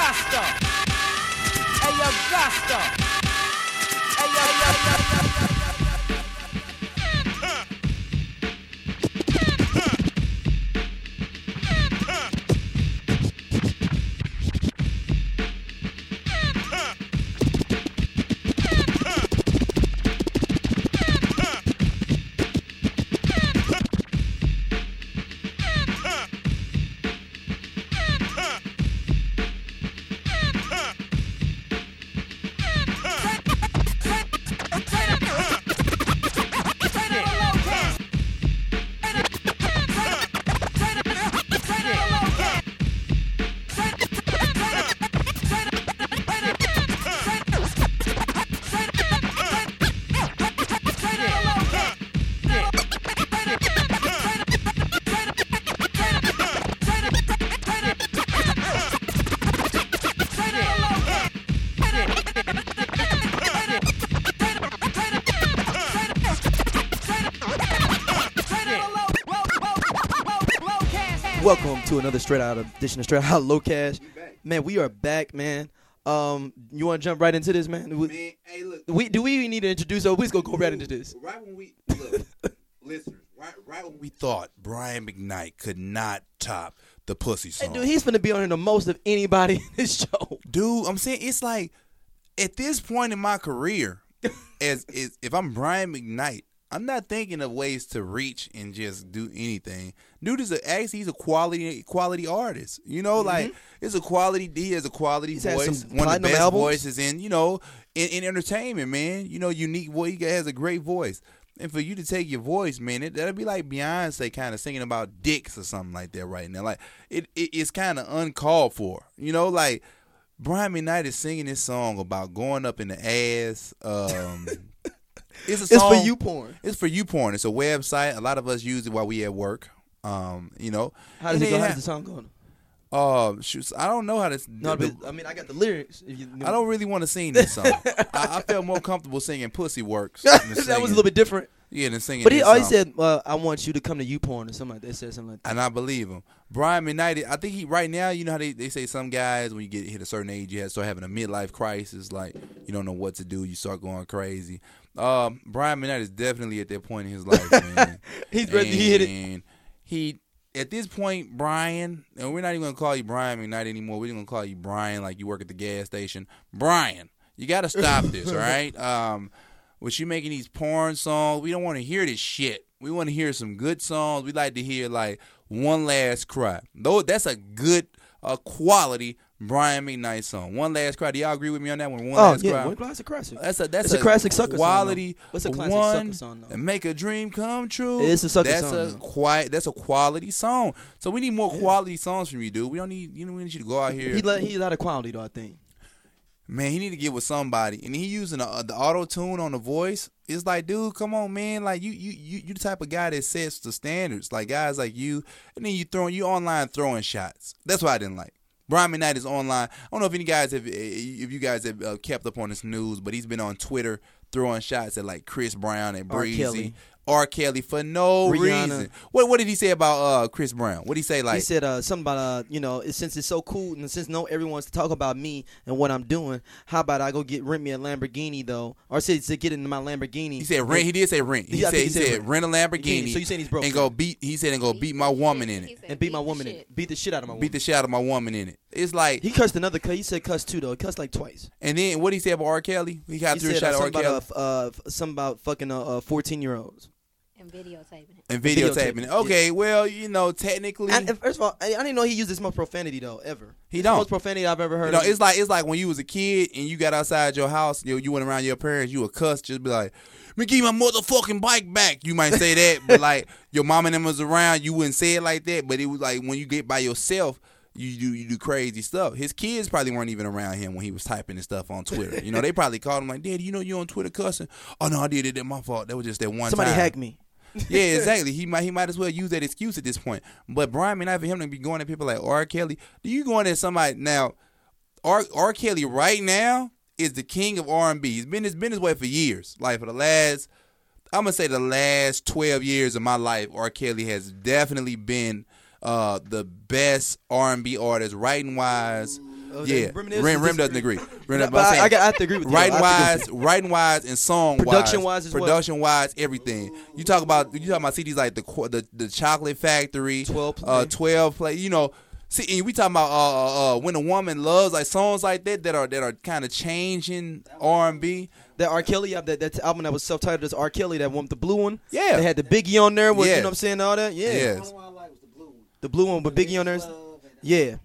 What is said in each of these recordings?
Gosto. Hey, yo, Gosto. Hey, yo. Welcome to another Straight Out edition of Straight Out Low Cash. Man, we are back, man. You want to jump right into this, man? Hey, look. Do we even need to introduce, or we just going to go right into this? Right when we, look, listeners, right when we thought Brian McKnight could not top the Pussy song. Hey, dude, he's finna be on here the most of anybody in this show. Dude, I'm saying, it's like, at this point in my career, if I'm Brian McKnight, I'm not thinking of ways to reach and just do anything. Dude is he's a quality artist. You know, like it's a quality. He has a quality voice. One of the best voices in in entertainment, man. You know, unique voice. He has a great voice. And for you to take your voice, man, that'd be like Beyonce kind of singing about dicks or something like that right now. Like it's kind of uncalled for. You know, like Brian McKnight is singing this song about going up in the ass. It's for you porn. It's for you porn. It's a website. A lot of us use it while we at work. You know. How does it go? How does the song go? Shoot, I don't know how this. No, but I mean, I got the lyrics. I don't really want to sing this song. I felt more comfortable singing "Pussy Works." That was a little bit different. Yeah, than singing. But he always said, "I want you to come to you porn" or something like that. They said something like that. And I believe him. Brian McKnight, I think he right now. You know how they say some guys when you hit a certain age, you start having a midlife crisis. Like you don't know what to do. You start going crazy. Brian McKnight is definitely at that point in his life, man. He's ready. He hit it. He at this point, Brian, and we're not even gonna call you Brian McKnight anymore. We're gonna call you Brian, like you work at the gas station. Brian, you got to stop this, all right? With you making these porn songs, we don't want to hear this shit. We want to hear some good songs. We like to hear like One Last Cry. Though that's a good quality Brian McKnight song. One Last Cry. Do y'all agree with me on that one? One Last Cry. One classic. That's a classic sucker quality song. What's a classic sucker song? And make a dream come true. It's a sucker song. That's a quality song. So we need more quality songs from you, dude. We don't need we need you to go out here. He's out of quality though, I think. Man, he need to get with somebody, and he using the auto tune on the voice. It's like, dude, come on, man. Like you the type of guy that sets the standards. Like guys like you, and then you online throwing shots. That's what I didn't like. Brian McKnight is online. I don't know if you guys have kept up on this news, but he's been on Twitter throwing shots at like Chris Brown and Breezy. R. Kelly for no reason. What did he say about Chris Brown? What did he say? Like he said something about since it's so cool and since everyone wants to talk about me and what I'm doing, how about I go rent me a Lamborghini though, or said to get into my Lamborghini. He said rent. He did say rent. He said rent a Lamborghini. So you saying he's broke? And go beat. He said and go beat my woman in it. And beat my woman in it. Beat the shit out of my woman. Beat the shit out of my woman in it. It's like he cussed another. He said cuss too though. He cussed like twice. And then what did he say about R. Kelly? He got through a shot at R. Kelly. Something about fucking 14-year-olds. And videotaping it. Okay, well, technically. And first of all, I didn't know he used this much profanity though ever. He don't. The most profanity I've ever heard. It's like when you was a kid and you got outside your house, you went around your parents, you would cuss, just be like, "Man, give me my motherfucking bike back." You might say that, but like your mom and them was around, you wouldn't say it like that. But it was like when you get by yourself, you do crazy stuff. His kids probably weren't even around him when he was typing his stuff on Twitter. They probably called him like, "Daddy, you on Twitter cussing?" "Oh no, I did it. That's my fault. That was just that one Somebody time. hacked me." Yeah, exactly. He might as well use that excuse at this point. But Brian McKnight, for him to be going at people like R. Kelly, do you going at somebody now? R. Kelly right now is the king of R&B. He's been his way for years. Like for the last 12 years of my life, R. Kelly has definitely been the best R&B artist, writing wise. Yeah, Rim doesn't agree. I have to agree with you. Writing wise, and song wise, production wise, everything. You talk about CDs like the Chocolate Factory, 12 play. You know, see, we talking about When a Woman Loves, like songs like that are kind of changing R&B. That R. Kelly, that album that was self-titled as R. Kelly, that one with the blue one. Yeah, they had the Biggie on there. With, yeah. You know what I'm saying? All that. Yeah. Yes. The blue one with Biggie on there. Yeah.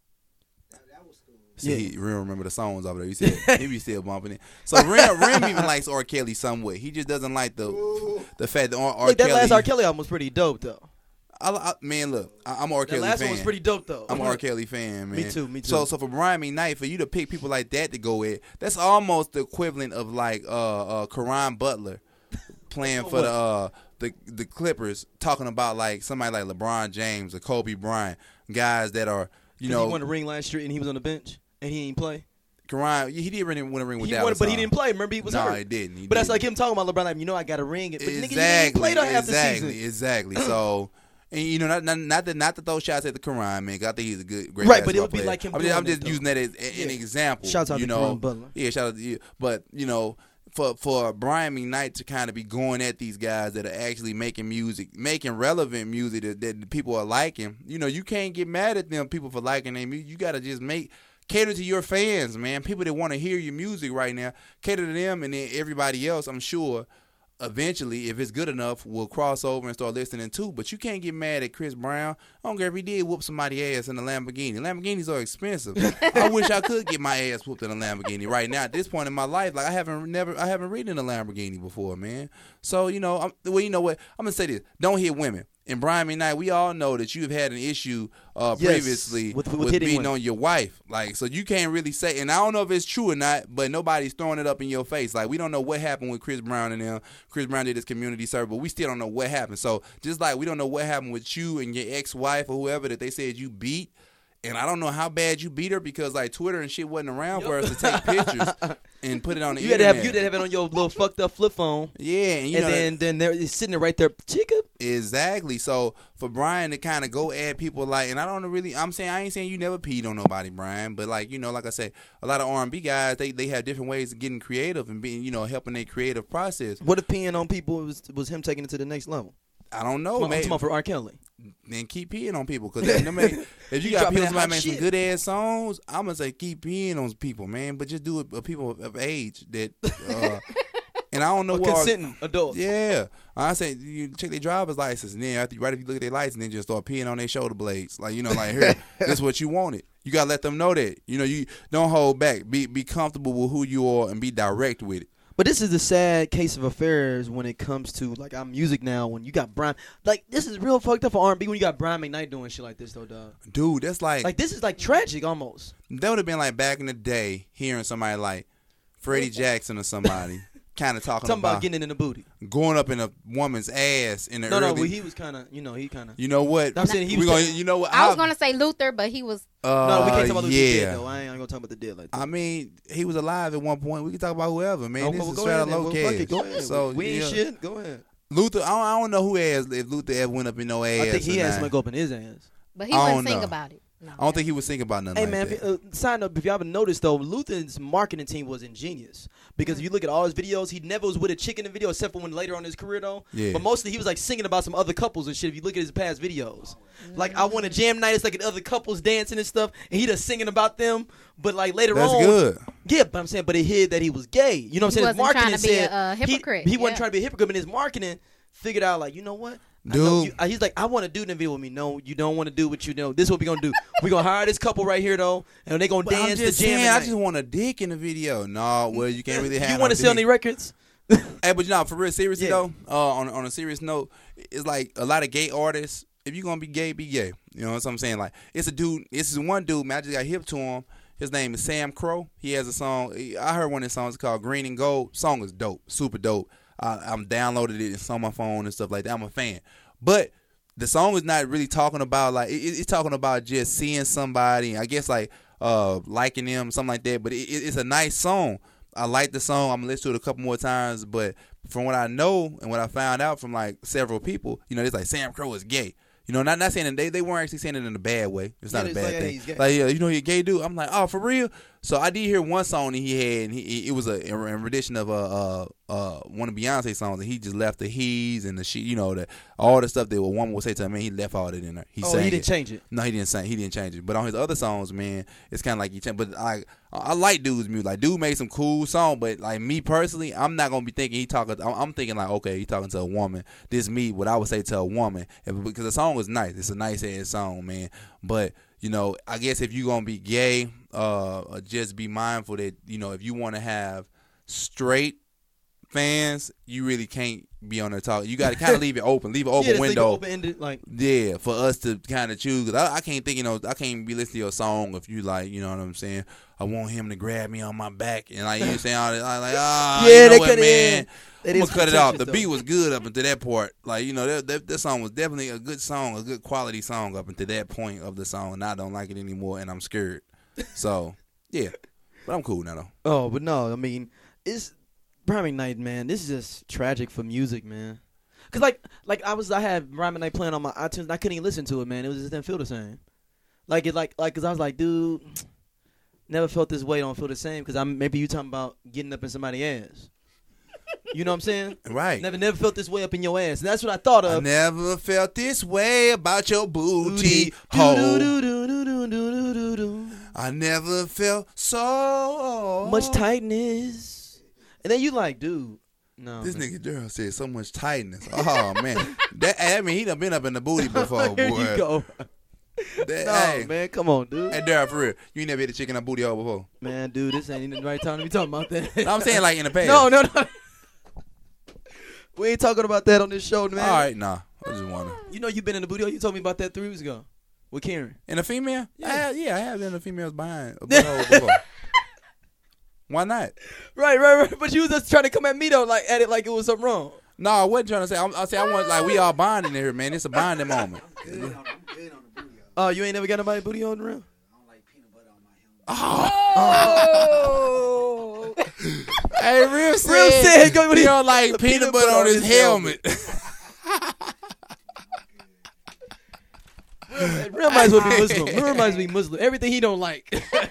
See, Rim remember the songs over there. You said he be still bumping it. So Rim even likes R. Kelly somewhat. He just doesn't like the fact that R. Look, that Kelly. last R. Kelly album was pretty dope though. Man, look, I'm an R. Kelly fan. That last one was pretty dope though. I'm an R. Kelly fan, man. Me too. So for Brian McKnight, for you to pick people like that to go with, that's almost the equivalent of like Caron Butler playing for the Clippers, talking about like somebody like LeBron James or Kobe Bryant, guys that are he won the ring last year and he was on the bench and he didn't play. Caron, he did win a ring with Dallas. But he didn't play. Remember, he was hurt. No, he didn't. But that's like him talking about LeBron. Like, I got a ring. But nigga, you didn't play half the season. Exactly. So, and not to throw shots at the Caron, man. 'Cause I think he's a great right. But it would player. be like him. I'm just using that as an example. Shouts out to Caron Butler. Yeah, shout out to you. But for Brian McKnight to kind of be going at these guys that are actually making music, making relevant music that people are liking, you can't get mad at them people for liking their music. You got to just cater to your fans, man. People that want to hear your music right now, cater to them, and then everybody else, I'm sure, eventually, if it's good enough, will cross over and start listening too. But you can't get mad at Chris Brown. I don't care if he did whoop somebody's ass in a Lamborghini. Lamborghinis are expensive. I wish I could get my ass whooped in a Lamborghini right now. At this point in my life, like I haven't ridden in a Lamborghini before, man. So you know what? I'm gonna say this: don't hit women. And Brian McKnight, we all know that you've had an issue previously with beating women on your wife. Like, so you can't really say, and I don't know if it's true or not, but nobody's throwing it up in your face. Like, we don't know what happened with Chris Brown and them. Chris Brown did his community service, but we still don't know what happened. So just like we don't know what happened with you and your ex-wife or whoever that they said you beat. And I don't know how bad you beat her because like Twitter and shit wasn't around for us to take pictures and put it on the internet. You had to have it on your little fucked up flip phone. Yeah, and then they're sitting there right there, chica. Exactly. So for Brian to kind of go at people like, and I ain't saying you never peed on nobody, Brian, but like like I say, a lot of R&B guys they have different ways of getting creative and being helping their creative process. What if peeing on people was him taking it to the next level? I don't know. I'm talking for R. Kelly. Then keep peeing on people because if you got people that make some good ass songs, I'm gonna say keep peeing on people, man. But just do it for people of age that. And I don't know what consenting adults. Yeah, I say you check their driver's license, and then after you look at their license, then just start peeing on their shoulder blades, like like here, this is what you wanted. You gotta let them know that you don't hold back. Be comfortable with who you are and be direct with it. But this is the sad case of affairs when it comes to like our music now. When you got Brian, like this is real fucked up for R&B when you got Brian McKnight doing shit like this though, dog. Dude, that's like this is like tragic almost. That would have been like back in the day hearing somebody like Freddie Jackson or somebody kind of talking about getting it in the booty, going up in a woman's ass in the early. No, well, he was kind of, he kind of. You know what? I'm saying I was gonna say Luther, but he was. No, we can't talk about Luther dead though. I ain't gonna talk about the dead like that. I mean, he was alive at one point. We can talk about whoever, man. This is go straight ahead, low case. Go ahead. So we ain't shit. Go ahead. Luther, I don't know if Luther ever went up in no ass. I think he had somebody go up in his ass. But he wouldn't sing about it. No. I don't think he was thinking about nothing. Hey man, side note, if you haven't noticed though, Luther's marketing team was ingenious because if you look at all his videos, he never was with a chick in the video except for when later on in his career though. Yeah. But mostly he was like singing about some other couples and shit. If you look at his past videos, like I Want a Jam Night, it's like other couples dancing and stuff, and he just singing about them. But like later That's on, good. Yeah, but I'm saying, but it hid that he was gay. You know what I'm saying? His marketing trying to be a hypocrite. He wasn't trying to be a hypocrite, but his marketing figured out like, you know what? Dude, he's like, I want to do the video with me. No, you don't want to do what you know. This is what we're gonna do. We're gonna hire this couple right here though, and they're gonna dance the jam. I just want a dick in the video. No, well, you can't really have. You want to sell any records? Hey, but for real, seriously though, on a serious note, it's like a lot of gay artists. If you're gonna be gay, be gay. You know what I'm saying? Like, it's a dude. This is one dude, man. I just got hip to him. His name is Sam Crow. He has a song. I heard one of his songs called Green and Gold. Song is dope, super dope. I'm downloaded it. It's on my phone and stuff like that. I'm a fan. But the song is not really talking about like it's talking about just seeing somebody. I guess like liking them, something like that. But it's a nice song. I like the song. I'm gonna listen to it a couple more times. But from what I know and what I found out from like several people, it's like Sam Crow is gay. You know, not saying that they weren't actually saying it in a bad way. It's not a bad thing. He's gay. Like, yeah, you know, you're gay dude. I'm like, oh, for real? So I did hear one song that he had, and it was a rendition of one of Beyonce songs, and he just left the he's and the she, you know, all the stuff that a woman would say to him, man, he left all that in there. He didn't change it. No, he didn't change it. But on his other songs, man, it's kind of like he changed. But I like dude's music. Like, dude made some cool song, but like me personally, I'm not gonna be thinking he talking. I'm thinking like, okay, he talking to a woman. This me, what I would say to a woman, because the song was nice. It's a nice ass song, man. But you know, I guess if you're going to be gay, just be mindful that, you know, if you want to have straight fans, you really can't be on there talking. You got to kind of leave it open. Leave an open window. Open-ended, like. Yeah, for us to kind of choose. Cause I can't think, you know, I can't be listening to your song if you like, you know what I'm saying? I want him to grab me on my back. And like you saying all this, I'm like, you know what, man? I'm going to cut it off. The beat was good up until that part. Like, you know, that song was definitely a good song, a good quality song up until that point of the song. And I don't like it anymore, and I'm scared. So, yeah. But I'm cool now, though. Oh, but no, I mean, it's Brian McKnight, man. This is just tragic for music, man. Because, I had Brian McKnight playing on my iTunes, and I couldn't even listen to it, man. It was just didn't feel the same. Because I was like, dude, never felt this way, don't feel the same. Because maybe you talking about getting up in somebody's ass. You know what I'm saying? Right. Never felt this way up in your ass. And that's what I thought of. I never felt this way about your booty hole. I never felt so much tightness. And then you like, dude, no. This nigga Daryl said so much tightness. Oh, man. I mean, he done been up in the booty before, boy. There you go. Man, come on, dude. Hey, Daryl, for real, you ain't never hit a chicken in a booty hole before? Man, dude, this ain't even the right time to be talking about that. No, I'm saying like in the past. No. We ain't talking about that on this show, man. All right, nah. I just wonder. You know you been in the booty hole. You told me about that 3 weeks ago with Karen. In a female? Yeah. I have been in a female's behind a booty hole before. Why not? Right. But you was just trying to come at me, though, like at it like it was something wrong. No, I wasn't trying to say. I want, like, we all bonding here, man. It's a bonding moment. Oh, you ain't never got nobody booty hole in the room? I don't like peanut butter on my helmet. Oh! Hey, Real said he don't like peanut butter on his helmet. Real might as well be Muslim. Real reminds me Muslim. Everything he don't like.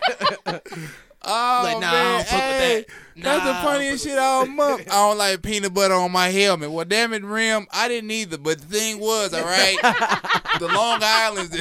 Oh, like, nah, man. I don't fuck with that. That's the funniest shit all month. I don't like peanut butter on my helmet. Well, damn it, Rim, I didn't either. But the thing was, all right, the Long Island's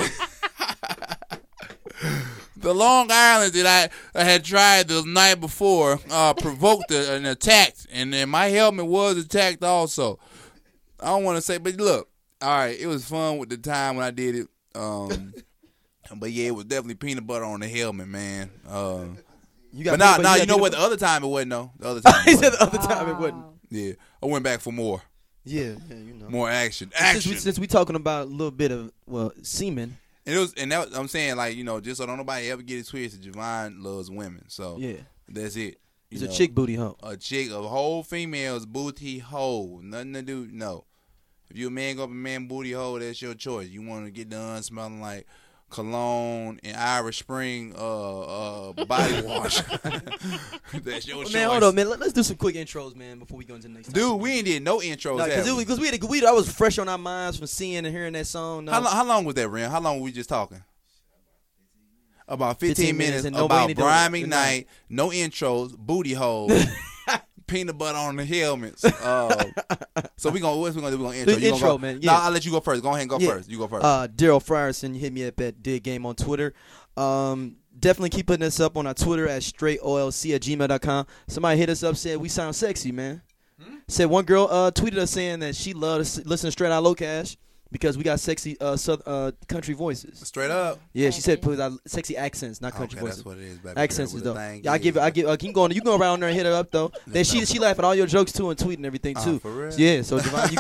that I had tried the night before provoked an attack, and then my helmet was attacked also. I don't want to say, but look, all right, it was fun with the time when I did it. But yeah, it was definitely peanut butter on the helmet, man. You know what? The other time it wasn't, though. The other time he said the other time it wasn't. Yeah, I went back for more. Yeah, you know. More action. Since we talking about a little bit of semen. I'm saying, like, you know, just so don't nobody ever get it twisted, Javon loves women. So yeah, that's it. It's a chick booty hole. A whole female's booty hole. Nothing to do. No. If you a man go up a man booty hole, that's your choice. You want to get done smelling like cologne and Irish Spring body wash. That's your choice. Man, hold on, man. Let's do some quick intros, man, before we go into the next. Dude, we ain't did no intros. Because I was fresh on our minds from seeing and hearing that song. No. How long was that, Ren? How long were we just talking? About 15 minutes and about Brian McKnight, no intros, booty hole, peanut butter on the helmets. So what's we gonna do? We're gonna intro. Man. Yeah. No, I'll let you go first. Go ahead and go first. You go first. Daryl Frierson, you hit me up at Dig Game on Twitter. Definitely keep putting us up on our Twitter at straightolc@gmail.com. Somebody hit us up, said we sound sexy, man. Said one girl tweeted us saying that she loves listening to Straight Out Locash because we got sexy country voices. Straight up. Yeah, she said put sexy accents, not country voices. That's what it is, baby. Accents is though. Yeah, I give. Keep going. You go around there and hit her up though. Then she laugh at all your jokes too and tweet and everything too. For real? Yeah. So Devon, you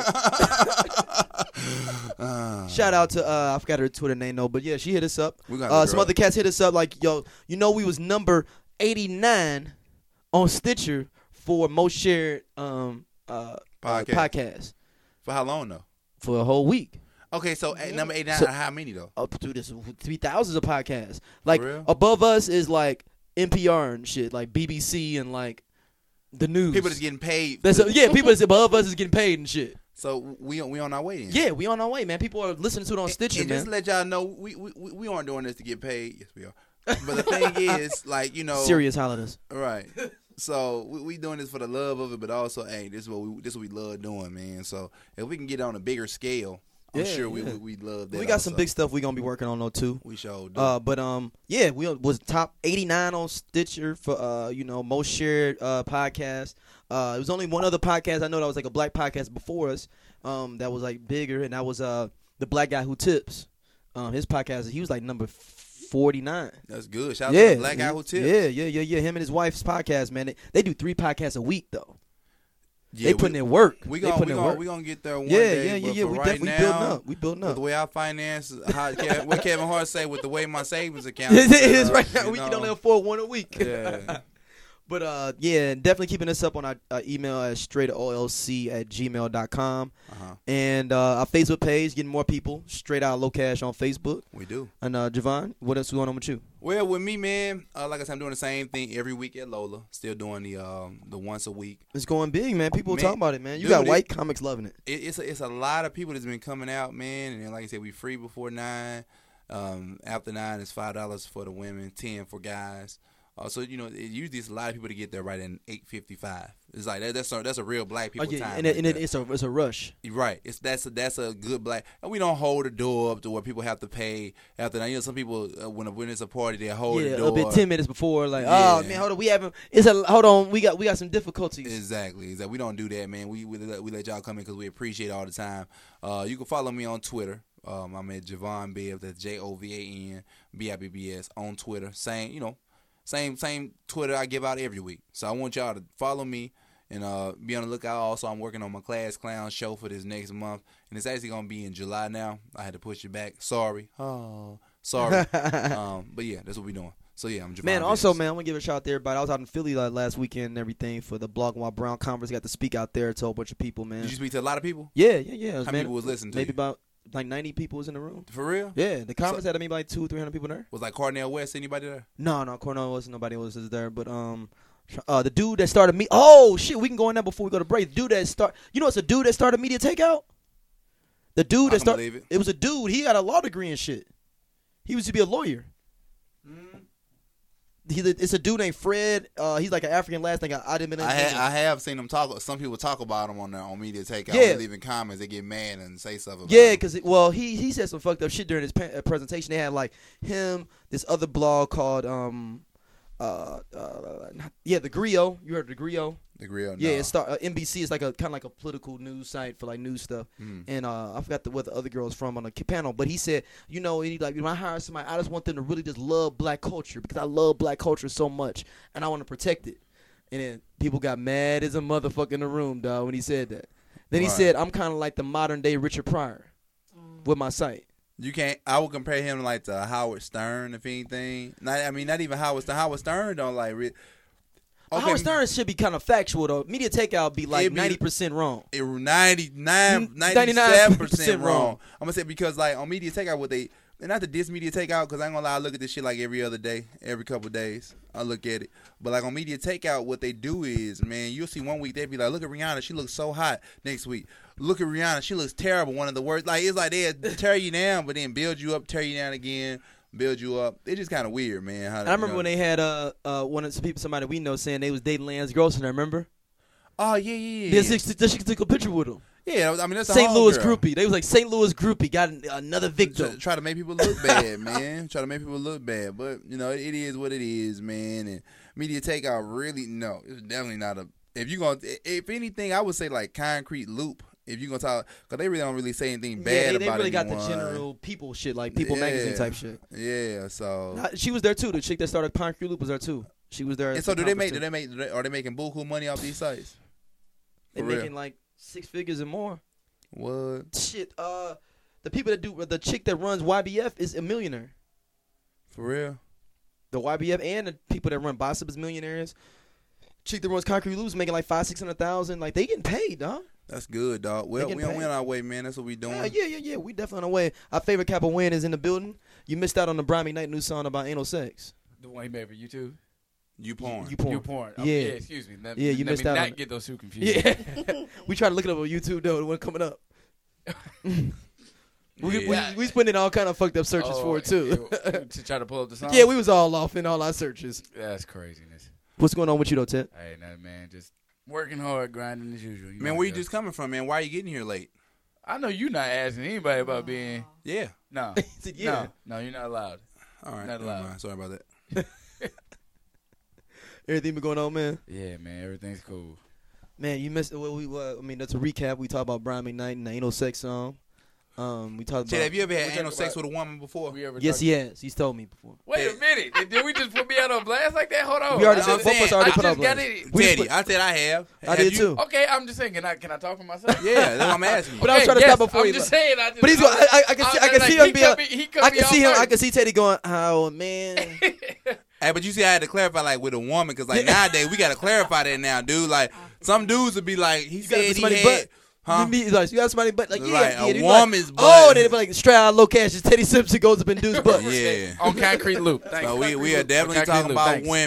got. Shout out to I forgot her Twitter name though, but yeah, she hit us up. Some other cats hit us up like, yo, you know we was number 89 on Stitcher for most shared podcast. For how long though? For a whole week. Okay, so number 89, how many though? Up to this 3,000 of podcasts. Like above us is like NPR and shit, like BBC and like the news. People that's getting paid. People that's above us is getting paid and shit. So we on our way then. Yeah, we on our way, man. People are listening to it on Stitcher, and man. just to let y'all know, we aren't doing this to get paid. Yes, we are. But the thing is, like, you know, serious holidays. Right. So we doing this for the love of it, but also, hey, this is what we love doing, man. So if we can get on a bigger scale, I'm sure we love that. We got some big stuff we gonna be working on though too. We sure do. Yeah, we was top 89 on Stitcher for most shared podcast. It was only one other podcast I know that was like a black podcast before us, that was like bigger, and that was the Black Guy Who Tips. His podcast, he was like number 49. That's good. Shout out to the Black Guy Who Tips. Yeah. Him and his wife's podcast, man. They do 3 podcasts a week though. Yeah, they putting in work. We gonna get there one day. Yeah. We Right definitely now, we building up. With the way our finances, what Kevin Hart say, with the way my savings account it is right now. We can only afford one a week. Yeah. But definitely keeping us up on our email at straightolc@gmail.com. And our Facebook page, getting more people. Straight Out Low Cash on Facebook. We do. And Javon, what else is going on with you? Well, with me, man, like I said, I'm doing the same thing every week at Lola. Still doing the once a week. It's going big, man. People man, talking about it, man. You dude, got white comics loving it. It's a lot of people that's been coming out, man. And then, like I said, we free before 9. After 9 is $5 for the women, 10 for guys. So it usually it's a lot of people to get there right at 8:55. It's like that's a real black people time. And it's a rush. Right. That's a good black. And we don't hold the door up to where people have to pay after that. Some people when it's a party they hold the door a bit 10 minutes before, like, yeah. Oh man, hold on, we got some difficulties. Exactly. We don't do that, man. We let y'all come in because we appreciate it all the time. You can follow me on Twitter. I'm at Javon Bibbs. That's JOVAN BIBBS on Twitter. Same Twitter I give out every week. So I want y'all to follow me and be on the lookout. Also, I'm working on my Class Clown show for this next month, and it's actually gonna be in July now. I had to push it back. Sorry. But yeah, that's what we're doing. So yeah, I'm Javon. Man, also, man, I'm gonna give a shout out to everybody. I was out in Philly last weekend and everything for the Blog While Brown conference. Got to speak out there to a whole bunch of people, man. Did you speak to a lot of people? Yeah. How many people was listening to you? Maybe about like 90 people was in the room. For real? Yeah, the conference had maybe like 200-300 people there. Was like Cornell West anybody there? No, Cornell wasn't. Nobody was there. But the dude that started me. Oh shit, we can go in there before we go to break. The dude that it's a dude that started Media Takeout. The dude that started. It was a dude. He had a law degree and shit. He used to be a lawyer. It's a dude named Fred. He's like an African last thing. I have seen him talk. Some people talk about him on Media Takeout. Yeah. They leave in comments. They get mad and say stuff about yeah, him. because he said some fucked up shit during his presentation. They had like him, this other blog called The Griot. You heard of The Griot? The Griot. Yeah, it's NBC. It's like a kind of like a political news site for like news stuff. And I forgot what the other girl was from on the panel, but he said, when I hire somebody, I just want them to really just love black culture because I love black culture so much and I want to protect it. And then people got mad as a motherfucker in the room, dog, when he said that. Then he said, I'm kind of like the modern day Richard Pryor with my site. You can't. I would compare him like to Howard Stern, if anything. Not even Howard Stern. Howard Stern don't like. Okay. Howard Stern should be kind of factual though. Media Takeout be like 90% wrong. 97% wrong. I'm gonna say because like on Media Takeout, what they and not to diss Media Takeout because I ain't gonna lie, I look at this shit like every other day, every couple days. I look at it, but like on Media Takeout, what they do is, man, you'll see one week they be like, look at Rihanna, she looks so hot. Next week, look at Rihanna, she looks terrible. One of the worst. Like it's like they tear you down, but then build you up, tear you down again. Build you up. It's just kind of weird, man. I remember when they had somebody we know saying they was dating Lance Grossman. Remember? Oh yeah. She took a picture with him. Yeah, I mean that's St. Louis groupie. They was like St. Louis groupie got another victim. Try to make people look bad, man. Try to make people look bad, but it is what it is, man. And Media Takeout really it's definitely not a. If anything, I would say like Concrete Loop. If you gonna talk, because they really don't really say anything bad about it. They really got the general people shit, like People Magazine type shit. Yeah, so she was there too. The chick that started Concrete Loop was there too. She was there. And so are they making buku money off these sites? They making like 6 figures and more. What? Shit. The people that do the chick that runs YBF is a millionaire. For real. The YBF and the people that run Bossip is millionaires. Chick that runs Concrete Loop is making like $500,000-$600,000. Like they getting paid, dog. That's good, dog. Well, we on our way, man. That's what we doing. Yeah. We definitely on our way. Our favorite Kappa Win is in the building. You missed out on the Brian McKnight new song about anal sex. The one he made for YouTube. You porn. You porn. Yeah. Yeah, excuse me. Yeah, you missed out Let me on not get those two confused. Yeah. We tried to look it up on YouTube though. It wasn't coming up. We was putting in all kind of fucked up searches for it too. To try to pull up the song. Yeah, we was all off in all our searches. That's craziness. What's going on with you though, Ted? Hey, nothing, man. Just working hard, grinding as usual. You Man, know where you how it just coming from, man? Why are you getting here late? goes. I know you're not asking anybody about being. Yeah. No. He said, yeah. No, you're not allowed. All right. Not never allowed. mind. Sorry about that. Everything been going on, man. Yeah, man. Everything's cool. Man, you missed. Well, I mean, that's a recap. We talked about Brian McKnight and the anal sex song. We talked Ted, about. have you ever had talking anal sex about- with a woman before? We ever Yes, talked- he has. He's told me before. Wait a minute. Did we just put me out on blast like that? Hold on. We already I'm said both of us saying, already I put just up. got last. it. We just Teddy, put- I said I have. I Have did you? too. Okay, I'm just saying. Can I talk for myself? Yeah, that's what I'm asking. But I was trying to yes, stop before I'm he just left. saying. I just, But he's going. I can see him being. I can see him. I can see Teddy going. Oh man. Hey, but you see, I had to clarify like with a woman because like nowadays we got to clarify that now, dude. Like some dudes would be like, he said he somebody had, butt. huh? You got somebody butt like Like yeah, a yeah, woman's like, butt. Oh, they'd be like straight out low cash. Teddy Simpson goes up in dude's butt. Yeah. On Concrete Loop. Thanks. So we Concrete are Loop. definitely Concrete talking Loop. about Thanks.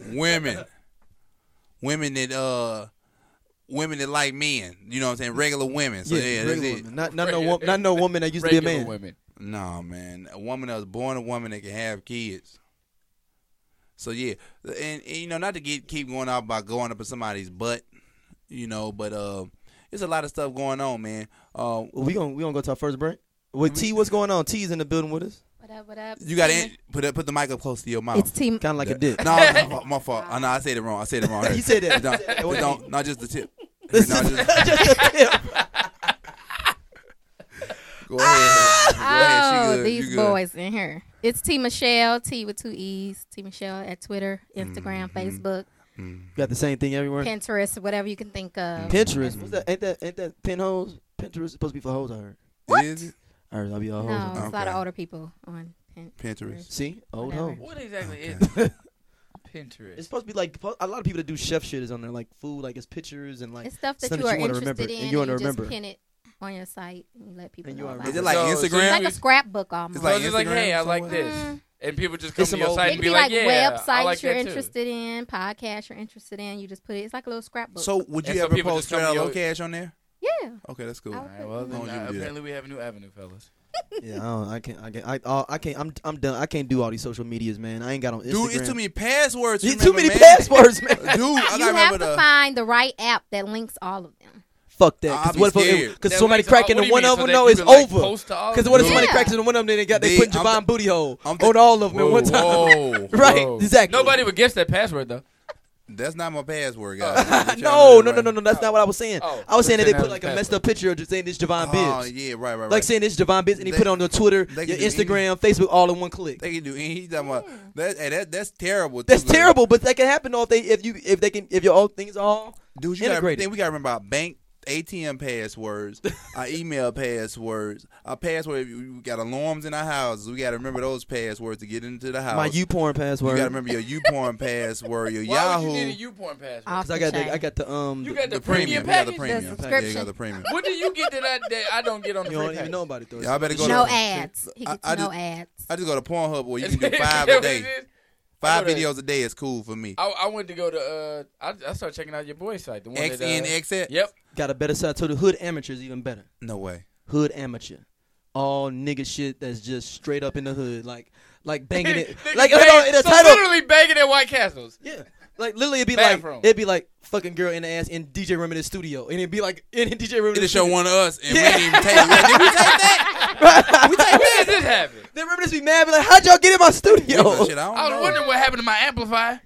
women that like men. You know what I'm saying? Regular women. So yeah, that's regular it. woman. Not no woman that used to be a Regular man. women. No, man, a woman that was born a woman that can have kids. So yeah, and you know, not to keep going out about going up in somebody's butt, you know, but there's a lot of stuff going on, man. Well, we gonna go to our first break. With T, what's going on? T's in the building with us. What up? You got to put the mic up close to your mouth. It's team. Kind of like a dick. No, my fault. Oh, no, I said it wrong. He said that. Don't, not just the tip. This No, is just- just a tip. Go ahead. Go ahead. She Oh, good. these You good. boys in here. It's T Michelle, T with 2 E's. T Michelle at Twitter, Instagram, Facebook, Got the same thing everywhere. Pinterest, whatever you can think of. Pinterest. What's that? Ain't that pinholes? Pinterest is supposed to be for hoes. I heard. What? Is it? I heard I'll be all hoes. No, it's a lot of Okay. older people on Pinterest. See, old Whatever. hoes. What exactly is Pinterest? It's supposed to be like a lot of people that do chef shit is on there, like food, like it's pictures and like It's stuff that stuff you are wanna interested remember, in, and you wanna and you remember. just pin it on your site and you let people And you know wanna about Is it. it like So Instagram? It's like a scrapbook almost. It's So like it's just like, Instagram hey, I like somewhere? this. And people just come It's to some your old- site It and could be be like, like yeah, I websites like you're that too. interested in, podcasts you're interested in. You just put it. It's like a little scrapbook. So would And you so ever people post just come straight to out your- low cash on there? yeah. Okay, that's cool. I'll All right, well, As long as you then, can do that. apparently we have a new avenue, fellas. Yeah, I can't. I'm done. I can't do all these social medias, man. I ain't got on Instagram. Dude, it's too many passwords. Yeah, remember, too many man. passwords, man. Dude, I You gotta have remember to the. find the right app that links all of them. Fuck that. I'll Because be what if scared. because That somebody links all- cracking what the do you one mean, of so them? that No, you it's can, like, over. post to all of Because what if them? somebody Yeah. cracks in one of them, then they put I'm Javon th- booty hole I'm on th- all of them at one time. Whoa, Right, whoa. exactly. Nobody would guess that password though. That's not my password, guys. No, that's not what I was saying. Oh, I was saying that then they that put was like a password. messed up picture of just saying this Javon Oh Bibbs. yeah, right. Like saying this Javon Bibbs, and he They- put it on the Twitter, they your can do Instagram, Facebook, all in one click. They can do anything. Talking about that. Hey, that's terrible. Too, That's though. terrible, but that can happen though if your old things all Dude, you gotta integrated. think we gotta remember our bank ATM passwords, our email passwords, our password. We got alarms in our houses. We gotta remember those passwords to get into the house. My YouPorn You password. gotta remember your YouPorn password, your Why Yahoo. would you need a YouPorn password? Off Cause I the got chain. I got the You got the Yeah, premium the package? premium. The Yeah, you subscription. got the premium. What do you get that I don't get on the You free don't even package? know about it though. Y'all better go No to- ads. He gets I no just- ads. I just go to Pornhub where you can do Is 5 that a what day. it is? 5 I go to- videos a day is cool for me. I went to go to I started checking out your boy's site. The one that, XNXX? Yep. Got a better side to the hood amateurs even better. No way. Hood amateur. All nigga shit that's just straight up in the hood, like banging it, Niggas like bang- the so title. literally banging at White Castles. Yeah, like literally Bathroom. it'd be like fucking girl in the ass in DJ Remedi's studio, and it'd be like in DJ Remedi's It'll show studio. one of us and Yeah. we didn't even take it. Like, did we take that? We take When that? did this happen? Then Remedi's be mad, be like, "How'd y'all get in my studio?" Shit, I don't I was know. wondering what happened to my amplifier.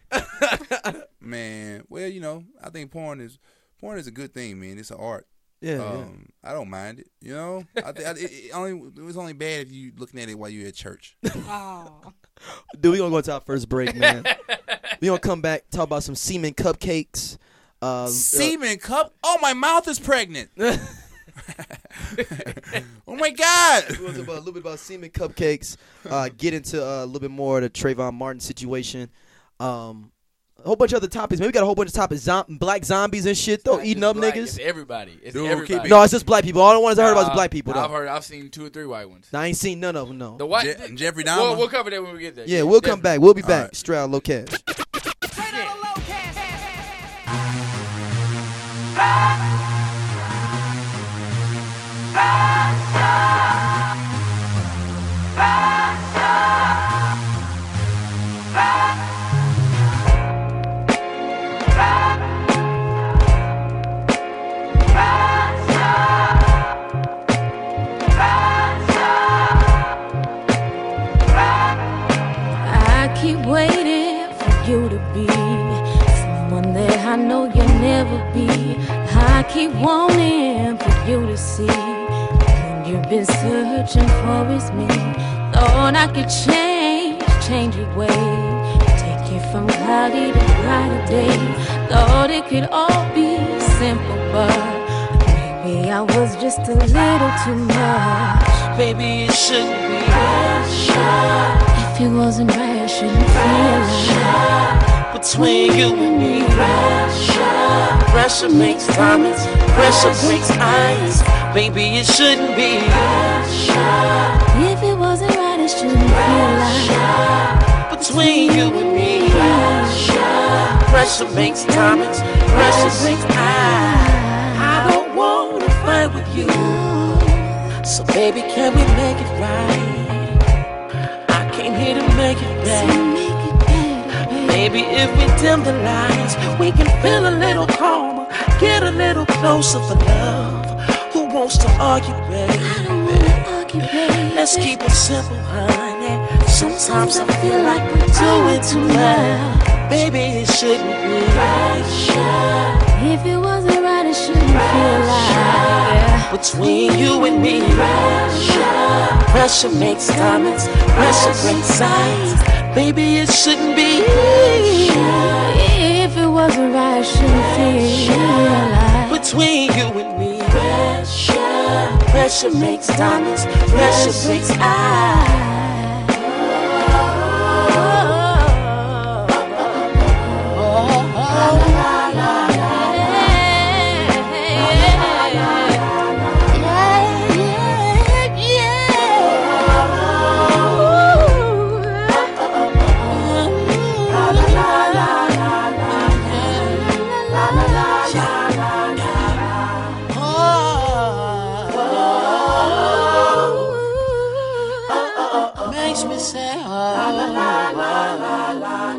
Man, well, you know, I think porn is a good thing, man. It's an art. Yeah, I don't mind it. You know, it was only bad if you looking at it while you're at church. Oh. Dude, we gonna go to our first break, man. We gonna come back, talk about some semen cupcakes. Semen cup. Oh, my mouth is pregnant. Oh my God. We're gonna talk about a little bit about semen cupcakes. Get into a little bit more of the Trayvon Martin situation. A whole bunch of other topics. Man, we got a whole bunch of topics. Black zombies and shit, though, Not eating just up black, niggas. It's everybody. It's Dude, everybody. keep it- No, it's just black people. All the ones I heard about is black people, though. I've seen 2 or 3 white ones. I ain't seen none of them, no. The white Jeffrey Dahmer. We'll cover that when we get there. Yeah, we'll come back. We'll be All back. right. Straight out low cash. Yeah. can never be. I keep wanting for you to see. What you've been searching for is me. Thought I could change your way, take you from cloudy to brighter days. Thought it could all be simple, but maybe I was just a little too much. Baby, it shouldn't be pressure. If it wasn't right, I shouldn't feel like Between you and me, pressure makes diamonds, pressure breaks ice. Baby, it shouldn't be pressure. if it wasn't right, I shouldn't feel like Between you and me, pressure makes diamonds, pressure breaks ice. I don't wanna fight with you, so baby, can we make it right? I came here to make it better. Maybe if we dim the lights, we can feel a little calmer, get a little closer for love. Who wants to argue, baby? Let's keep it simple, honey. Sometimes I feel like we're doing too much. Baby, it shouldn't be pressure. if it wasn't right, I shouldn't feel like Between you and me, pressure makes diamonds, pressure breaks ice. Baby, it shouldn't be if it wasn't right, I shouldn't feel like between you and me. Pressure makes diamonds, pressure breaks ice. Makes me say, oh, la la la la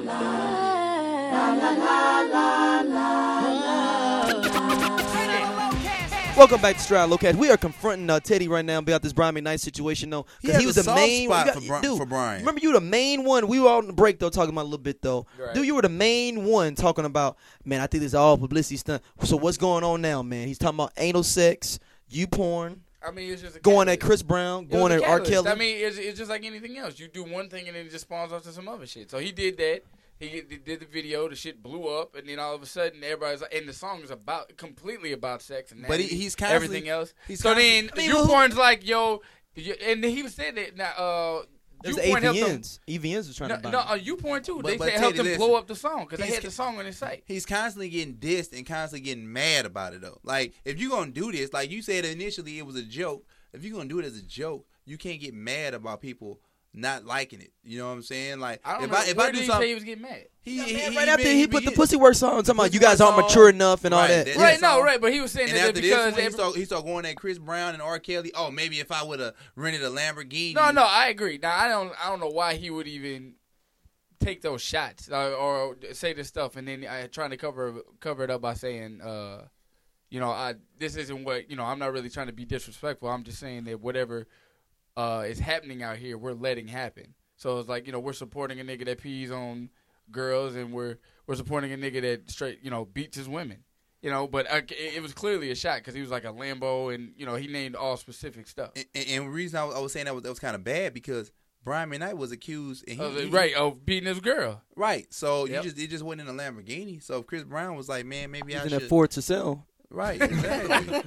Welcome back to Stride Locat. We are confronting Teddy right now about this Brian McKnight situation, though. He has was a the soft main spot dude, for Brian. Remember, you were the main one. We were on the break, though, talking about a little bit, though. Right. Dude, you were the main one talking about, man, I think this is all publicity stunt. So what's going on now, man? He's talking about anal sex, you porn, I mean, it's just a going at catalyst. Chris Brown, It was going a at R. catalyst. Kelly. I mean, it's just like anything else. You do one thing and then it just spawns off to some other shit. So he did that. He did the video. The shit blew up, and then all of a sudden, everybody's like, and the song is completely about sex and But he's constantly- everything else. he's So then, I mean, you porn's like, yo, and he was saying that now. There's YouPorn helped him. AVNs. EVNs was trying to buy No, him. YouPorn too. But They said helped Teddy, him blow listen. up the song because they He's had the song on his site. He's constantly getting dissed and constantly getting mad about it, though. Like, if you're going to do this, like you said initially it was a joke. If you're going to do it as a joke, you can't get mad about people not liking it. You know what I'm saying? Like, I don't if know. if Where I did do he something, say he was getting mad? Right after he put the Pussy Works song, talking about Pussy you guys Works aren't song. mature enough and all Right, that. that- Right, song. no, right, but he was saying And that after this because one, he started going at Chris Brown and R. Kelly. Oh, maybe if I would have rented a Lamborghini. No, I agree. Now I don't know why he would even take those shots or say this stuff and then trying to cover it up by saying, this isn't what I'm not really trying to be disrespectful. I'm just saying that whatever is happening out here, we're letting happen. So it's like we're supporting a nigga that pees on girls and we're supporting a nigga that straight beats his women. But it was clearly a shot because he was like a Lambo and he named all specific stuff. And the reason I was saying that was kind of bad because Brian McKnight was accused and Of beating his girl. right. So Yep. it just wasn't in a Lamborghini. So if Chris Brown was like, man, maybe I He's should in Ford to sell. right, exactly,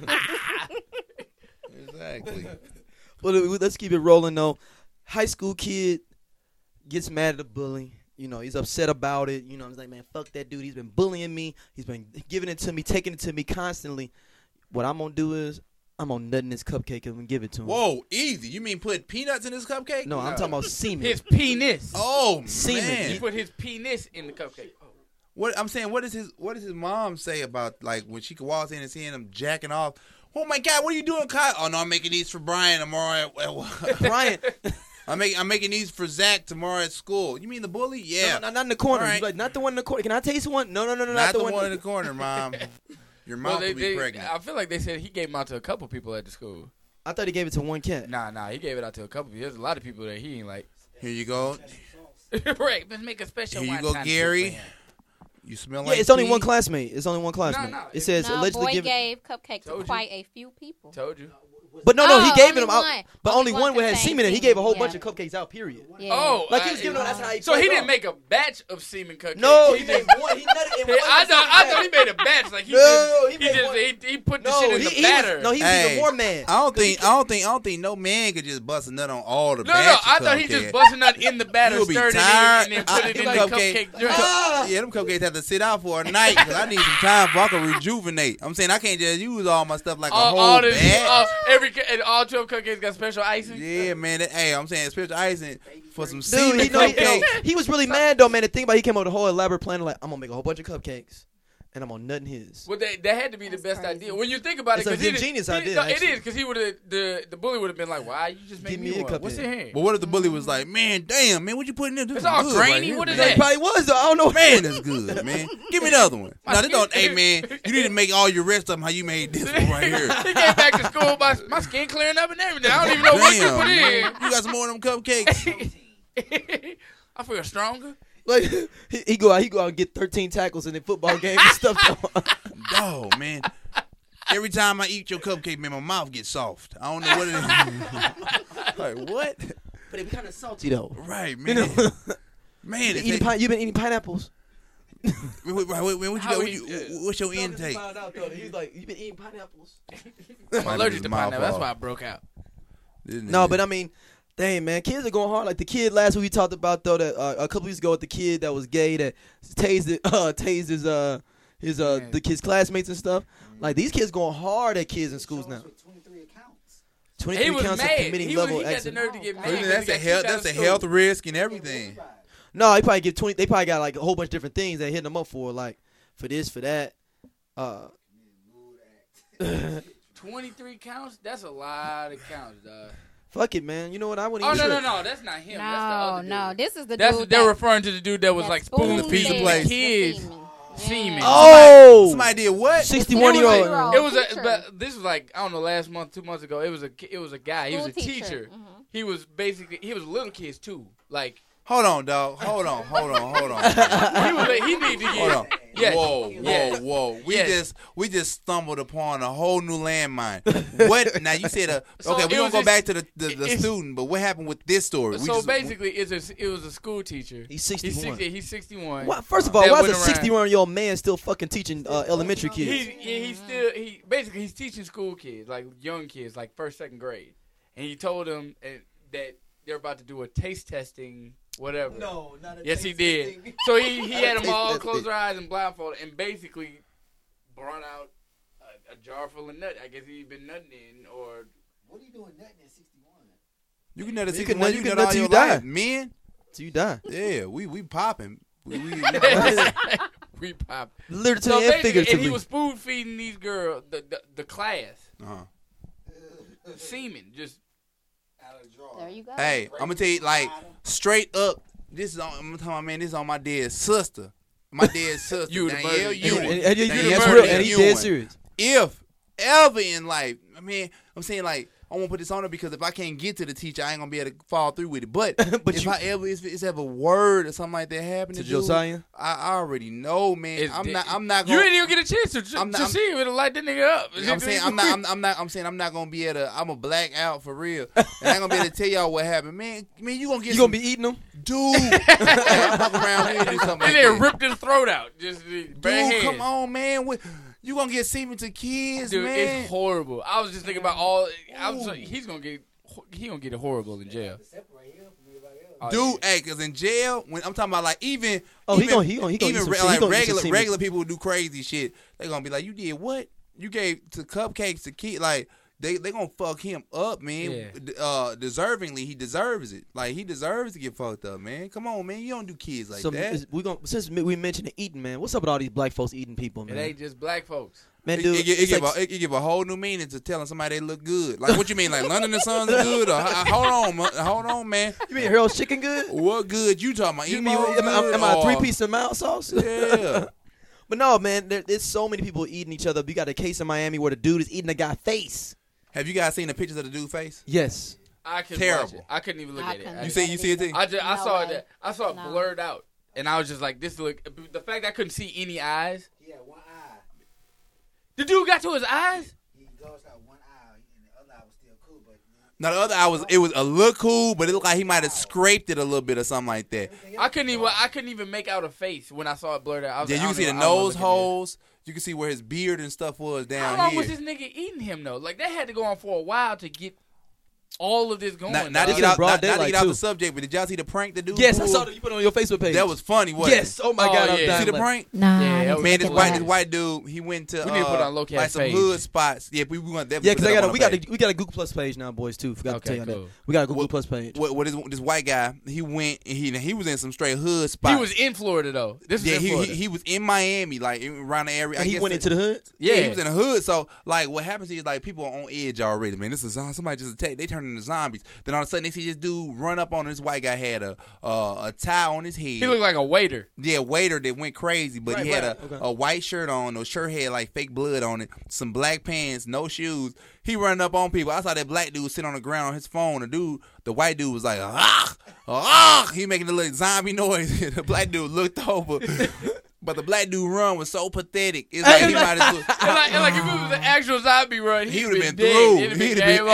exactly. Well, let's keep it rolling, though. High school kid gets mad at the bully. He's upset about it. He's like, man, fuck that dude. He's been bullying me. He's been giving it to me, taking it to me constantly. What I'm going to do is I'm going to nut in this cupcake and give it to him. Whoa, easy. You mean put peanuts in this cupcake? No, I'm talking about semen. His penis. Oh Semen. He man. put his penis in the cupcake. What I'm saying, what does his mom say about like when she walks in and seeing him jacking off? Oh my God, what are you doing, Kyle? Oh no, I'm making these for Brian tomorrow. Brian, I'm making these for Zach tomorrow at school. You mean the bully? Yeah. no, not in the corner. All right. He's like, not the one in the corner. Can I taste one? No, Not the one in the corner, Mom. Your mom Well, could be pregnant. I feel like they said he gave him out to a couple people at the school. I thought he gave it to one cat. Nah, he gave it out to a couple people. There's a lot of people that he ain't like. Here you go. Right, let's make a special Here you one go, time Gary. for him. You smell Yeah, like it's only tea? one classmate. It's only one classmate. no. It says No, allegedly boy given. gave cupcakes Told to you. quite a few people. Told you. But no, he Oh, gave only them out. one. But Only only one had contained semen in it. He gave a whole semen, bunch yeah. of cupcakes out. Period. Yeah. Oh, Like he was giving them. That's how he. So he played didn't off. make a batch of semen cupcakes. No, he just, made one. He nutted in one. I thought he made a batch. Like he No, just, he made one. he put the No, shit in he the batter. was Hey, even more mad. I don't think no man could just bust a nut on all the No, batch I of thought he cupcakes. just busted nut in the batter, You'll be stirred it in, tired. and then put it in the cupcake jar. Yeah, them cupcakes have to sit out for a night because I need some time so I can rejuvenate. I'm saying I can't just use all my stuff like a whole all this, batch. and all 12 cupcakes got special icing. Yeah, man. Hey, I'm saying spiritual icing for some Dude, semen cupcakes. he was really mad though, man. The thing about he came up with a whole elaborate plan like I'm gonna make a whole bunch of cupcakes and I'm gonna nut in his. Well, that had to be the best crazy. idea when you think about It's it. a 'cause he ingenious didn't- idea, No, it actually. is because he would have the bully would have been like, "Why you just make Give me me a one? cupcake. What's in here?" But what if the bully was like, man, damn, man, what you putting in this? It's is all good grainy. right here, What is man. He that? probably was though. I don't know. Man, that's good, man. Give me the other one. No, this don't. Hey, man, you need to make all your rest of them how you made this one right here. He came back to school, my skin clearing up and everything. I don't even know what you Damn, put man. in. You got some more of them cupcakes? I feel stronger. Like he go out and get 13 tackles in the football game and stuff. Oh, man. Every time I eat your cupcake, man, my mouth gets soft. I don't know what it is. Like, what? But it be kind of salty though. Right, You man. know, Man, you been eating pineapples. what's your intake? He's like, you been eating pineapples. I'm allergic to Mouth pineapple. That's off. why I broke out. No, but I mean, dang man, kids are going hard. Like the kid last week we talked about though that a couple weeks ago with the kid that was gay that tased his classmates and stuff. Like these kids going hard at kids in schools now. 23 He was counts of mad. committing He level got the accident. nerve to get mad. 'cause That's he a got health. kicked out That's of a school. health risk and everything. No, he probably give 20. They probably got like a whole bunch of different things they hitting them up for, like for this, for that. 23 counts? That's a lot of counts, dog. Fuck it, man. You know what? I wouldn't. Oh, even no, trip. that's not him. No, that's the other dude. no, this is the That's dude they're that, referring to the dude that was that like spoon spoon pizza fed place. the kids. semen. Semen. Oh, Somebody did what? 61-year-old. It was Teacher. but this was like I don't know, last month, 2 months ago. It was a guy. He was a School teacher. Mhm. He was little kids too. Like Hold on, dog. Hold on. he needed to get. Hold on. Yes. Whoa. Yes. We just stumbled upon a whole new landmine. What? Now you said So okay. it We're gonna was go just- back to the it's- student, but what happened with this story? So basically, it was a school teacher. He's 61. He's 61. Why, first of all, That why is a went around. 61-year-old man still fucking teaching elementary kids? He's teaching school kids, like young kids, like first, second grade, and he told them that they're about to do a taste testing, whatever. No, not a Yes, he taste did. testing. So he had them Taste all testing. close their eyes and blindfolded, and basically brought out a jar full of nut. I guess he'd been nutting in, or you can nut at You 61. can nut- you You can nut nut all till your you die. life, men. Till you die. Yeah, we popping. We we popped. Literally So and basically, and figuratively. he was spoon feeding these girls, the class, semen, just. There you go. Hey, I'm gonna tell you, like, straight up. I'm gonna tell my man, this is on my dead sister. My dead sister. You the Danielle murderer. and, Ewan. and Danielle that's murderer. real, and he Ewan. dead serious. If ever in life, I mean, I'm saying like I won't put this on her because if I can't get to the teacher, I ain't gonna be able to follow through with it. But, But if you- I ever, if it's ever word or something like that happening To dude, Josiah? I already know, man. It's I'm dead. not You gonna. didn't even get a chance to see him. It'll light that nigga up. I'm saying I'm not gonna be able to. I'm a black out for real. And I ain't gonna be able to tell y'all what happened, man. You gonna get You some, gonna be eating them? dude. I'm fucking around here and do something And like then that. ripped his throat out. Just bare Dude, hands. come on, man. You gonna get semen to kids, Dude, man? it's horrible. I was just thinking about all. He's gonna get it horrible in jail. Oh, Dude, hey, cause in jail, when I'm talking about like even Oh, he even, gonna eat some even shit. like He gonna eat regular some regular people who do crazy shit, they gonna be like, you did what? You gave to cupcakes to kids, like they gonna fuck him up, man. Yeah. Deservingly, he deserves it. Like he deserves to get fucked up, man. Come on, man, you don't do kids like So that. since we mentioned the eating, man, what's up with all these black folks eating people, It man? ain't just black folks. Man, dude, It give a whole new meaning to telling somebody they look good. Like what you mean, like London the Sun's good? Or hold on, man. you mean Harold's chicken good? What good you talking about? You mean Emo good am I a or- 3-piece of mild sauce? Yeah. But no, man, there's so many people eating each other. We got a case in Miami where the dude is eating a guy's face. Have you guys seen the pictures of the dude's face? Yes. I couldn't Terrible. watch it. I couldn't even look at it. couldn't. You see it too? I No saw way. that. I saw it No. blurred out. and I was just like, this look. The fact that I couldn't see any eyes. He had one eye. The dude got to his eyes. He lost out one eye, and the other eye was still cool. But Now the other eye was a look cool, but it looked like he might have scraped it a little bit or something like that. I couldn't even make out a face when I saw it blurred out. I was Yeah, like, you I can see the don't know, I don't wanna nose look at holes. You can see where his beard and stuff was this. down How long here. was this nigga eating him though? Like that had to go on for a while to get all of this going. Not to dog. get in out, broad not to daylight, get out too. the subject, but did y'all see the prank the dude Yes, I pulled? saw that you put it on your Facebook page. That was funny, wasn't Yes. Oh my God, Oh, I'm yeah. it? dying. See the laughing. prank? Nah, Yeah, I didn't that was- Man, look this at white that. this white dude, he went to We need to put on Locat's like some page. hood spots. Yeah, we want that. Yeah, because we got a Google Plus page now, boys too. Forgot Okay, to tell you cool. that. We got a Google What- Plus page. What is this white guy? He went and he was in some straight hood spots. He was in Florida though. This was yeah, in Florida. he was in Miami, like around the area. And he went into the hood. Yeah, Yeah. he was in the hood. So, like, what happens is, like, people are on edge already, man. This is somebody just attacked. They turn into zombies. Then all of a sudden, they see this dude run up on him. This white guy had a tie on his head. He looked like a waiter. Yeah, waiter that went crazy, but he Right, had right, okay. a white shirt on. The shirt had like fake blood on it. Some black pants, no shoes. He running up on people. I saw that black dude sit on the ground on his phone. The white dude was like, ah, ah. He making a little zombie noise. The black dude looked over. But the black dude run was so pathetic. It's like he might as well. And like if it was an actual zombie run, He he'd would've been been dead. through. It'd have been He'd game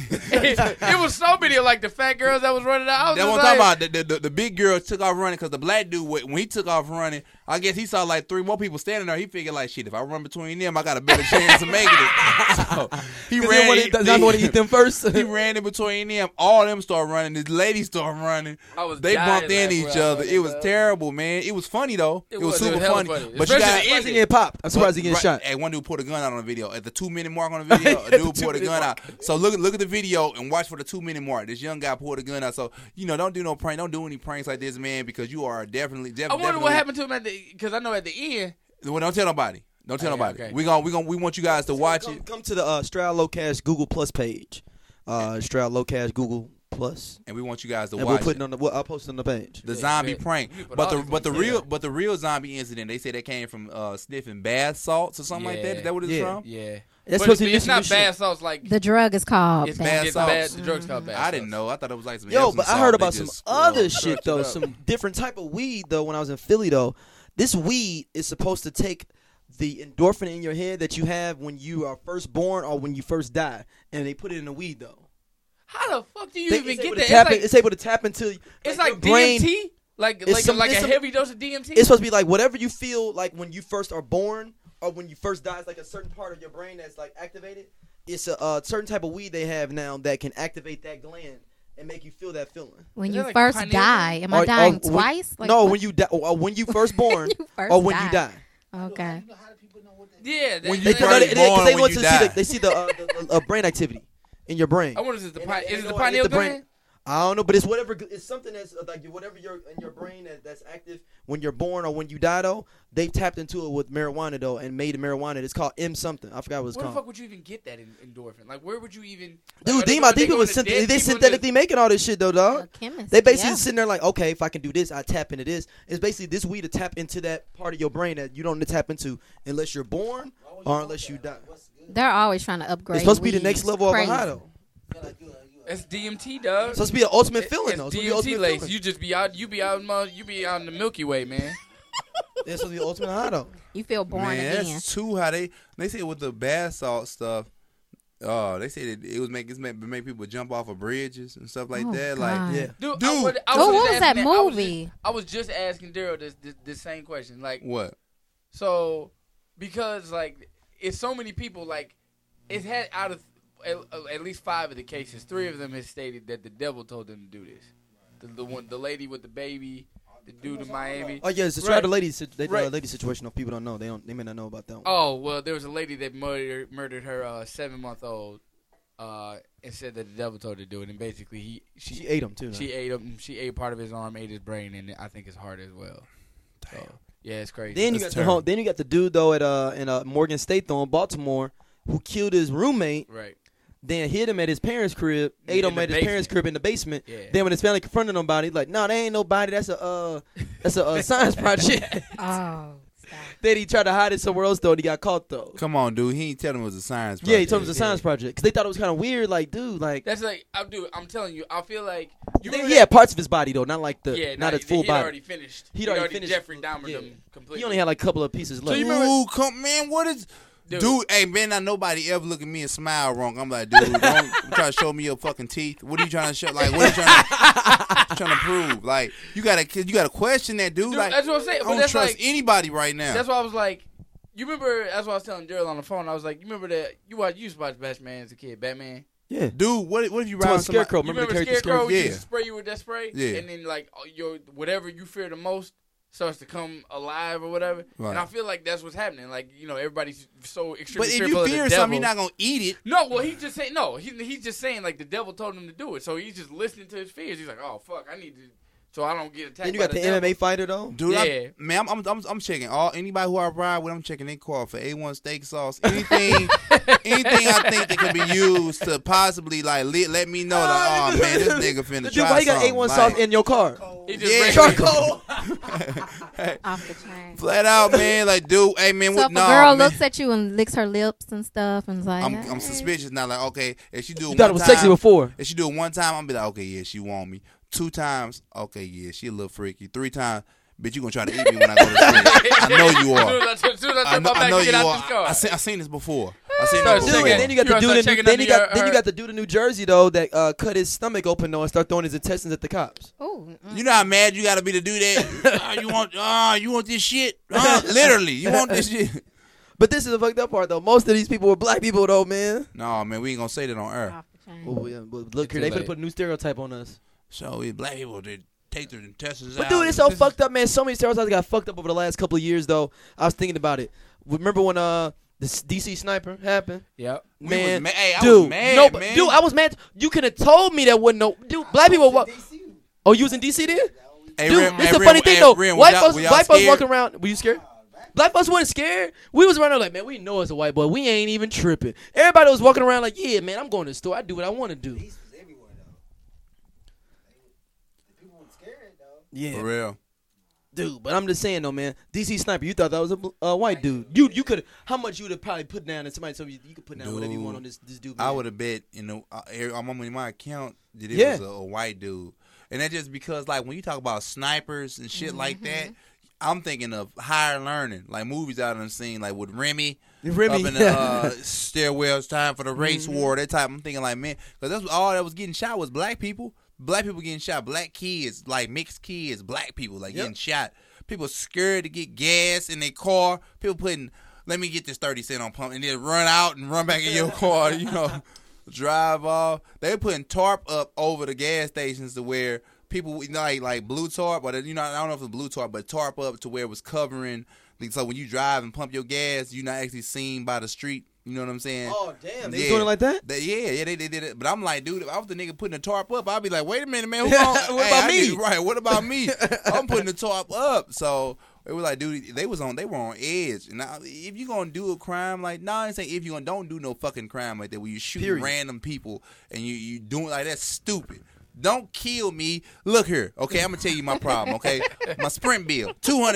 have been over. It was so many of like the fat girls that was running out. I was That's just what I'm like, talking about. The big girl took off running because the black dude, when he took off running, I guess he saw like 3 more people standing there. He figured like, shit, if I run between them, I got a better chance of making it. So he ran. Doesn't want to eat them first. He ran in between them. All of them started running. This lady started running. I was They dying bumped into laughing each when I other. saw It was that. terrible, man. It was funny though. It was super hella funny. But you Especially got. the Surprised he ending. getting popped. I'm surprised he getting Right. shot. Hey, one dude pulled a gun out on the video. At the 2-minute mark on the video, a dude pulled a gun out. So look at the video and watch for the 2-minute mark. This young guy pulled a gun out. So don't do no prank. Don't do any pranks like this, man, because you are definitely. I wonder what happened to him because I know at the end. Well, don't tell nobody. Don't tell Oh, yeah, nobody. okay. We want you guys to watch it. Come to the Stroud Lowcast Google Plus page. Stroud Lowcast Google Plus. And we want you guys to And we'll watch put it. it on I'll post it on the page. The Yeah, zombie bet. prank, You put but all the these but the links, real yeah. but the real zombie incident. They said that came from sniffing bath salts or something like that. Yeah. Is that what it's Yeah. from? Yeah, That's but supposed to be it's not mixing bad this sauce like The drug is called it's bad bad. sauce. The drug's called bad. I didn't sauce. know. I thought it was like some. Yo, Epsom but I salt heard they about some just, other stuck shit it though, up. some different type of weed though. When I was in Philly though, this weed is supposed to take the endorphin in your head that you have when you are first born or when you first die, and they put it in the weed though. How the fuck do you They- even it's get able that? to tap in- it's able to tap into. It's your like brain. DMT, like It's some- a it's some- heavy dose of DMT. It's supposed to be like whatever you feel like when you first are born or when you first die. It's like a certain part of your brain that's like activated. It's a certain type of weed they have now that can activate that gland and make you feel that feeling. when Is you that like first pineal die. Am I Or- dying or when- twice? Like, no, what? when you die, or when you first born, You first or when you die. die. Okay. You know how do people know what yeah, When They, you no, first they, born, they when want you to die. see the brain activity in your brain. I wonder if it's the And pine. they- Is it they the know pineal if the brain- gland? I don't know, but it's whatever. It's something that's like whatever you're in your brain that's active when you're born or when you die. Though they've tapped into it with marijuana though and made marijuana. It's called M something. I forgot what it's Where the called. fuck would you even get that endorphin? Like, where would you even? Dude, like, these they people going to dead they people synthetically making all this shit though, dog. A chemist, They basically yeah. sitting there like, okay, if I can do this, I tap into this. It's basically this weed to tap into that part of your brain that you don't tap into unless you're born or unless you die. They're always trying to upgrade. It's supposed to be the weed. next level of a Crazy. high though. It's DMT, dog. It's supposed to be an ultimate feeling though. It's It's supposed to be DMT an ultimate lace. feeling. You just be out. You be out in the Milky Way, man. It's supposed to be the ultimate high though. You feel born Man, again. that's too how they say with the bath salt stuff. They said it was make people jump off of bridges and stuff like Oh, that. God. Like, Yeah. Dude, Dude. I Oh, just what was asking that I was movie? just- I was just asking Daryl this same question. Like, what? so because like it's so many people. Like, it's had out of at least 5 of the cases, 3 of them has stated that the devil told them to do this. The lady with the baby, the dude in Miami. Oh yeah, it's Right. the lady Right. lady situation. If people don't know, they may not know about that one. Oh well, there was a lady that murdered her 7-month-old, and said that the devil told her to do it. And basically, She ate him too. she ate him. She ate part of his arm, ate his brain, and I think his heart as well. So, yeah, it's crazy. Then you That's got terrible. then you got the dude though in Morgan State though in Baltimore who killed his roommate. right. Then hit him at his parents' crib, ate In him the at his parents' basement. crib in the basement. Yeah. Then when his family confronted nobody, he's like, "No, they ain't nobody. That's a science project." Oh, Then he tried to hide it somewhere else though, and he got caught though. Come on, dude. He ain't telling him it was a science project. Yeah, he told him it was a science project because they thought it was kind of weird. Like, dude, like That's like, I'm telling you, I feel like you remember he that- had parts of his body though, not like the Yeah, not his he'd full body. already finished. He'd already finished. Jeffrey Dahmer Yeah. them completely. He only had like a couple of pieces left. you remember- Dude, come man, what is Dude. dude? Hey man, not nobody ever look at me and smile wrong. I'm like, dude, don't try to show me your fucking teeth. What are you trying to show? Like, what are you trying to prove? Like, you gotta question that, dude. Dude, Like, that's what I'm saying. I But don't that's trust like, anybody right now. that's why I was like, you remember? That's what I was telling Gerald on the phone. I was like, you remember that you used to watch Batman as a kid, Batman. yeah, Dude, what if you It's on round somebody? Scarecrow. You Remember the remember character Scarecrow? Scarecrow? He Yeah. spray you with that spray, Yeah. and then like your whatever you fear the most starts to come alive or whatever. Right. And I feel like that's what's happening. Like everybody's so But extremely if fearful you of the fear devil. something, you're not gonna eat it. No, well, he's just saying no. He's just saying like the devil told him to do it, so he's just listening to his fears. He's like, oh fuck, I need to, so I don't get attacked. then you by got the devil. MMA fighter though. Dude, Yeah. I'm checking all anybody who I ride with. I'm checking their car for A1 steak sauce. Anything I think that could be used to possibly like let me know like, oh man, this nigga finna Dude, try why you got something. A1 Like, sauce in your car? He just Yeah. regular- Charcoal. Off the chain. flat out, man. Like, dude, hey man, So what? if No, a girl man. looks at you and licks her lips and stuff and is like, I'm "Hey." suspicious now. Like, okay, if she do it You thought one it was time, sexy before. if she do it one time, I'm be like, okay, yeah, she want me. 2 times, okay, yeah, she a little freaky. 3 times, bitch, you gonna try to eat me when I go to sleep. I know you are. As soon as I I turn know, my I back know and you get out are. this car. I seen this before. I seen Start this Dude, before. and then you got You the dude start in checking then under you got your- then you got the dude in New Jersey though that cut his stomach open though and start throwing his intestines at the cops. Ooh, You know how mad you gotta be to do that? You want this shit? Literally, you want this shit? But this is the fucked up part though. Most of these people were black people though, man. No, man, we ain't gonna say that on air. off the chain. Oh, yeah, but look here, too they finna late. put a new stereotype on us. So we black people did take their intestines But out. dude, it's so This is- fucked up, man. So many stereotypes got fucked up over the last couple of years though. I was thinking about it. Remember when the DC sniper happened? Yep. We was Man, ma- hey, I dude, was mad, no, but- man. dude, I was mad. You could have told me that wasn't no dude. Black people, oh, you was in DC then? Hey, Dude, Ren, it's hey, a Ren, funny thing hey, though. Ren, White y'all- folks, were y'all white folks scared? walking around. Were you scared? Black folks wasn't scared. We was around there like, man, we know it's a white boy. We ain't even tripping. Everybody was walking around like, yeah, man, I'm going to the store. I do what I want to do. Police was everywhere though. The people weren't scared though. Yeah, For real. dude. But I'm just saying though, man. DC sniper, you thought that was a white dude. You could. How much you would have probably put down? And somebody told you you could put down whatever you want on this dude. I man. would have bet in my account that it Yeah. was a white dude, and that's just because like when you talk about snipers and shit like that, I'm thinking of higher learning, like movies out on the scene, like with Remy, Remy, up in the stairwells, time for the race war, that type. I'm thinking like, man, because that's all that was getting shot was black people. Black people getting shot, black kids, like mixed kids, black people like Yep. getting shot. People scared to get gas in their car. People putting, let me get this 30 cent on pump, and then run out and run back in your car, you know, drive off. They putting tarp up over the gas stations to where people, you know, like blue tarp, but you know, I don't know if it's blue tarp, but tarp up to where it was covering. So when you drive and pump your gas, you're not actually seen by the street. You know what I'm saying? Oh damn, they Yeah. doing it like that? Yeah, they did it. But I'm like, dude, if I was the nigga putting the tarp up, I'd be like, wait a minute, man. Who What about me? Right, what about me? I'm putting the tarp up. So it was like, dude, they were on edge. And if you gonna do a crime, like, nah, I ain't saying if you gonna don't do no fucking crime like that where you shoot Period. random people and you doing like that's stupid. Don't kill me. Look here, okay? I'm gonna tell you my problem, okay? My Sprint bill,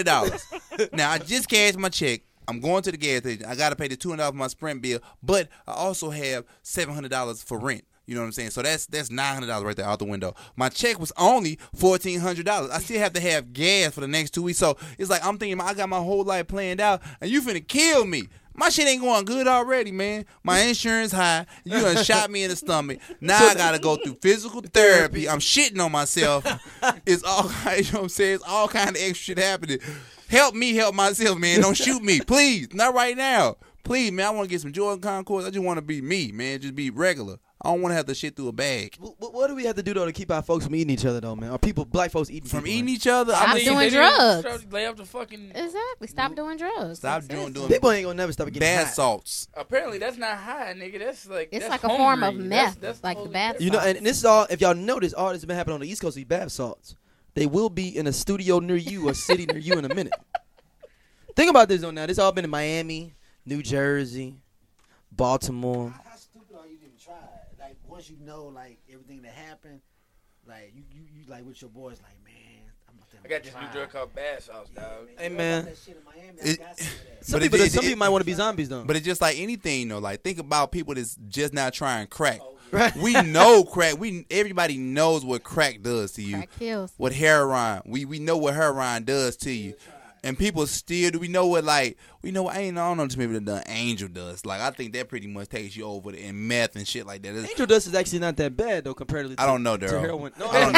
$200. Now I just cashed my check. I'm going to the gas station. I gotta pay the $200 for my Sprint bill, but I also have $700 for rent. You know what I'm saying? So that's $900 right there out the window. My check was only $1,400. I still have to have gas for the next 2 weeks. So it's like I'm thinking I got my whole life planned out, and you finna kill me. My shit ain't going good already, man. My insurance high. You done shot me in the stomach. Now I gotta go through physical therapy. I'm shitting on myself. It's all you know what I'm saying. It's all kind of extra shit happening. Help me help myself, man. Don't shoot me, please. Not right now. Please, man. I want to get some Jordan Concourse. I just want to be me, man. Just be regular. I don't want to have to shit through a bag. What do we have to do though to keep our folks from eating each other though, man? Are people black folks eating From people, eating man? each other, Stop I mean, doing They need to drugs. Lay up the fucking. Exactly. Stop doing drugs. stop That's doing it. People ain't gonna never stop getting bath high. salts. Apparently, that's not high, nigga. That's like It's that's like a form of hungry. meth, That's like the totally bath different. You know, and this is all. If y'all notice, all this has been happening on the East Coast. These bath salts, they will be in a studio near you, a city near you in a minute. Think about this though. Now, this all been in Miami, New Jersey, Baltimore. How stupid are you to even try it? Like once you know like everything that happened, like you like with your boys, like man, I'm I got this new drug called Bath Sauce, dog. Hey man, That shit in Miami, It- I got some of that. some But people, it- some it- people might want to be zombies though. But it's just like anything, though. Like, think about people that's just now trying crack. Right. We know crack. Everybody knows what crack does to you. Crack kills. What heroin. We know what heroin does to you. And people still do. We know what, like, I don't know too many that done angel dust. Like, I think that pretty much takes you over in meth and shit like that. Angel dust is actually not that bad though, comparatively. I don't know, to Daryl. heroin. No, I don't know.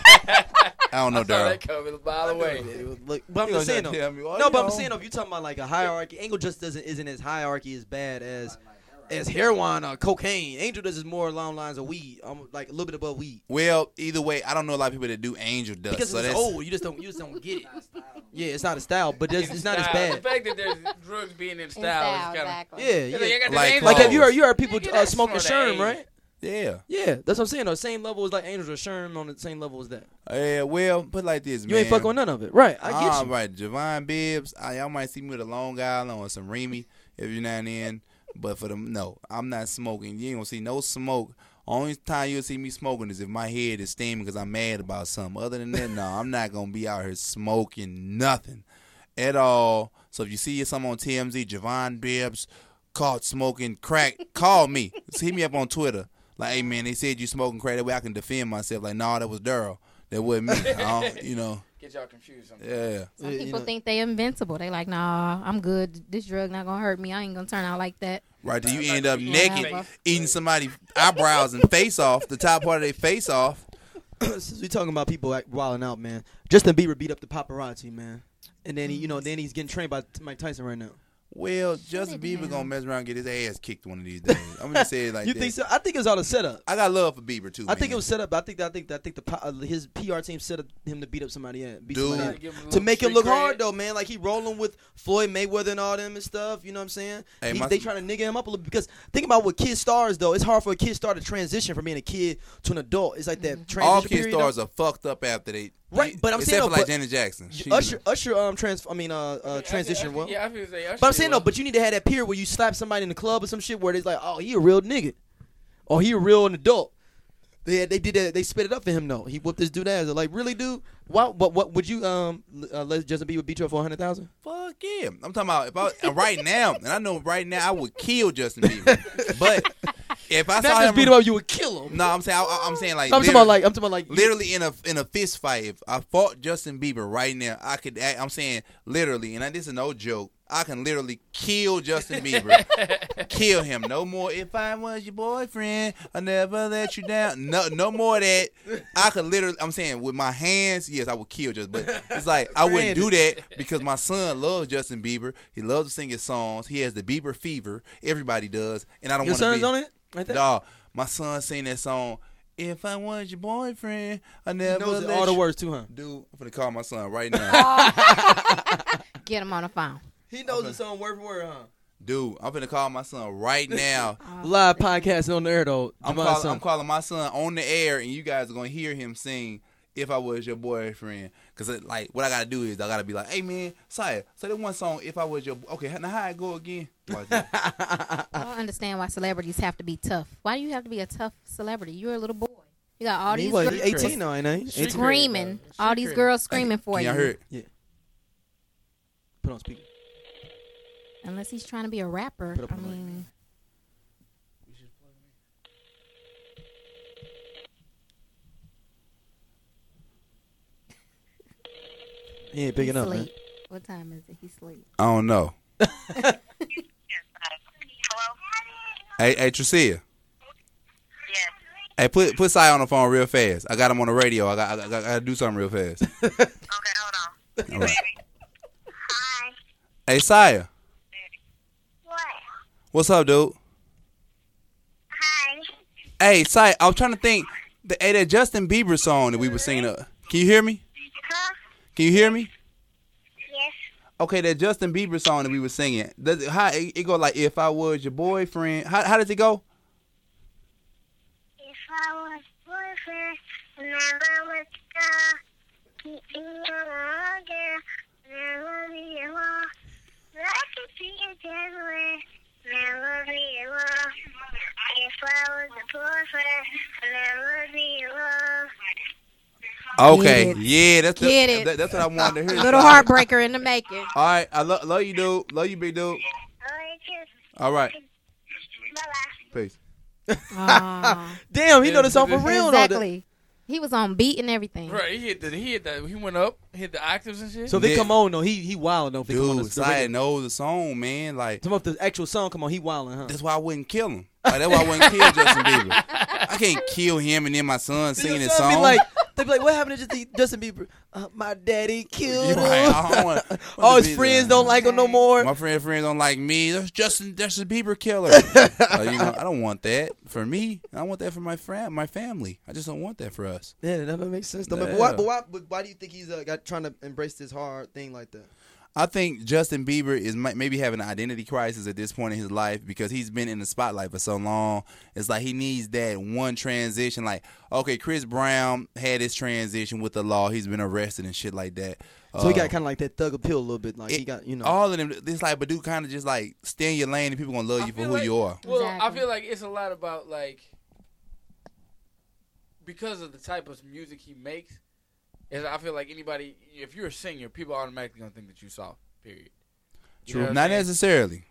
I don't know, I saw Daryl. that coming a mile away. Look, but I'm You just saying gonna though. tell me, well, No, you but I'm know. saying though, if you talking about like a hierarchy, Angel just isn't as hierarchy as bad as heroin or cocaine. Angel dust is more along the lines of weed, like a little bit above weed. Well, either way, I don't know a lot of people that do angel dust. Because so it's that's, old, you just don't get it. Yeah, it's not a style, but it's not as The bad. fact that there's drugs being in style, style, is kind of. exactly. Yeah, I got yeah. this Like angel Like have clothes. you heard people Nigga, that's smoking for the Sherm, age. right? yeah. Yeah, that's what I'm saying though. Same level as like Angels or Sherm on the same level as that. Yeah, well, put it like this, man. You ain't fucking with none of it, right? I get you. Right, Javon Bibbs. Y'all might see me with a Long Island or some Remy every now and then. But for them, no, I'm not smoking. You ain't gonna see no smoke. Only time you'll see me smoking is if my head is steaming because I'm mad about something. Other than that, no, I'm not gonna be out here smoking nothing at all. So if you see something on TMZ, Javon Bibbs caught smoking crack, call me. Hit me up on Twitter. Like, hey man, they said you smoking crack. That way I can defend myself. Like, no, that was Daryl. That wasn't me. You know. Get y'all confused. Sometimes. Yeah. Some You people know. think they invincible. They like, nah, I'm good. This drug not gonna hurt me. I ain't gonna turn out like that. Right, till you end up Yeah. naked, eating somebody's eyebrows and face off, the top part of their face off. Since we talking about people wilding out, man. Justin Bieber beat up the paparazzi, man, and then then he's getting trained by Mike Tyson right now. Well, Justin it Bieber down. gonna mess around and get his ass kicked one of these days. I'm gonna say it like You that. think so? I think it was all a setup. I got love for Bieber too. I think it man. was set up. I think his PR team set up him to beat up somebody. Beat Dude. somebody Give him a to little make him street look cred. hard though, man. Like he rolling with Floyd Mayweather and all them and stuff. You know what I'm saying? Hey, They trying to nigga him up a little because think about what kid stars though. It's hard for a kid star to transition from being a kid to an adult. It's like that transition All kid period, stars though. are fucked up after they. Right, but I'm except saying for though, like but Janet Jackson. She- transition. Well, Yeah, I feel say Usher. but I'm saying will. no. But you need to have that period where you slap somebody in the club or some shit where it's like, oh, he a real nigga, or he a real an adult. They did that. They spit it up for him though. He whooped this dude ass. Like really, dude? What would you let Justin Bieber beat you up for 100,000? Fuck yeah! I'm talking about if I right now, and I know right now I would kill Justin Bieber. But if I Not saw just him, beat him up, you would kill him. no, I'm saying like I'm talking about like literally in a fist fight. If I fought Justin Bieber right now, I could. I'm saying literally, and this is no joke. I can literally kill Justin Bieber, kill him. No more. If I was your boyfriend, I never let you down. No more of that. I could literally. I'm saying with my hands, yes, I would kill Justin. But it's like I wouldn't do that because my son loves Justin Bieber. He loves to sing his songs. He has the Bieber fever. Everybody does, and I don't your want to son's be. on it. Right there. Dawg, my son sing that song. If I was your boyfriend, I He never knows let all the you. words too, huh? Dude, I'm gonna call my son right now. Get him on the phone. He knows the song word for word, huh? Dude, I'm gonna call my son right now. Live podcast on the air though. I'm calling my son on the air, and you guys are gonna hear him sing "If I Was Your Boyfriend." Cause like what I gotta do is I gotta be like, "Hey man, Sire, say that one song. If I was your okay, now how it go again?" Watch that. I don't understand why celebrities have to be tough. Why do you have to be a tough celebrity? You're a little boy. You got all He these was girls 18 now, ain't he? 18. screaming. All these girls screaming for Can you. y'all hear it? Put on speaker. Unless he's trying to be a rapper. Put up I a mic. mean, He ain't picking he up, man. sleep. What time is it? He sleep. I don't know. Hello? Hey, Tracia. Yes. Hey, put Sire on the phone real fast. I got him on the radio. I gotta do something real fast. Okay, hold on. All right. Hi. Hey, Sire. What? What's up, dude? Hi. Hey, Sire, I was trying to think. That Justin Bieber song that we were singing. Can you hear me? Huh? Can you hear me? Yes. Okay, that Justin Bieber song that we were singing. Does it, how it go like if I was your boyfriend? How does it go? If I was boyfriend, never would stop. Keep me longer, never be alone. I could see it everywhere, never be alone. If I was a boyfriend, never be alone. Okay, Get it. yeah, Get it. that's what I wanted to hear. Little heartbreaker in the making. All right, I love you, dude. Love you, big dude. All right, cheers. All right, Bye-bye. peace. Aw. Damn, he know the song for real. though. Exactly. He was on beat and everything. Right, he went up, hit the octaves and shit. So if it Yeah. come on though, he wilding though. If it come on Dude, the Saya radio. knows the song, man. Like, Some of the actual song come on, he wilding, huh? that's why I wouldn't kill him. Like, that's why I wouldn't kill Justin Bieber. I can't kill him and then my son singing his Son song. be like, they be like, what happened to Justin Bieber? My daddy killed You're him. right. I don't want All his friends don't like him no more. My friends don't like me. That's Justin Bieber killer. I don't want that for me. I want that for my family. I just don't want that for us. Yeah, that never makes sense though. Yeah. But why do you think he's trying to embrace this hard thing like that? I think Justin Bieber is maybe having an identity crisis at this point in his life because he's been in the spotlight for so long. It's like he needs that one transition. Like, okay, Chris Brown had his transition with the law. He's been arrested and shit like that. So he got kind of like that thug appeal a little bit. Like he got, all of them. It's like, but dude, kind of just like stay in your lane and people gonna love you for who you are. Well, Exactly. I feel like it's a lot about like because of the type of music he makes. I feel like anybody, if you're a singer, people automatically gonna think that you soft. Period. You know what I'm Not saying? necessarily.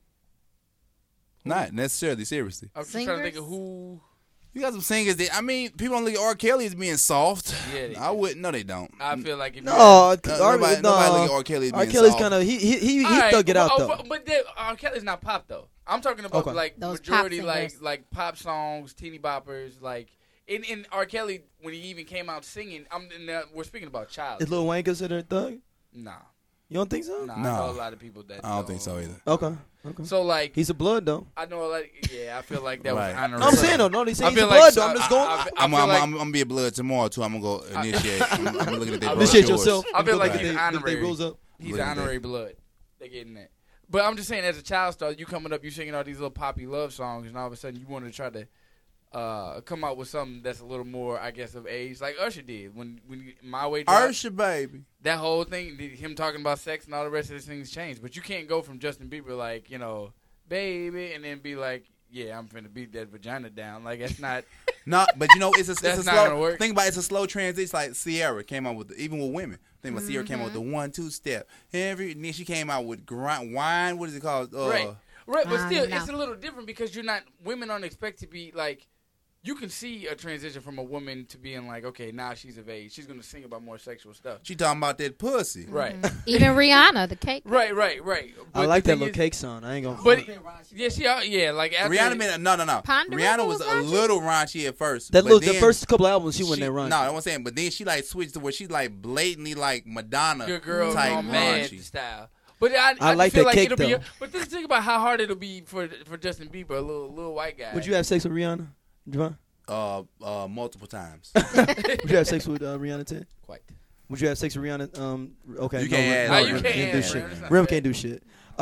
Not necessarily. Seriously, I'm just trying to think Singers? of who. you got some singers that people don't look at R. Kelly as being soft. Yeah, they I do. wouldn't. No, they don't. I feel like if no, Nobody look at R. Kelly as being R. Kelly's soft. kind of he All right, thug it out but, though. But R. Kelly's not pop though. I'm talking about Okay. like Those pop majority singers. like pop songs, teeny boppers, like. In R. Kelly, when he even came out singing, we're speaking about child. Is Lil Wayne considered a thug? Nah, You don't think so? nah. No. I know a lot of people that. I don't think so either. Okay. So like, He's a blood though. I know a lot. Yeah, I feel like that Right. was honorary. No, I'm saying though. No, they say I he's a feel blood like though. I'm just going. I feel like I'm gonna be a blood tomorrow too. I'm gonna go initiate. I'm looking at that. Initiate brochures. yourself. I feel like Look at he's they- look at they honorary. rules up. he's Look at that. honorary blood. They getting that. But I'm just saying, as a child star, you coming up, you singing all these little poppy love songs, and all of a sudden you want to try to come out with something that's a little more, I guess, of age, like Usher did when My Way dropped. Usher, baby. That whole thing, him talking about sex and all the rest of these things changed. But you can't go from Justin Bieber like, baby, and then be like, yeah, I'm finna beat that vagina down. Like, that's not. No, but it's a That's not slow. gonna work. Think about it, it's a slow transition. Like Sierra came out with even with women. Think about Sierra came out with the 1-2 step. And then she came out with wine. What is it called? Right, but still, no. it's a little different because women aren't expected to be like. You can see a transition from a woman to being like, okay, now she's of age. She's gonna sing about more sexual stuff. She talking about that pussy. Right, Even Rihanna, the cake. right. I But like the that thing little is- cake song. I ain't gonna. But like after Rihanna made no. Ponderosa Rihanna was was a raunchy? little raunchy at first. that but little, the then first couple albums she went there run. No, I was saying, but then she like switched to where she like blatantly like Madonna Good girl type gone mad raunchy. style. But I just like feel that like cake, it'll be. though. But just think about how hard it'll be for Justin Bieber, a little white guy. Would you have sex with Rihanna, Javon? Multiple times. Would you have sex with Rihanna, Ted? quite? Would you have sex with Rihanna? Okay. You can't no, ask Rim her. can't do Rim, shit. it's not Rim fair. can't do shit.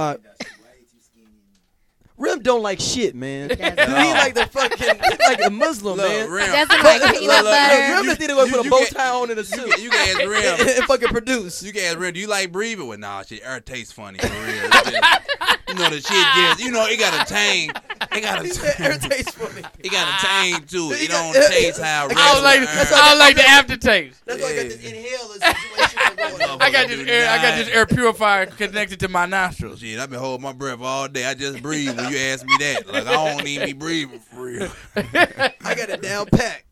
Rim don't like shit, man. Dude, he That's- like the fucking, he's like a Muslim, Look, man. Rim. Doesn't like peanut look, butter. Rim just need to go put a you bow get- tie on and a suit. You can ask Rim. and fucking produce. You can ask Rim. Do you like breathing? Well, nah, shit. Air tastes funny for real. It's just- the shit just. It got a tang. It got He a said air tang. tastes funny. It got a tang to it. He It got- don't taste how. I don't like. regular I don't like the aftertaste. That's why I got this inhaler situation going on. I got this air purifier connected to my nostrils. Shit, I've been holding my breath all day. I just breathe when you ask me that. Like, I don't need me breathing for real. I got it down pat.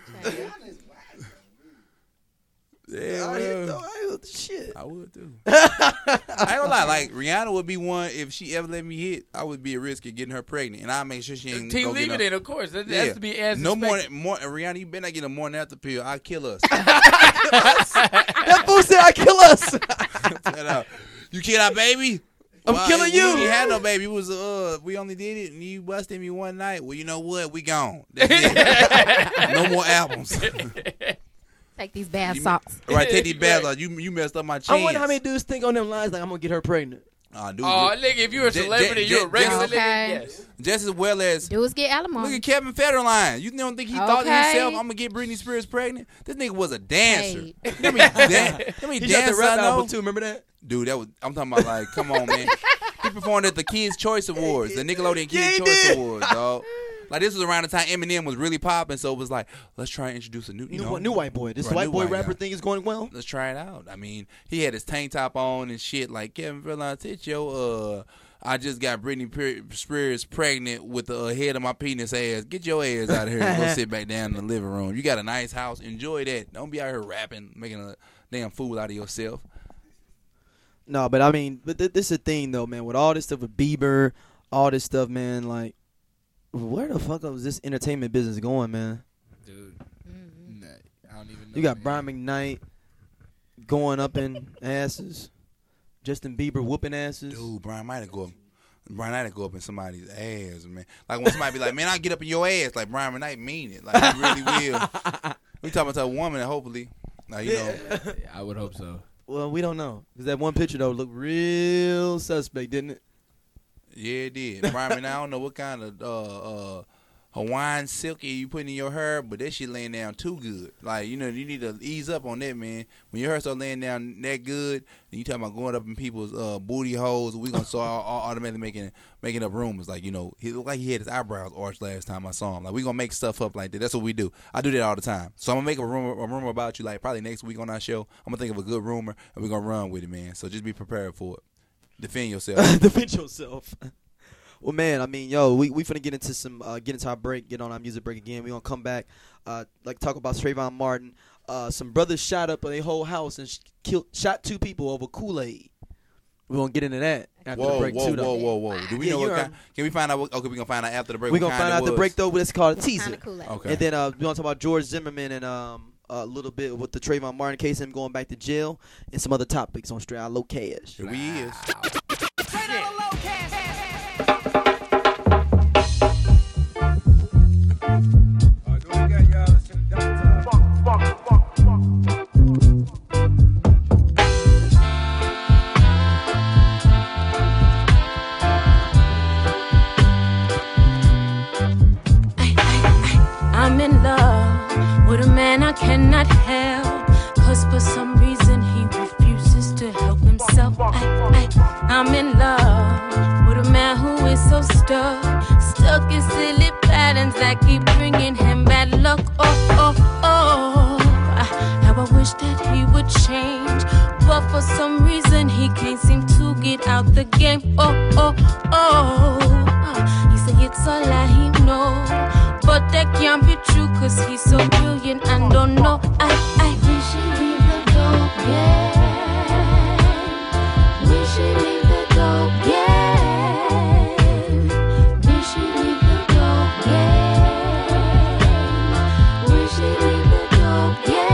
Yeah, I ain't well, know shit. I would too. I ain't gonna lie. Like, Rihanna would be one, if she ever let me hit, I would be at risk of getting her pregnant. And I'll make sure she ain't Team go get leaving no- it, of course. That Yeah. has to be as No more, expected. Rihanna, you better not get a morning after pill. I'll kill us. That fool said I kill us. Shut up. You kill our baby? I'm killing you. We didn't have no baby. It was we only did it and you busted me one night. Well, you know what? We gone. That's it. No more albums. Take these bath salts. Right, take these baths out. You messed up my chance. I wonder how many dudes think on them lines like I'm gonna get her pregnant. Dude, Oh, nigga, if you're a celebrity, you're a regular Okay. nigga. Yes. just as well as Dudes get look alimony. at Kevin Federline. You don't think he thought to Okay. himself, "I'm gonna get Britney Spears pregnant"? This nigga was a dancer. Hey. Let me dance. He shot the rap album too. Remember that? Dude, I'm talking about like, come on, man. He performed at the Kids' Choice Awards, the Nickelodeon Kids' Yeah, he Choice did. Awards, dog. Like this was around the time Eminem was really popping, so it was like, let's try and introduce a new white boy. This Right, white new boy white rapper guy. thing is going well. Let's try it out. I mean, he had his tank top on and shit. Like Kevin Furlong, I just got Britney Spears pregnant with the head of my penis ass. Get your ass out of here and go sit back down in the living room. You got a nice house. Enjoy that. Don't be out here rapping, making a damn fool out of yourself. No, but I mean, but this is the thing though, man. With all this stuff with Bieber, all this stuff, man. Like, where the fuck was this entertainment business going, man? Dude, nah, I don't even know. You got man. Brian McKnight going up in asses, Justin Bieber whooping asses. Dude, Brian might go up in somebody's ass, man. Like when somebody be like, man, I'll get up in your ass. Like Brian McKnight mean it. Like he really will. We talking about a woman, hopefully. Like, you know. Yeah, I would hope so. Well, we don't know because that one picture though looked real suspect, didn't it? Yeah, it did. Brian McKnight, I don't know what kind of Hawaiian silky you putting in your hair, but that shit laying down too good. Like, you know, you need to ease up on that, man. When your hair start laying down that good, then you talking about going up in people's booty holes, we gonna start automatically making up rumors. Like, you know, he looked like he had his eyebrows arched last time I saw him. Like, we gonna make stuff up like that. That's what we do. I do that all the time. So I'm gonna make a rumor about you, like probably next week on our show. I'm gonna think of a good rumor and we're gonna run with it, man. So just be prepared for it. Defend yourself. Defend yourself. Well, man, I mean, yo, we finna get into our break, get on our music break again. We gonna come back, like talk about Trayvon Martin. Some brothers shot up a whole house and shot 2 people over Kool-Aid. We gonna get into that after the break too, though. Whoa. Do we know what kind? Can we find out? Okay, we gonna find out after the break. We gonna find out the break though. But it's called a teaser. Kinda Kool-Aid. Okay. And then we gonna talk about George Zimmerman and a little bit with the Trayvon Martin case, him going back to jail, and some other topics on Straight Out Low Cash. Here we is. I'm in love with a man I cannot help, 'cause for some reason he refuses to help himself. I'm in love with a man who is so stuck in silly patterns that keep bringing him bad luck. How I wish that he would change, but for some reason he can't seem to get out the game. He said it's all that he knows, but that can't be true, 'cause he's so brilliant and don't know. I wish he'd leave the door, yeah. Wish he'd leave the door, yeah. Wish he'd leave the door, yeah. Wish he'd leave the door, yeah.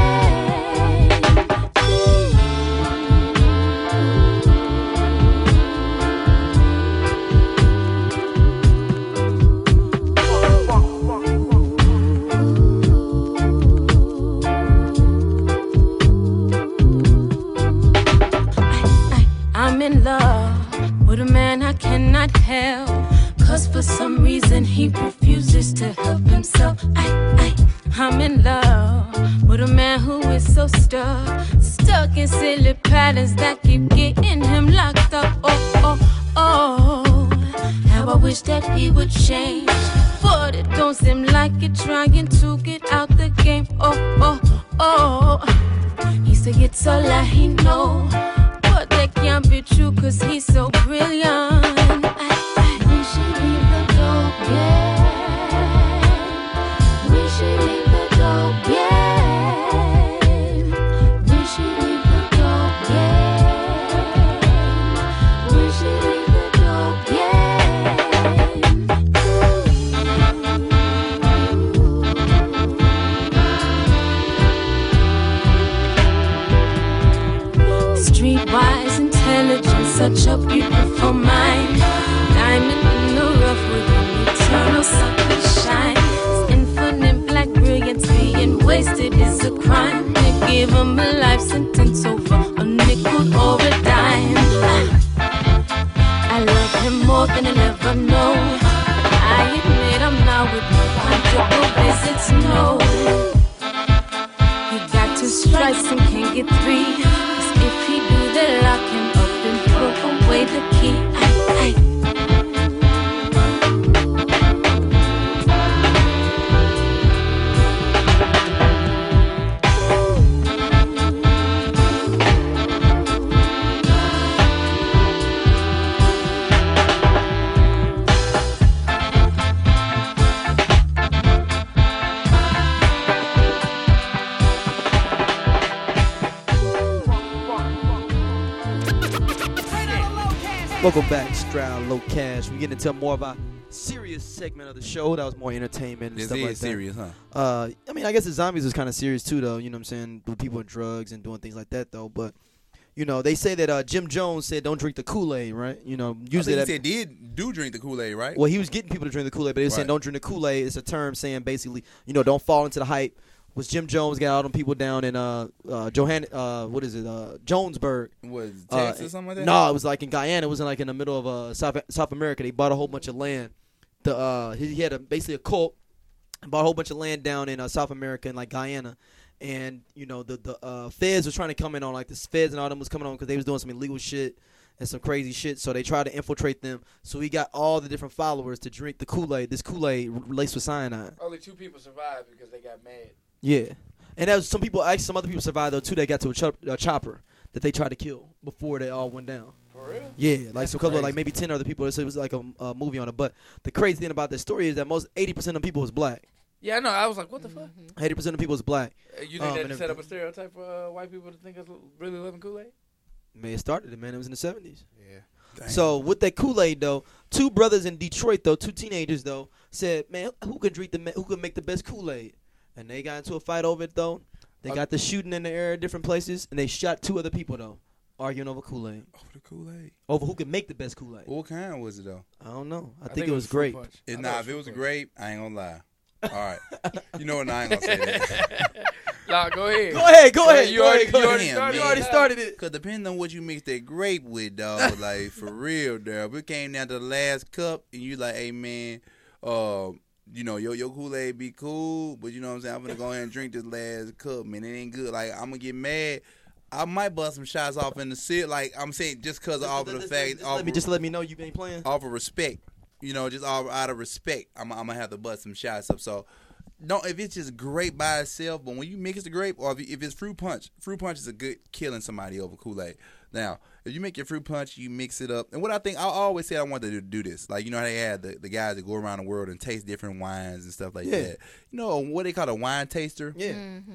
I'm in love with a man I cannot help, 'cause for some reason he refuses to help himself. I'm in love with a man who is so stuck in silly patterns that keep getting him locked up. How I wish that he would change, but it don't seem like it's trying to get out the game. He said it's all that he knows, but that can't be true, 'cause he's so brilliant. I wish he'd leave the door, yeah. Wish he'd leave the door, yeah. Wish he'd leave the door, yeah. Wish he'd leave the door, yeah. Streetwise intelligence, such a beautiful mind. Diamond in the rough with an eternal sunshine. His infinite black brilliance being wasted is a crime. They give him a life sentence over a nickel or a dime. I love him more than he'll ever know. I admit I'm now with no conjugal visits, no. He got 2 strikes and can't get 3. 'Cause if he do, they lock him up and throw away the key. Welcome back, Stroud Low Cash. We get into more of our serious segment of the show. That was more entertainment and This stuff is like that. serious, huh? I mean, I guess the zombies is kind of serious too, though. You know what I'm saying? With people with drugs and doing things like that, though. But you know, they say that Jim Jones said, "Don't drink the Kool-Aid," right? You know, usually I that. think he said do drink the Kool-Aid, right? Well, he was getting people to drink the Kool-Aid, but they were saying, Right. "Don't drink the Kool-Aid." It's a term saying basically, you know, don't fall into the hype. Was Jim Jones got all them people down in Jonesburg? Was Texas or something like that? No, it was like in Guyana. It was in the middle of South America. They bought a whole bunch of land. He had basically a cult, bought a whole bunch of land down in South America and like Guyana, and you know the feds was trying to come in on, like the feds and all them was coming on because they was doing some illegal shit and some crazy shit. So they tried to infiltrate them. So he got all the different followers to drink the Kool-Aid. This Kool-Aid laced with cyanide. Only 2 people survived because they got mad. Yeah, and that was some other people survived though too. They got to a chopper that they tried to kill before they all went down. For real? Yeah, like That's so a couple of, crazy. like maybe 10 other people. So it was like a movie on it. But the crazy thing about this story is that most 80% of people was black. Yeah, I know. I was like, what the fuck? 80% of people was black. You think and that set up everything. a stereotype for white people to think us really living Kool-Aid? Man, it started it, man. It was in the 70s. Yeah. Dang. So with that Kool-Aid though, 2 brothers in Detroit though, 2 teenagers though, said, man, who could make the best Kool-Aid? And they got into a fight over it though. They got the shooting in the air at different places, and they shot 2 other people though, arguing over Kool-Aid, Oh, the Kool-Aid. over who could make the best Kool-Aid. What kind was it though? I don't know. I think think it was Fruit grape. Punch. I Nah, thought if it was Fruit grape, I ain't gonna lie. All right, you know what? I ain't gonna say that. Punch. Nah, go ahead. Go ahead. You already Damn, started. You already started it. Cause depending on what you mix that grape with, dog, like for real, dog. If it came down to the last cup, and you like, hey man, you know, your Kool-Aid be cool, but you know what I'm saying, I'm gonna go ahead and drink this last cup, man. It ain't good. Like I'm gonna get mad. I might bust some shots off in the sit. Like I'm saying, just cause of the fact, Let me know you ain't playing. off of respect. You know, just all out of respect, I'm gonna have to bust some shots up. So, no, if it's just grape by itself, but when you mix the grape, or if it's fruit punch is a good killing somebody over Kool-Aid. Now, if you make your fruit punch, you mix it up. And what I think, I always say I wanted to do this. Like, you know how they had the guys that go around the world and taste different wines and stuff like Yeah. that. You know what they call a wine taster? Yeah.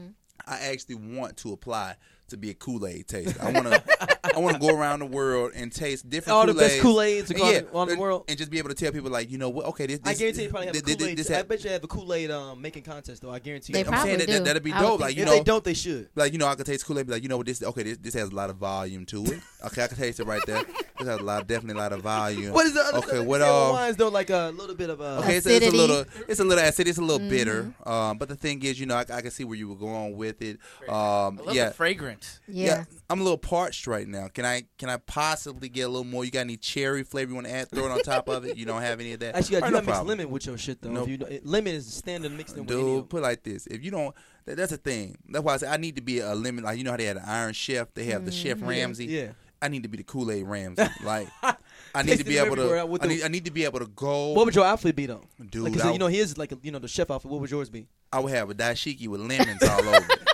I actually want to apply to be a Kool-Aid taster. I want to go around the world and taste different All the Kool-Aids. best Kool-Aids And around the world. and just be able to tell people like, you know what? Okay, this I guarantee you probably have a Kool-Aid. this I had- bet you have a Kool-Aid making contest though. I guarantee They you. I'm saying probably do. that'd be I would dope. think Like you If know, they don't, they should. like you know, I could taste Kool-Aid. Be like, you know what? This has a lot of volume to it. Okay, I can taste it right there. This has definitely a lot of volume. What is the other Okay, stuff? what Say all? wines though? Like a little bit of Okay, so Acidity. it's a little acid. It's a little bitter. But the thing is, you know, I can see where you were going with it. I love Yeah. the fragrance. Yeah. I'm a little parched right now. Can I possibly get a little more? You got any cherry flavor you want to add? Throw it on top of it. You don't have any of that. Actually, you All got right, to mix problem. lemon with your shit though. Nope. Lemon is standard mixed in with any Dude, of put it like this. If you don't, that's the thing. That's why I say I need to be a lemon. Like, you know how they had an Iron Chef? They have the Chef Ramsay. Yeah. I need to be the Kool-Aid Ramsay. Like, I need to Tasted be them able everywhere to. with I need to be able to go. What would your outfit be though? Dude, Like, 'cause, I, you know, his like the chef outfit. What would yours be? I would have a dashiki with lemons all over. it.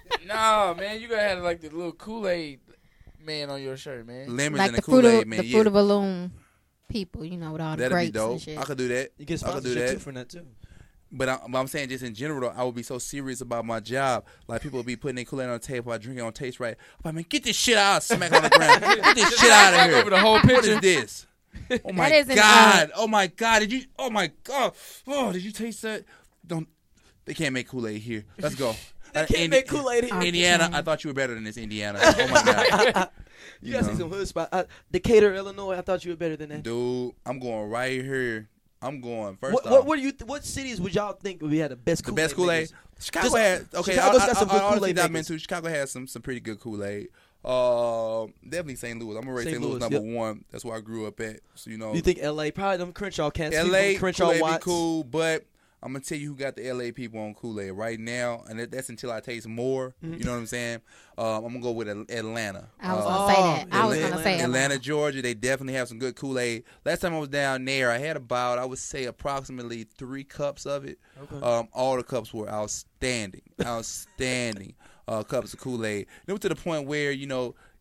Nah, man, you gotta have like the little Kool-Aid man on your shirt, man. Lemons Like and the the fruit Kool-Aid of man. the Yeah, fruit of balloon people, you know, with all the that'd be grapes dope. and shit. I could do that. You get I could do sponsorship that. too from that too. But I'm saying just in general, though, I would be so serious about my job. Like, people would be putting their Kool-Aid on the table, I drink it on taste right. I'm like, man, get this shit out. Smack on the ground. Get this shit out of Back here. over the whole What picture. is this? Oh, my isn't, God. Oh, my God. Did you? Oh, my God. Oh, did you taste that? Don't. They can't make Kool-Aid here. Let's go. Can't make Kool-Aid here. Indiana, I thought you were better than this, Indiana. Oh, my God. You gotta see some hood spot. Decatur, Illinois. I thought you were better than that. Dude, I'm going right here. I'm going first What off. what do you what cities would y'all think we had the best The Kool-Aid? best Kool-Aid. makers? Chicago Just- had okay. Chicago's got some good all the Kool-Aid cities I've been makers. to, Chicago has some pretty good Kool-Aid. Definitely St. Louis. I'm gonna rate St. St. Louis Louis, number yep. one. That's where I grew up at. So you know, You think L.A. probably them Crenshaw cats? L.A. Crenshaw Kool-Aid be Watts. cool, but I'm gonna tell you who got the L.A. people on Kool-Aid right now, and that's until I taste more. Mm-hmm. You know what I'm saying? I'm gonna go with Atlanta. I was gonna say that. I was Atlanta. gonna say Atlanta, Georgia, they definitely have some good Kool-Aid. Last time I was down there, I had about, I would say, approximately 3 cups of it. Okay. All the cups were outstanding cups of Kool-Aid. It was to the point where, you know,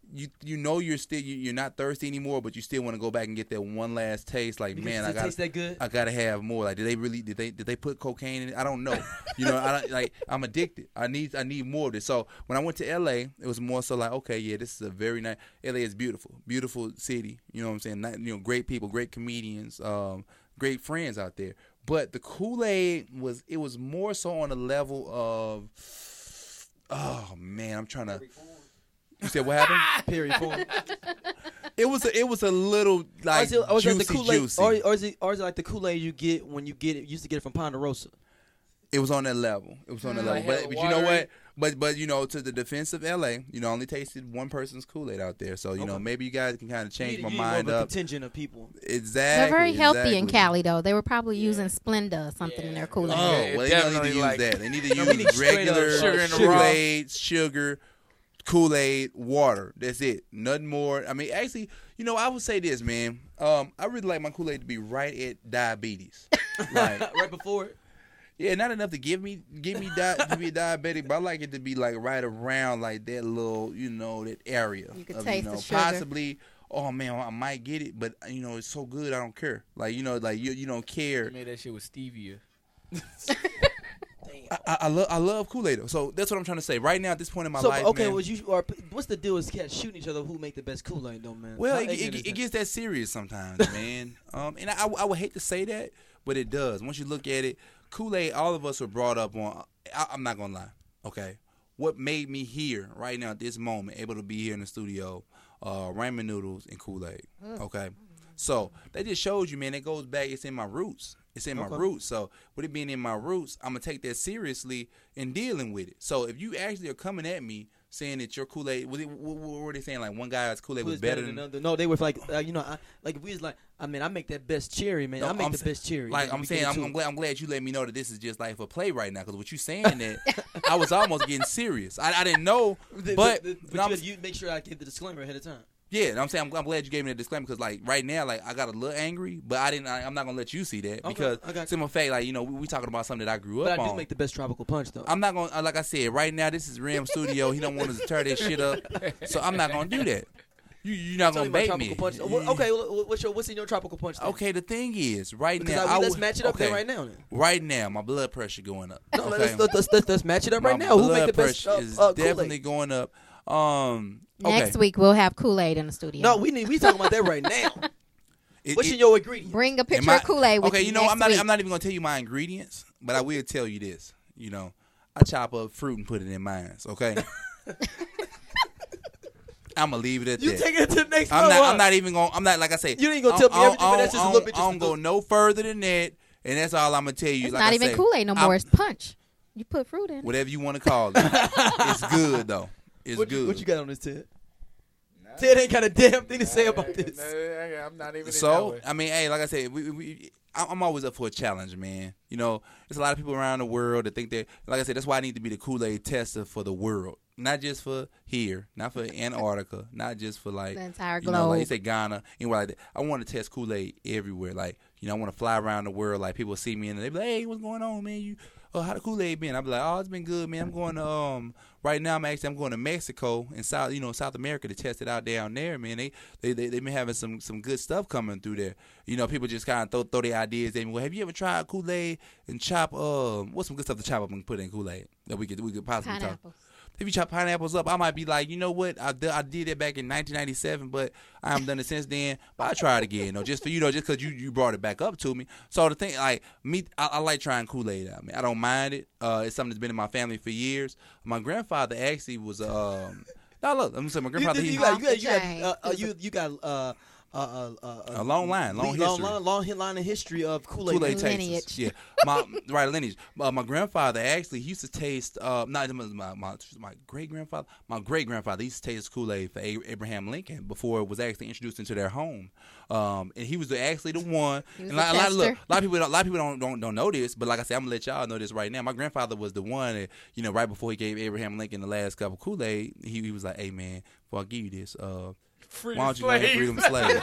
you know you're not thirsty anymore, but you still want to go back and get that one last taste. Like, Because man, it tastes that good. I gotta have more. Like, did they put cocaine in it? I don't know. I'm addicted. I need more of this. So when I went to LA, it was more so like, okay, yeah, this is a very nice. LA is beautiful city. You know what I'm saying? Great people, great comedians, great friends out there. But the Kool-Aid was more so on the level of, oh man, I'm trying to. You said what happened? Period. Form. It was a little like or is it the Kool-Aid, juicy. or is it like the Kool-Aid you get when you get it? You used to get it from Ponderosa. It was on that level. It was on that level. Like But you know what? But to the defense of LA, I only tasted one person's Kool-Aid out there. So maybe you guys can kind of change my mind a up. contingent of people. Exactly. They're very healthy in exactly. Cali, though. They were probably using Splenda or something in their Kool-Aid. Oh, Yeah, well, they don't need to definitely use like- that. They need to we need use straight up regular sugar in the raw. Kool-Aid, sugar, Kool-Aid, water. That's it. Nothing more. I mean, actually, I would say this, man. I really like my Kool-Aid to be right at diabetes. Like, Right before it. yeah, not enough to give me to be diabetic, but I like it to be like right around like that little, that area. You could of, taste the sugar. possibly. Oh man, I might get it, but it's so good I don't care. Like like you don't care. You made that shit with stevia. I love Kool-Aid though. So that's what I'm trying to say. Right now at this point in my So life, okay, man, what's the deal with cats shooting each other? Who make the best Kool-Aid though, man? well, How it ignorant is that? gets that serious sometimes, man. And I would hate to say that, but it does. Once you look at it, Kool-Aid, all of us are brought up on. I'm not gonna lie. Okay, what made me here right now at this moment, able to be here in the studio, ramen noodles and Kool-Aid. Okay, so that just shows you, man. It goes back. It's in my roots. It's in my roots. So with it being in my roots, I'm gonna take that seriously in dealing with it. So if you actually are coming at me saying that your Kool-Aid, what were they saying? Like one guy's Kool-Aid Who was is better than another? No, they were like, like if we was like, I make that best cherry, man. No, I make I'm the sa- best cherry. Like man. I'm We saying, get to I'm it. glad you let me know that this is just like for play right now. Because what you saying that I was almost getting serious. I didn't know, but you make sure I give the disclaimer ahead of time. yeah, I'm saying I'm glad you gave me the disclaimer because like right now, like I got a little angry, but I'm not gonna let you see that Okay, because I got you. simple fact, like we talking about something that I grew But up I do on. make the best tropical punch though. I'm not gonna like I said right now. This is Ram Studio. He don't want us to tear that shit up, so I'm not gonna do that. You're not Tell gonna me my bait me. tropical punch. Well, okay, what's in your tropical punch? Then? Okay, the thing is, right Because now, let's match it up there right now. Then. Right now, my blood pressure going up. No, okay? let's match it up right My now. Who make blood the best pressure is Kool-Aid? definitely going up. Okay. Next week, we'll have Kool-Aid in the studio. No, we talking about that right now. It- What's it- in your ingredient? Bring a am picture I- of Kool-Aid with Okay, you I'm not next I'm not even gonna tell you my ingredients, but I will tell you this. I chop up fruit and put it in mine. Okay. I'm gonna leave it at You that. take it to the next I'm level. not even gonna. I'm not like I said. You ain't gonna tell me everything, but that's just a little bit. I don't go no further than that, and that's all I'm gonna tell you. It's like not I even say, Kool-Aid no more. It's punch. You put fruit in it. Whatever you want to call it, it's good though. It's What good. you got on this, Ted? Ted ain't got a damn thing to say about this. I'm not even. So in that way. I mean, hey, like I said, I'm always up for a challenge, man. There's a lot of people around the world that think that, like I said, that's why I need to be the Kool-Aid tester for the world, not just for here, not for Antarctica, not just for like The entire like you globe. say Ghana, anywhere like that. I want to test Kool-Aid everywhere. Like I want to fly around the world. Like people see me and they be like, "Hey, what's going on, man? How the Kool-Aid been?" I be like, "Oh, it's been good, man. I'm going to right now. I'm going to Mexico and South America to test it out down there, man. They been having some good stuff coming through there. People just kind of throw their ideas. They well, have you ever tried Kool-Aid and chop what's some good stuff to chop up and put in Kool-Aid that we could possibly talk." Pineapples. If you chop pineapples up, I might be like, you know what? I did it back in 1997, but I haven't done it since then. But I try it again, just for just because you brought it back up to me. So the thing, like me, I like trying Kool-Aid out. I don't mind it. It's something that's been in my family for years. My grandfather actually was no, look, let me say my grandfather. You got a long line, long history. long line of history of Kool-Aid. Kool-Aid Lineage. tasters. Yeah, my lineage. My grandfather actually he used to taste. Not my great grandfather. My great grandfather used to taste Kool-Aid for Abraham Lincoln before it was actually introduced into their home. And he was actually the one. He was And the a lot tester. of people don't know this, but like I said, I'm gonna let y'all know this right now. My grandfather was the one that right before he gave Abraham Lincoln the last cup of Kool-Aid, he was like, "Hey man, before I give you this, why don't you go ahead and free them slaves?"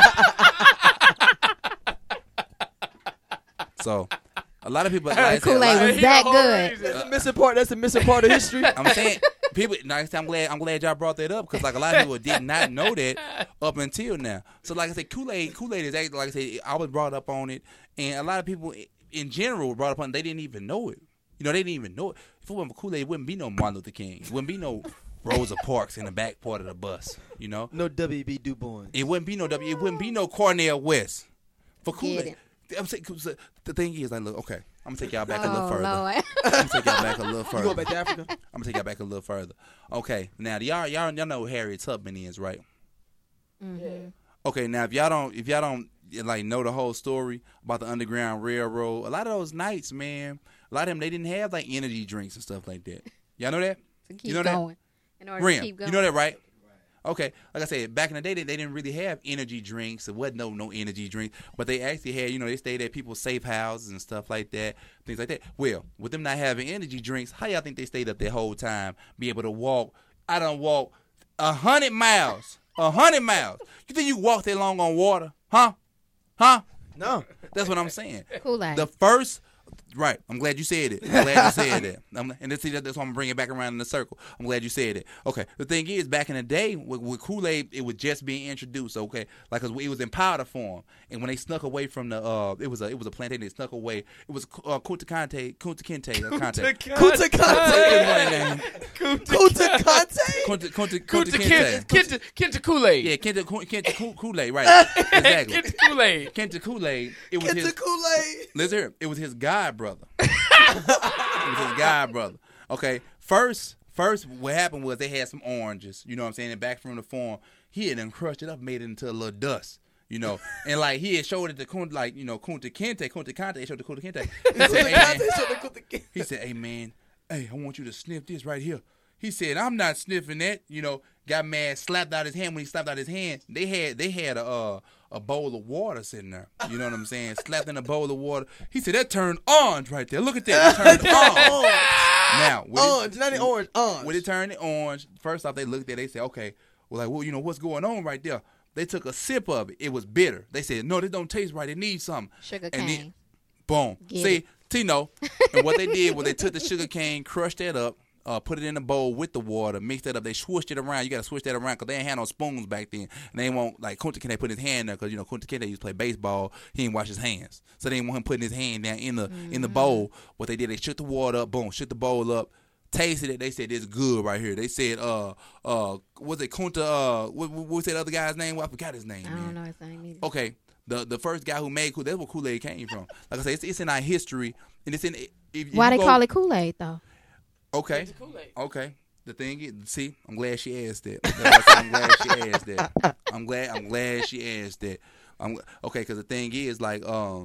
So, a lot of people. Like I said, Kool-Aid was that good. That's the missing part. That's the missing part of history. I'm saying people. Nice. I'm glad y'all brought that up because like a lot of people did not know that up until now. So like I said, Kool-Aid is actually, like I said, I was brought up on it, and a lot of people in general were brought up on it. They didn't even know it. You know, they didn't even know it. If it wasn't for Kool-Aid, it wouldn't be no Martin Luther King. It wouldn't be no Rosa Parks in the back part of the bus. You know, No W.B. Du Bois. it wouldn't be no It wouldn't be no Cornel West for Get Kool-Aid. it. I'm saying, 'cause the thing is, like, look, okay, I'm gonna take y'all back a little Oh, further. Lord. I'm gonna take y'all back a little You further. going back to Africa? I'm gonna take y'all back a little further. Okay, now y'all know who Harriet Tubman is, right? Mhm. Okay, now if y'all don't like know the whole story about the Underground Railroad, a lot of those nights, man, a lot of them they didn't have like energy drinks and stuff like that. Y'all know that? To keep You know that? going. In order to Rim, keep going. you know that, right? Okay, like I said, back in the day, they didn't really have energy drinks. There wasn't no energy drink, but they actually had, they stayed at people's safe houses and stuff like that, things like that. Well, with them not having energy drinks, how y'all think they stayed up that whole time, be able to walk? I done walked 100 miles. 100 miles. You think you walk that long on water? Huh? No. That's what I'm saying. Kool-Aid. The first, right? I'm glad you said it. I'm glad you said that. And that's why I'm bringing it back around in the circle. I'm glad you said it. Okay. The thing is, back in the day with Kool-Aid, it was just being introduced. Okay, like 'cause it was in powder form, and when they snuck away from the, it was a plantation. They snuck away. It was Kunta Kinte. Kunta Kante. Kunta Kinte. Kenta Kool-Aid. Yeah, Kenta Kool-Aid, right? Exactly. Kenta Kool-Aid. Kenta Kool-Aid. It was his. Kool-Aid. Listen here. It was his god brother. It was his god brother. Okay. First, what happened was they had some oranges. You know what I'm saying? And back from the farm, he had then crushed it up, made it into a little dust. And like he had showed it to Kunta Kinte showed it to Kunta Kinte. He said, "Hey man, I want you to sniff this right here." He said, "I'm not sniffing that." Got mad, slapped out his hand. When he slapped out his hand, they had a bowl of water sitting there. You know what I'm saying? Slapped in a bowl of water. He said, "That turned orange right there. Look at that. It turned orange." Now, Orange, not the orange. Orange. when it turned orange, first off, they looked at it. They said, "Okay, well, what's going on right there?" They took a sip of it. It was bitter. They said, "No, this don't taste right. It needs something." Sugar And cane. then, boom. Get See, it. Tino. And what they did was they took the sugar cane, crushed that up, put it in a bowl with the water, mixed it up. They swished it around. You got to swish that around because they ain't had no spoons back then. And they won't, like, Kunta Kinte put his hand there because, Kunta Kinte used to play baseball. He didn't wash his hands. So they didn't want him putting his hand down in the bowl. What they did, they shook the water up, boom, shook the bowl up, tasted it. They said, "It's good right here." They said, was it Kunta, what was that other guy's name? Well, I forgot his name, I man. don't know his name either. Okay, the first guy who made Kool-Aid, that's where Kool-Aid came from. Like I say, it's in our history, and it's in. If Why you they go- call it Kool-Aid though? Okay, Kool-Aid. okay. The thing is, see, I'm glad she asked that. I'm glad she asked that. I'm glad she asked that. Okay, because the thing is, like,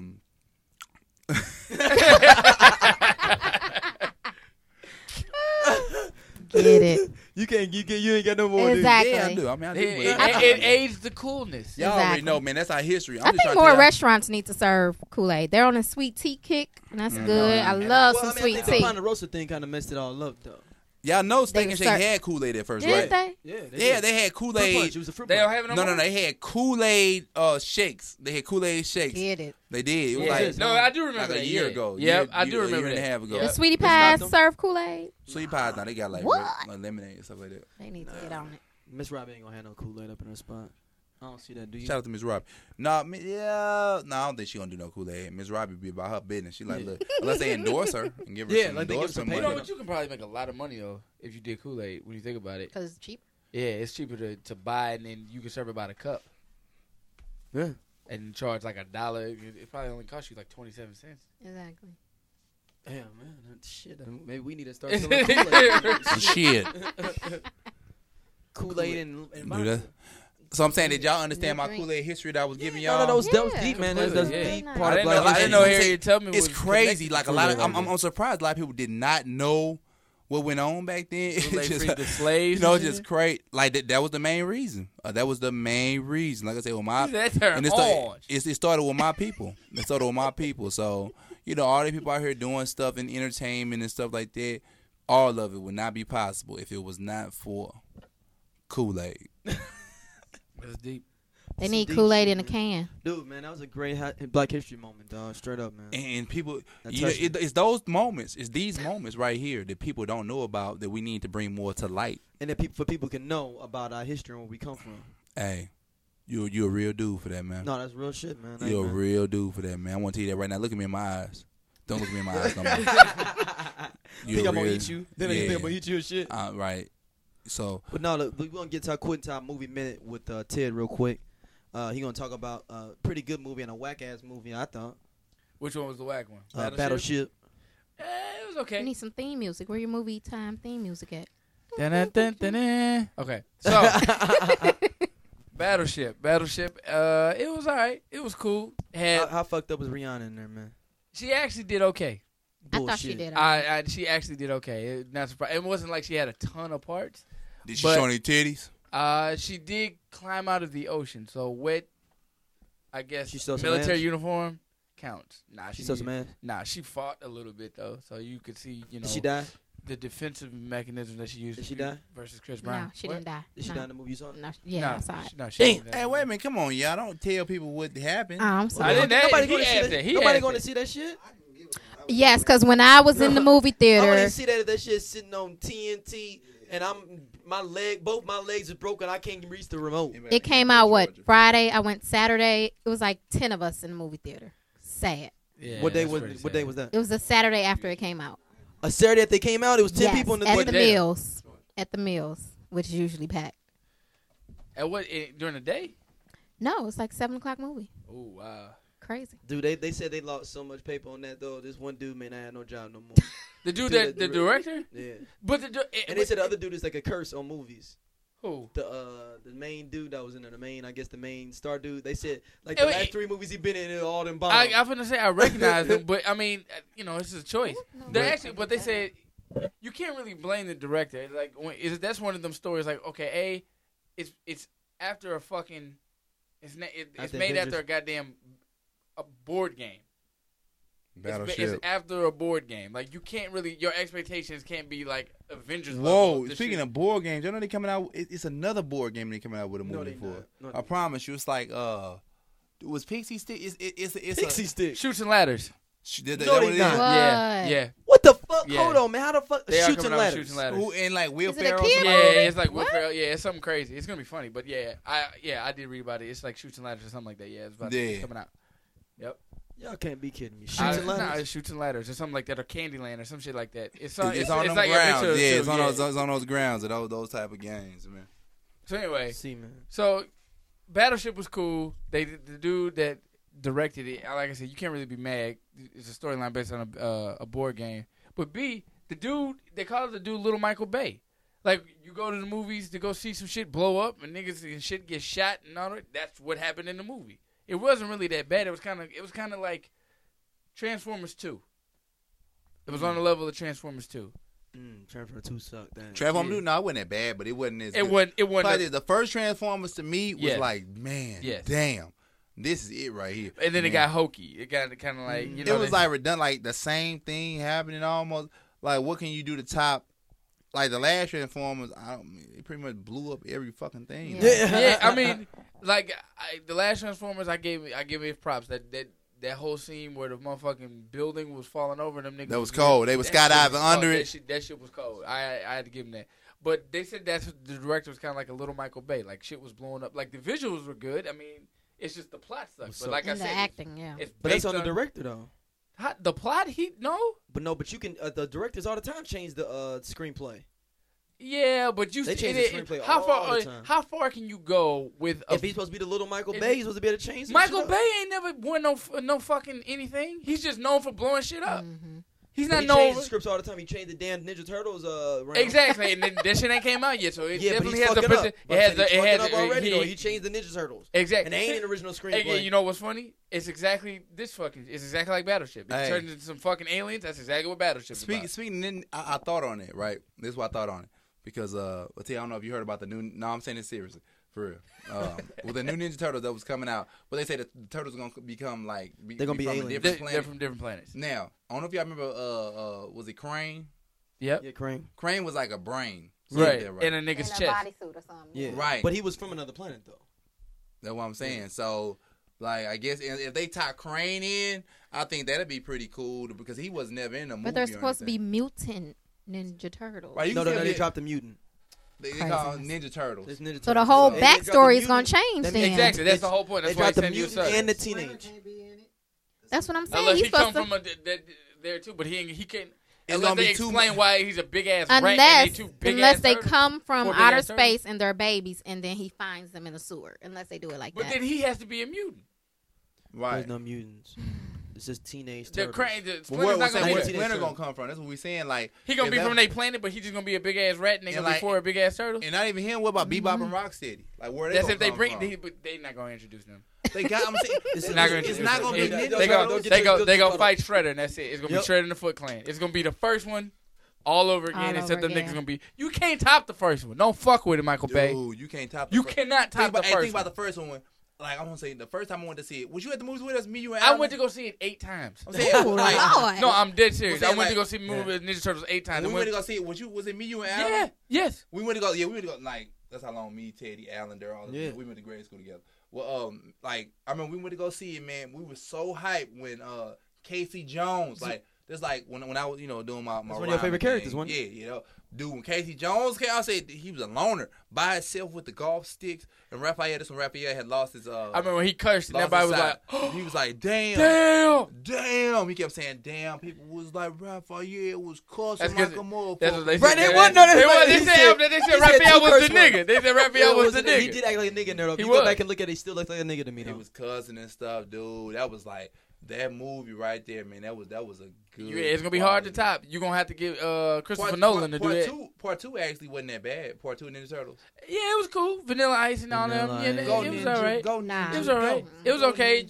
Get it. You ain't got no more. Exactly. yeah, I do. I mean, I do. It, but- it aids the coolness. Y'all already Exactly. know, man. That's our history. I'm I just think trying to more tell y'all- restaurants need to serve Kool-Aid. They're on a sweet tea kick, and that's good. I love some I sweet think tea. the Ponderosa thing kind of messed it all up, though. Y'all know Steak They and Shake start- had Kool-Aid at first, Did right? they? Yeah, Yeah, did. they had Fruit punch. Kool-Aid. It was a fruit They don't punch. have it no No, more? they had Kool-Aid shakes. They had Kool-Aid shakes. Get it. They did. It was Yeah. like No, I do remember like a that. year yeah. ago. Yep, I do A year remember and a that. half ago. The Yep. sweetie It's pies not them. serve Kool-Aid. Sweet pies, now they got like, What? like lemonade and stuff like that. They need to get on it. Miss Robbie ain't gonna have no Kool-Aid up in her spot. I don't see that. Do you? Shout out to Miss Robbie. I don't think she gonna do no Kool-Aid. Miss Robbie be about her business. She like, Yeah. look, unless they endorse her and give her Yeah, some like they give some endorsement You pay. know money. what? You can probably make a lot of money though if you did Kool-Aid. When you think about it, Because it's cheap. yeah, it's cheaper to buy and then you can serve it by the cup Yeah. and charge like $1. It probably only costs you like 27 cents. Exactly. Damn, man. Shit. Maybe we need to start selling Kool-Aid. Shit. Kool-Aid and Do Monster. that. So I'm saying, did y'all understand New my drink. Kool-Aid history that I was giving No, y'all? that was Yeah. deep, man. That's Completely, deep yeah. part I of didn't know. Black I didn't know history. Harriet Tubman It's was crazy. connected Like to a lot of, Kool-Aid. I'm surprised a lot of people did not know what went on back then. It's Kool-Aid just, freed the slaves. you know, and just shit. crazy. Like that was the main reason. That was the main reason. Like I said, with my That turned it orange. started with my people. It started with my people. So all the people out here doing stuff in entertainment and stuff like that. All of it would not be possible if it was not for Kool-Aid. That's deep. They Some need deep Kool-Aid shit, in a man. can. Dude, man, that was a great Black History moment, dog. Straight up, man. And people, That you know, touched me. it's those moments, it's these moments right here that people don't know about that we need to bring more to light. And that for people can know about our history and where we come from. Hey, you a real dude for that, man. No, that's real shit, man. Hey, You're a man. real dude for that, man. I want to tell you that right now. Look at me in my eyes. Don't look me in my eyes no more. Think I'm gonna eat you? Then I think I'm gonna eat you and shit. Right. So, But no, look, we're gonna get to our Quentin Time movie minute with Ted real quick. He gonna talk about a pretty good movie and a whack ass movie, I thought. Which one was the whack one? Battleship. It was You okay. need some theme music. Where your movie time theme music at? Dun-dun-dun-dun-dun. Okay, so Battleship. It was alright. It was cool. How fucked up was Rihanna in there, man? She actually did okay. I thought she Bullshit. did. She actually did okay. Not surprised. It wasn't like she had a ton of parts. did she But- show any titties? She did climb out of the ocean, so wet. I guess She stole some military ass? uniform counts. Nah, She saw some ass. Nah, she fought a little bit though, so you could see, Did she die? the defensive mechanism that she used. Did she die? Versus Chris Brown? No, she What? didn't die. Did she no. die in the movie you saw? No, yeah, No, I saw it. no, she Damn. didn't die. Hey, wait a minute. Come on, y'all. Don't tell people what happened. I'm I sorry. didn't ask- Nobody he gonna see asked that. it. He Nobody asked gonna it. see that shit. Yes, because when I was in the movie I want theater, to see that shit sitting on TNT, and both my legs are broken. I can't reach the remote. it came out Friday. I went Saturday. It was like 10 of us in the movie theater. Sad. Yeah, What day that's was pretty what sad. day was that? It was a Saturday after it came out. A Saturday after they came out. It was 10 Yes, people in the at What the day? meals. At the meals, which is usually packed. At what during the day? No, it's like 7 o'clock movie. Oh wow. Crazy. Dude, they said they lost so much paper on that though. This one dude may not have no job no more. The dude Dude, that the the- director, Yeah. but And they said the other dude is like a curse on movies. who? The main dude that was in there, the main star dude. They said like Hey, the wait, last 3 movies he been in, all them bombs. I'm gonna say I recognize him, but I mean, it's a choice. They actually, but they said you can't really blame the director. Like, that's one of them stories. Like, okay, it's after a fucking, it's After made Avengers. after a goddamn a board game. It's Battleship. after a board game. Like, you can't really, your expectations can't be like Avengers. level Whoa! of this Speaking shit. of board games, you know they coming out. It's another board game they coming out with a No, movie they for. not. No, I they promise you, it's like was Pixie Stick? It's Pixie stick. Shoots and ladders. No, that they what it is? not. Yeah, What? yeah. What the fuck? Yeah. Hold on, man. How the fuck? They are Shoots coming and out with ladders. Shoots and ladders. Who and like Will Is it a Ferrell? kid Yeah, movie? it's like Will What? Ferrell. Yeah, it's something crazy. It's gonna be funny, but yeah, I did read about it. It's like Shoots and Ladders or something like that. Yeah, it's about Yeah. it's coming out. Yep. Y'all can't be kidding me. Shoots Nah, and ladders. it's Shoots and Ladders or something like that, or Candyland or some shit like that. It's It's on them like a grounds. mix of Yeah, two, it's on those grounds of those type of games, man. So anyway, See, man. so Battleship was cool. The dude that directed it, like I said, you can't really be mad. It's a storyline based on a board game. But B, the dude, they call the dude Little Michael Bay. Like, you go to the movies to go see some shit blow up and niggas and shit get shot and all that. That's what happened in the movie. It wasn't really that bad. It was kind of like Transformers 2. It was on the level of Transformers 2. Transformers 2 sucked. Damn. Transformers Yeah. 2, no, it wasn't that bad, but it wasn't as It good. wasn't. Probably the first Transformers to me was Yes. like, man, Yes. damn, this is it right here. And then it Man. got hokey. It got kind of like, you know. It was they- like redundant, like the same thing happening almost. Like, what can you do to top? Like the last Transformers, it pretty much blew up every fucking thing. Yeah. yeah, I mean, like the last Transformers, I give it props. That whole scene where the motherfucking building was falling over, and them niggas. That was cold. They were skydiving under it. That shit was cold. I had to give them that. But they said the director was kind of like a little Michael Bay. Like shit was blowing up. Like the visuals were good. I mean, it's just the plot sucks. But like I And the said, acting, yeah. it's But that's based on the director though. The plot. But you can. The directors all the time change the screenplay. Yeah, but They change the screenplay how all far? the time. How far can you go with? If he's supposed to be the little Michael if- Bay, he's supposed to be able to change. some Michael shit up. Bay ain't never won no fucking anything. He's just known for blowing shit up. Mm-hmm. He's But not he known. changed the scripts all the time. He changed the damn Ninja Turtles. Round. Exactly, and then that shit ain't came out yet, so it Yeah, but definitely he's has the fucking up. it But I has said the he's it fucking has up already. Though. he He changed the Ninja Turtles. exactly. And they ain't in the original screenplay. Hey, you know what's funny? It's exactly this fucking. It's exactly like Battleship. It Hey. turns into some fucking aliens. That's exactly what Battleship is about. Speaking, then I thought on it, right? This is what I thought on it because let's see, I don't know if you heard about the new. No, I'm saying this seriously, for real. With the new Ninja Turtles that was coming out, but they say that the turtles are gonna become like They're gonna be from a aliens. different They're planet. from different planets. Now, I don't know if y'all remember. Was it Crane? Yep. Yeah, Crane. Crane was like a brain, Right. There, in a nigga's chest. bodysuit or something. Yeah, Right. But he was from another planet though. That's what I'm saying. So, like, I guess if they tie Crane in, I think that'd be pretty cool because he was never in a movie. But they're or supposed to be anything. mutant Ninja Turtles. Right, you No, can they say dropped the mutant. They call them Ninja Turtles. There's Ninja So the Turtles. whole They dropped the backstory is gonna mutant. change That then. means- Exactly. That's the whole point. That's They why dropped the send you mutant such. and the Splinter teenage. can't be in it. That's what I'm saying. Unless He's he come supposed from to, there too, but he can't. It's Unless gonna they be too explain much. why he's a big ass rat and unless they two big unless ass they turtles. come from Four big outer ass turtles. space and they're babies, and then he finds them in the sewer. Unless they do it like But that. then he has to be a mutant. Right. There's no mutants. It's just teenage The turtles. Crane, the But Splinter's where not gonna be where- there. Splinter gonna come from? That's what we saying. Like He gonna if be that- from their planet, but he's just gonna be a big ass rat, and they And gonna be like- for a big ass turtle. and not even him. What about Bebop and Rocksteady? Like where they That's gonna if they come bring. from? But they not gonna introduce them. They got. I'm saying It's They're not gonna it's introduce not them. gonna be They Ninja go. Turtles. get They to go. the They good go fight Shredder, and that's it. It's gonna Yep. be Shredder and the Foot Clan. It's gonna be the first one, all over again. All except over them again. niggas gonna be. You can't top the first one. Don't fuck with it, Michael Bay. Dude, you can't top. The You first- cannot top the Think first about one. the first one. Like I want to say, the first time I went to see it, was you at the movies with us? Me, you, and I Alan? went to go see it 8 times. I'm saying, Oh, like, Lord. No, I'm dead serious. I'm I saying, went to like- go see the movie with Ninja Turtles 8 times. when we I went to go see it. Was it me, you, and Alan? yeah, yes. We went to go. Yeah, we went to go. Like that's how long me, Teddy, Alan, they're all. Yeah. We went to grade school together. Well, like I remember we went to go see it, man. We were so hyped when Casey Jones, like that's like when I was doing my That's one of your rhyming favorite characters, thing. wasn't it? Yeah, dude, when Casey Jones came, I said he was a loner by himself with the golf sticks, and Raphael, this when Raphael had lost his. I remember when he cursed and lost everybody his was like, sight. He was like, damn. "Damn!" Damn, he kept saying, "Damn." People was like, "Raphael was cussing That's like a 'cause motherfucker." That's what they Right, said. they wasn't on it. They Like, said he said- they he said said Raphael two was curse the words. nigga. They said Raphael was the He nigga. did act like a nigga in there though. If He you go was. back and look at it, he still looks like a nigga to me He though. was cussing and stuff, dude. That was like that movie right there, man. That was a good. Yeah, it's gonna be hard to top. You're gonna have to give Christopher Nolan to do that. Part two actually wasn't that bad. Part 2 of Ninja Turtles. Yeah, it was cool. Vanilla Ice and all them. Vanilla Yeah, Ice. it Go was Ninja, alright. go Nah. Ninja, It was alright. go. It was okay.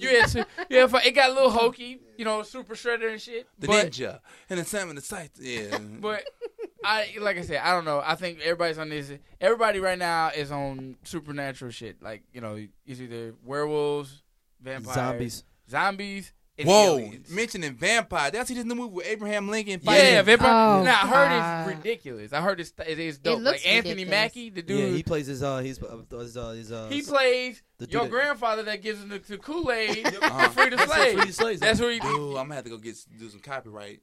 It got a little hokey, Super Shredder and shit. The but, ninja and the salmon, the sight. Yeah, But like I said, I don't know. I think everybody's on this. Everybody right now is on supernatural shit. Like it's either werewolves, vampires, zombies. And Whoa, aliens. mentioning vampire. Did I see this new movie with Abraham Lincoln? Yeah, fighting? vampire. Oh, now I heard God. it's ridiculous. I heard it's dope. looks Like Anthony ridiculous. Mackie, the Yeah, dude. he plays his He plays the dude your that- grandfather that gives him the Kool-Aid to Uh-huh. free the slaves. Free the slaves. That's who he. Dude, I'm gonna have to go do some copyright.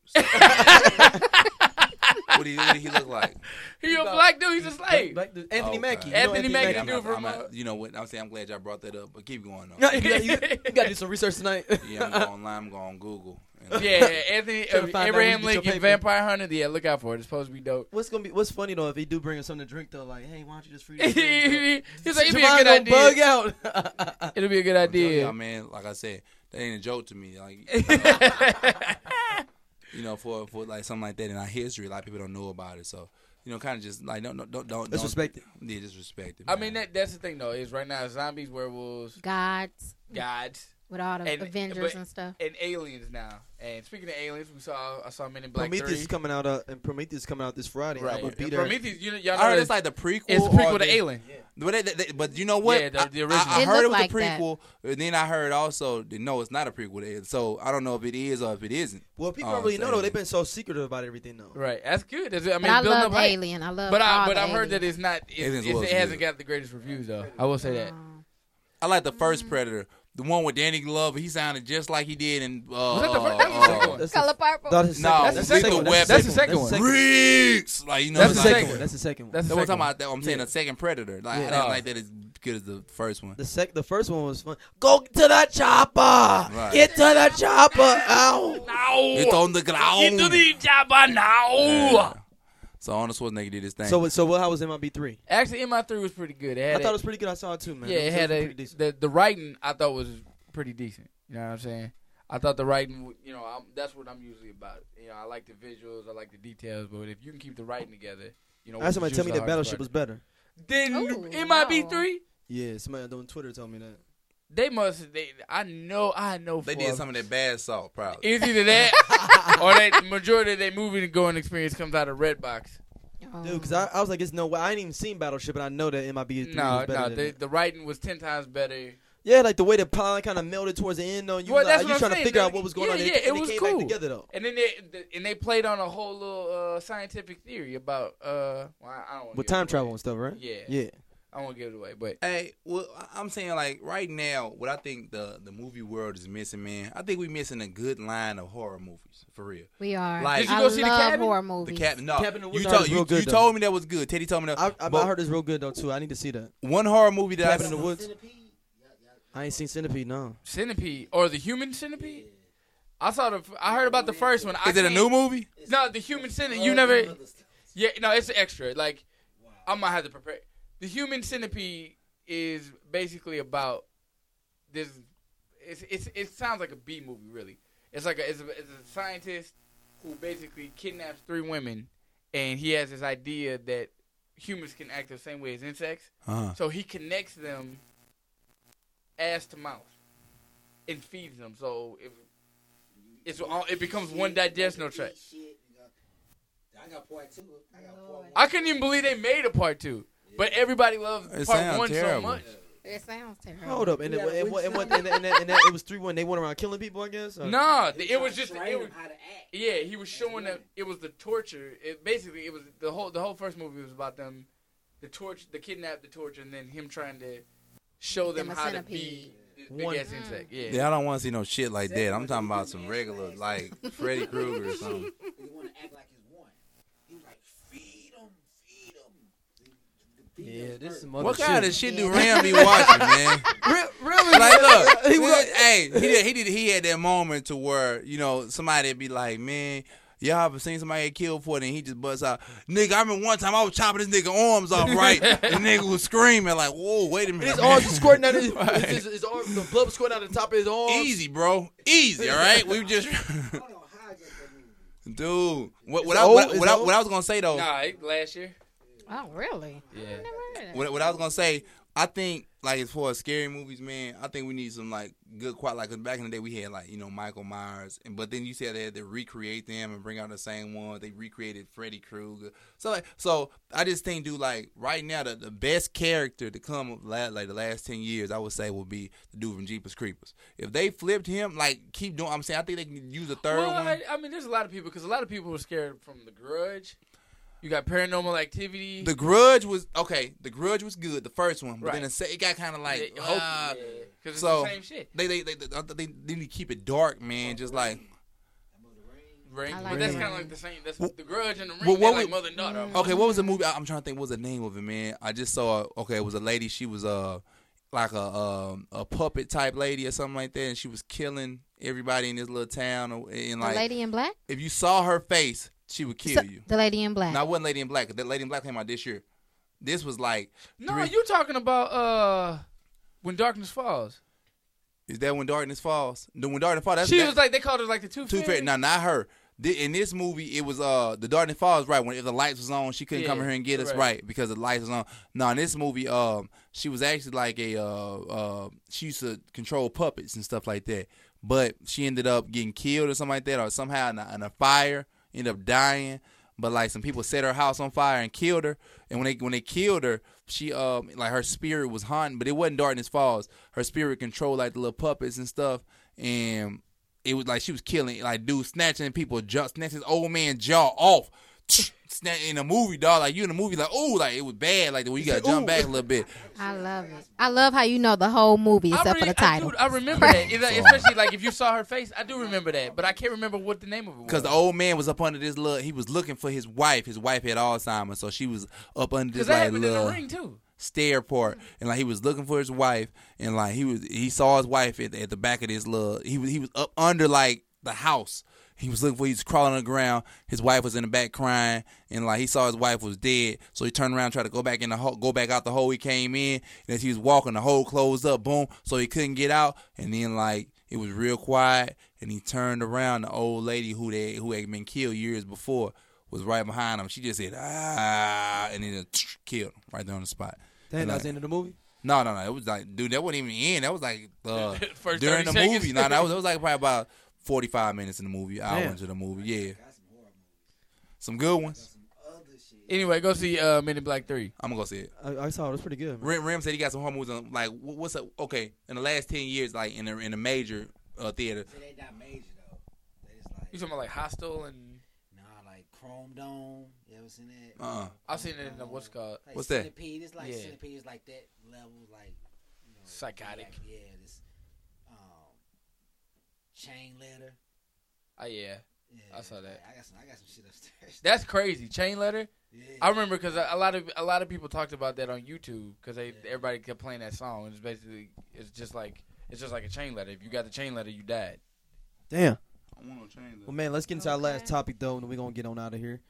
What do he look like? He a black dude. He's a slave. Anthony Okay. Mackie. You know Anthony Mackie, I'm dude not- from, I'm not- you know what? I'm saying I'm glad y'all brought that up, but keep going on. You gotta do some research tonight. Yeah, I'm going online. I'm going on Google. And- Yeah, Anthony Trying to find out Abraham where you get your Lincoln, paper. Vampire Hunter. Yeah, look out for it. It's supposed to be dope. What's funny though if he do bring him something to drink though, like, hey, why don't you just free the slaves, though? He's like, it'd be a Javon good gonna idea. bug out. It'll be a good I'm telling idea. y'all, man, like I said, that ain't a joke to me. Like, for like something like that in our history, a lot of people don't know about it. So, kind of just like don't Disrespect it. Yeah, disrespect it. I man. mean, that's the thing though. Is right now zombies, werewolves, Gods gods, with all the And- Avengers but- and stuff. and aliens now. And speaking of aliens, I saw Men in Black Prometheus 3. is coming out, and Prometheus is coming out this Friday. I'm Right. gonna be And there. Prometheus, y'all know I heard that it's like the prequel. it's a prequel or to the- Alien. But you know what? Yeah, the original. I It heard it looked was like a that. prequel, and then I heard also that no, it's not a prequel. To it. So I don't know if it is or if it isn't. Well, people Oh, don't really know same. though. They've been so secretive about everything though. Right. That's good. I mean, But I building love up hype. Alien. I love. But all I've the heard that aliens. it's not. Aliens It was hasn't good. got the greatest reviews though. I will say that. I like the first Predator, the one with Danny Glover. He sounded just like he did in. Was that the first? That was the second one. That's Color purple. That's the No, second. that's the second one. That's the second one. Riggs, like That's it's the like- second one. That's the second one. That's That's the what I'm second talking one. about. I'm saying the second Predator. Like I Yeah. didn't like that as good as the first one. The first one was fun. Go to the chopper. Right. Get to the chopper. Ow. It's on the ground. Jabba now. Yeah. So Arnold Schwarzenegger did his thing. So how was MIB3? Actually, MI3 was pretty good. It I had thought it was pretty good. I saw it too, man. yeah, it had pretty a decent. the writing. I thought was pretty decent. You know what I'm saying? I thought the writing. That's what I'm usually about. I like the visuals. I like the details. But if you can keep the writing together, I had somebody tell me that that Battleship was better. Then Ooh, MIB3. Yeah, somebody on Twitter told me that. They must. I know. they did some of that bad salt, probably. It's either that or that majority of their movie going experience comes out of Redbox. Dude, because I was like, it's no way. I ain't even seen Battleship, and I know that MIB3 was better than it. The writing was 10 times better. Yeah, like the way the plot kind of melted towards the end, though. You Well, were that's like, what I'm trying to saying. figure out what was going on. Yeah, and it they was came cool. back together, though. And then they played on a whole little scientific theory about I don't want With time travel and stuff, right? Yeah. Yeah. I won't give it away, but Hey, well, I'm saying like right now, what I think the movie world is missing, man. I think we're missing a good line of horror movies for real. We are. Like- Did you I go see The love Cabin? horror The movies. Cabin, no, Cabin in the you Woods told is real good, you though. told me that was good. Teddy told me that. I but heard it's real good though too. I need to see that. one horror movie that Cabin in the Woods. Centipede? I ain't seen Centipede. No. Centipede or the Human Centipede. I heard about the first one. Is it a new movie? No, the Human Centipede. You never. Yeah, no, it's extra. Like, I might have to prepare. The Human Centipede is basically about this. It sounds like a B movie, really. It's like it's a scientist who basically kidnaps 3 women, and he has this idea that humans can act the same way as insects. Uh-huh. So he connects them ass to mouth and feeds them. So it becomes one digestional tract. I got part 2. I couldn't even believe they made a part 2. But everybody loves It part sounds 1 so terrible. much. It sounds terrible. Hold up, and it was 3-1. They went around killing people, I guess. Or? Nah, it was just Train it was, them how to act. yeah. He was showing them it was the torture. It was the whole first movie was about them, the kidnap, the torture, and then him trying to show them Them a how to centipede. be this big One- ass insect. Yeah. Yeah, I don't want to see no shit like that. I'm talking about some regular, like Freddy Krueger or something. He want to act like he's one. He was like, feed him, feed him. Yeah, this is some other What shit. kind of shit do Ram be watching, man? Really? Like, look, He was- he had that moment to where, you know, somebody'd be like, man, y'all ever seen somebody get killed for it? And he just busts out, nigga, I remember one time I was chopping this nigga arms off, right? And the nigga was screaming like, whoa, wait a minute. His arms are squirting out. His Right. his arm, the blood was squirting out the top of his arms. Easy, bro. Easy, all right? We just, I don't know how I got that movie. dude. What It's I old, what it's I old. what I was gonna say though, Nah, last year. Oh, really? Yeah. I never heard of that. what I was gonna say, I think like as far as scary movies, man, I think we need some like good quality. Like 'cause back in the day, we had like Michael Myers, but then you said they had to recreate them and bring out the same one. They recreated Freddy Krueger. So I just think, dude, like right now, the best character to come of like the last 10 years, I would say would be the dude from Jeepers Creepers. If they flipped him, like keep doing, I'm saying I think they can use a third Well, one. I mean, there's a lot of people because a lot of people were scared from The Grudge. You got Paranormal Activity. The Grudge was okay. The Grudge was good, the first one, but Right. then it got kind of like because it's so the same shit. they need to keep it dark, man. Just like Ring, I but like that's Ring. kind of like the same. That's The Grudge and The Ring. Well, They're what like we- mother and daughter. okay, what was the movie? I'm trying to think. What was the name of it, man? I just saw. Okay, it was a lady. She was like a puppet type lady or something like that, and she was killing everybody in this little town. And The like, Lady in Black? if you saw her face, she would kill you. The Lady in Black. Now, it wasn't Lady in Black. 'Cause that Lady in Black came out this year. This was like No, three- you talking about When Darkness Falls. Is that When Darkness Falls? The When Darkness Falls. That's, She that- was like they called her like the Tooth Tooth Fairy. No, not her. In this movie, it was the Darkness Falls, right? When if the lights was on, she couldn't come Yeah, here and get us, right. right? Because the lights was on. No, in this movie, she was actually like she used to control puppets and stuff like that. But she ended up getting killed or something like that, or somehow in a fire, ended up dying. But like some people set her house on fire and killed her. And when they killed her, she like her spirit was haunting, but it wasn't Darkness Falls. Her spirit controlled like the little puppets and stuff, and it was like she was killing, like dude snatching people, snatching his old man jaw off. In a movie, dog, like you in the movie, like oh, like it was bad, like when you gotta jump back a little bit. I love it. I love how you know the whole movie except for the title. I remember that. Especially like if you saw her face, I do remember that, but I can't remember what the name of it was. Because the old man was up under this little, he was looking for his wife. His wife had Alzheimer's, so she was up under this that like happened in little The Ring too. stair part, and like he was looking for his wife, and like he saw his wife at the back of this little. He was up under like the house. He was looking for. He was crawling on the ground. His wife was in the back crying, and like he saw his wife was dead. So he turned around, tried to go back in the hole, go back out the hole he came in. And as he was walking, the hole closed up. Boom. So he couldn't get out. And then like it was real quiet, and he turned around. The old lady who had been killed years before was right behind him. She just said ah, and then killed him right there on the spot. Damn, And, that like, was the end of the movie. No. It was like, dude, that wasn't even the end. That was like First during 30 the seconds. movie. No, that was like probably about 45 minutes in the movie, hour Damn. into the movie. Yeah, some good ones. Anyway, go see Men in Black 3. I'm gonna go see it. I saw it was pretty good. Man. Rim said he got some horror movies on. Like, what's up? Okay, in the last 10 years, like in a major theater. See, they not major though. They just like You talking about like Hostel and nah, like like Chrome Dome. You ever seen that? I've seen it in the what's called Like What's that? Centipede. It's like Yeah. Centipede is like that level, like Psychotic. Like, yeah, this Chain Letter. Oh yeah, Yeah, I saw that. I got some shit upstairs. That's crazy. Chain letter. Yeah. I remember because a lot of people talked about that on YouTube because everybody kept playing that song. And it's just like a chain letter. If you got the chain letter, you died. Damn. I want to change that. Well, man, let's get into our last topic though, and then we're gonna get on out of here.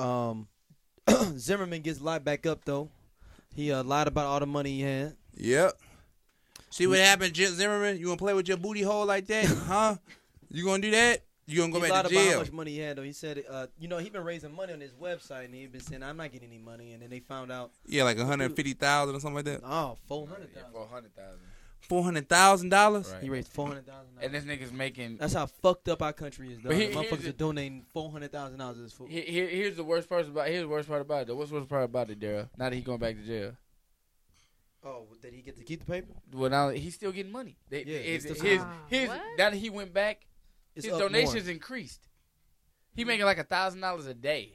Zimmerman gets lied back up though. He lied about all the money he had. Yep. See what happened, Jim Zimmerman? You gonna play with your booty hole like that, huh? You gonna do that? You gonna go He back lied to about how jail? much money he had though. He said, he been raising money on his website, and he been saying, "I'm not getting any money," and then they found out, Yeah, like 150,000 or something like that. oh, $400,000. 400,000. $400,000. Right. He raised $400,000. And this nigga's making. That's how fucked up our country is, though. But The here's motherfuckers the- are donating $400,000 to this food. Here's the worst part about. Here's the worst part about it. What's the worst part about it, Daryl? Now that he's going back to jail. Oh, did he get to keep the paper? Well, now he's still getting money. Yeah, his, he's his, still- his, What? now that he went back, It's his up donations more. increased. He making like $1,000 a day.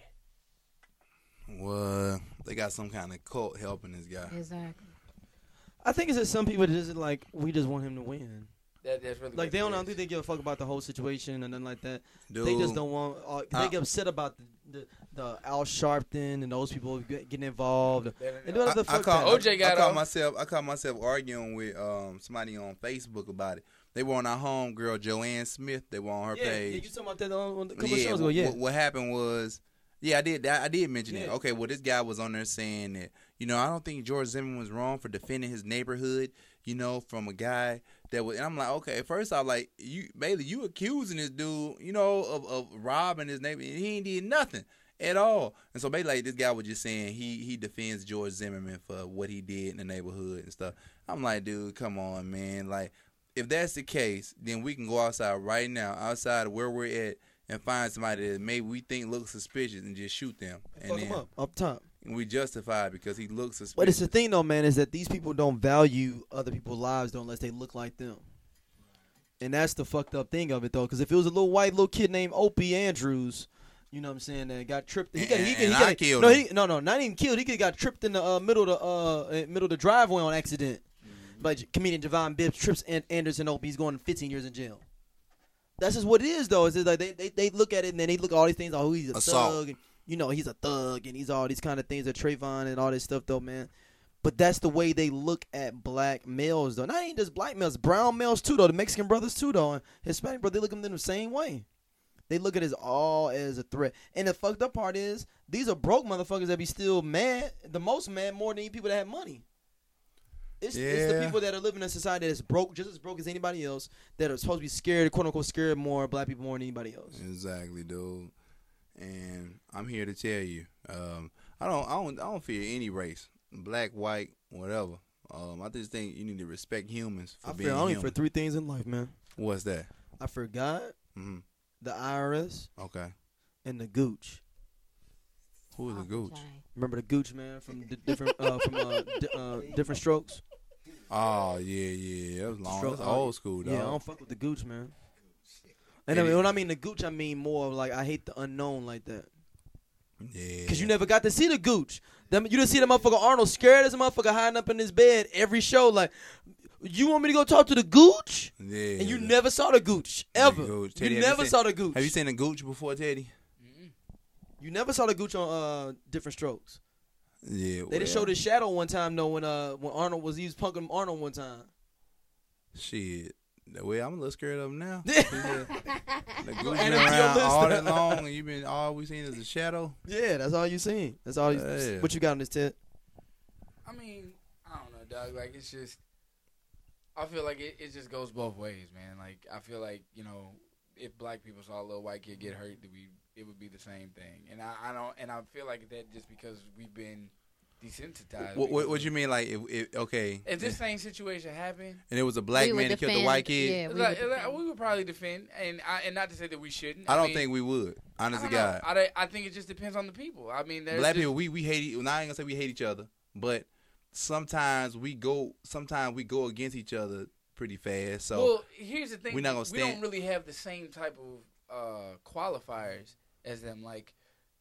What? They got some kind of cult helping this guy. Exactly. I think it's just some people just like, we just want him to win. That's really Like, what they don't it I is. think they give a fuck about the whole situation and nothing like that. Dude, They just don't want. They get upset about the Al Sharpton and those people getting involved. And do I, the I fuck caught, that. OJ got I caught myself arguing with somebody on Facebook about it. They were on our homegirl Joanne Smith. They were on her Yeah, page. you talking about that a couple of shows ago? Yeah. What happened was, I did mention it. Yeah. Okay, well, this guy was on there saying that, I don't think George Zimmerman was wrong for defending his neighborhood, from a guy that was. And I'm like, okay, first off, like, you accusing this dude, of robbing his neighbor, and he ain't did nothing at all. And so basically, like, this guy was just saying he defends George Zimmerman for what he did in the neighborhood and stuff. I'm like, dude, come on, man. Like, if that's the case, then we can go outside right now, outside of where we're at, and find somebody that maybe we think looks suspicious and just shoot them. And Fuck then him up top. we justify it because he looks suspicious. But it's the thing, though, man, is that these people don't value other people's lives, though, unless they look like them. And that's the fucked up thing of it, though, because if it was a little kid named Opie Andrews, you know what I'm saying, that got tripped. He killed no, him. no, not even killed. He got tripped in the middle of the driveway on accident. But comedian Javon Bibbs trips Anderson Opie. He's going 15 years in jail. That's just what it is, though. It's just like they look at it and then they look at all these things. Oh, he's a Assault. thug. And, he's a thug and he's all these kind of things. That Trayvon and all this stuff, though, man. But that's the way they look at black males, though. Not even just black males, brown males too, though. The Mexican brothers too, though. And Hispanic brothers, they look at them the same way. They look at it all as a threat. And the fucked up part is these are broke motherfuckers that be still mad. The most mad more than people that have money. It's the Yeah. people that are living in a society that's broke, just as broke as anybody else, that are supposed to be scared, quote unquote, scared more of black people more than anybody else. Exactly, dude. And I'm here to tell you, I don't fear any race, black, white, whatever. I just think you need to respect humans for being I only human. for three things in life, man. What's that? I fear God, Mm-hmm. the IRS, Okay. and the Gooch. Who is the gooch? Remember the Gooch, man, from different different strokes. Oh yeah. That was long. Stroke- That's old school, dog. Yeah, I don't fuck with the Gooch, man. And I mean, when I mean the Gooch, I mean more of like I hate the unknown like that. Yeah. Cause you never got to see the Gooch. You didn't see the motherfucker Arnold scared as a motherfucker hiding up in his bed every show. Like, you want me to go talk to the Gooch? Yeah. And you never saw the Gooch ever. Gooch. Teddy, You have never seen- saw the Gooch. Have you seen the gooch before, Teddy? You never saw the Gooch on different strokes. Yeah. They just showed his shadow one time though when Arnold he was punking Arnold one time. Shit. Well, I'm a little scared of him now. Yeah. The gooch add been him to your around list. all that long, and you've been all we seen is a shadow. Yeah, that's all you seen. That's all. Yeah. What you got on this Ted? I mean, I don't know, dog. Like, it's just, I feel like it just goes both ways, man. Like, I feel like, if black people saw a little white kid get hurt, it would be the same thing. And I feel like that just because we've been desensitized. What you mean? Like, if this same situation happened, and it was a black We would man that killed a defend- white kid? yeah. we would probably defend, and not to say that we shouldn't. I don't mean, think we would. Honest to I don't God. know. I think it just depends on the people. I mean, there's Black just, people, we hate. Now I ain't gonna say we hate each other, but sometimes we go against each other pretty fast. So well, here's the thing. we're not gonna We don't stand- really have the same type of qualifiers as them. Like,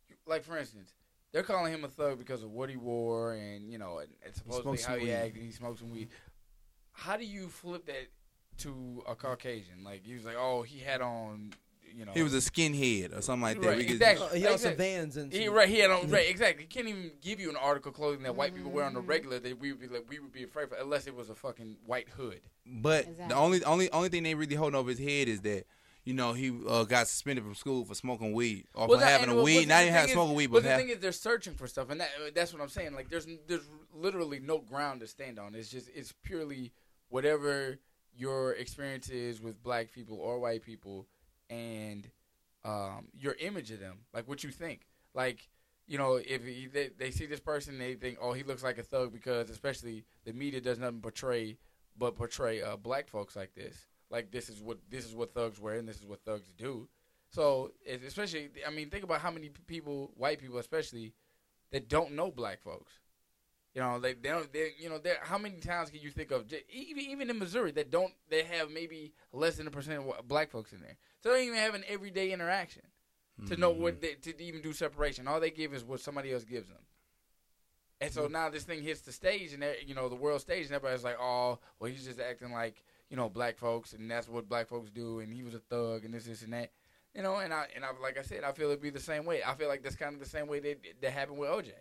like for instance, they're calling him a thug because of what he wore and and supposedly smokes how some he weed. acted. He smoked some weed. How do you flip that to a Caucasian? Like he was like, oh, he had on, He was a skinhead or something like that. Right, We could- exactly. He had some Vans and He some- he had on exactly. He can't even give you an article of clothing that white people wear on the regular that we would be afraid of unless it was a fucking white hood. But Exactly. the only thing they really holding over his head is that he got suspended from school for smoking weed or for having a weed. Not even having smoking weed, but the thing is, they're searching for stuff, and that's what I'm saying. Like, there's literally no ground to stand on. It's purely whatever your experience is with black people or white people, and your image of them, like what you think. Like, if they see this person, they think, oh, he looks like a thug because, especially the media does nothing portray black folks like this. Like this is what thugs wear and this is what thugs do. So especially, I mean, think about how many people, white people especially, that don't know black folks. They don't. How many towns can you think of, even in Missouri, that have maybe less than 1% of black folks in there. So they don't even have an everyday interaction to know to even do separation. All they give is what somebody else gives them. And so now this thing hits the stage, and the world stage, and everybody's like, oh, well, he's just acting like black folks, and that's what black folks do, and he was a thug, and this and that. And I like I said, I feel it'd be the same way. I feel like that's kind of the same way that happened with OJ.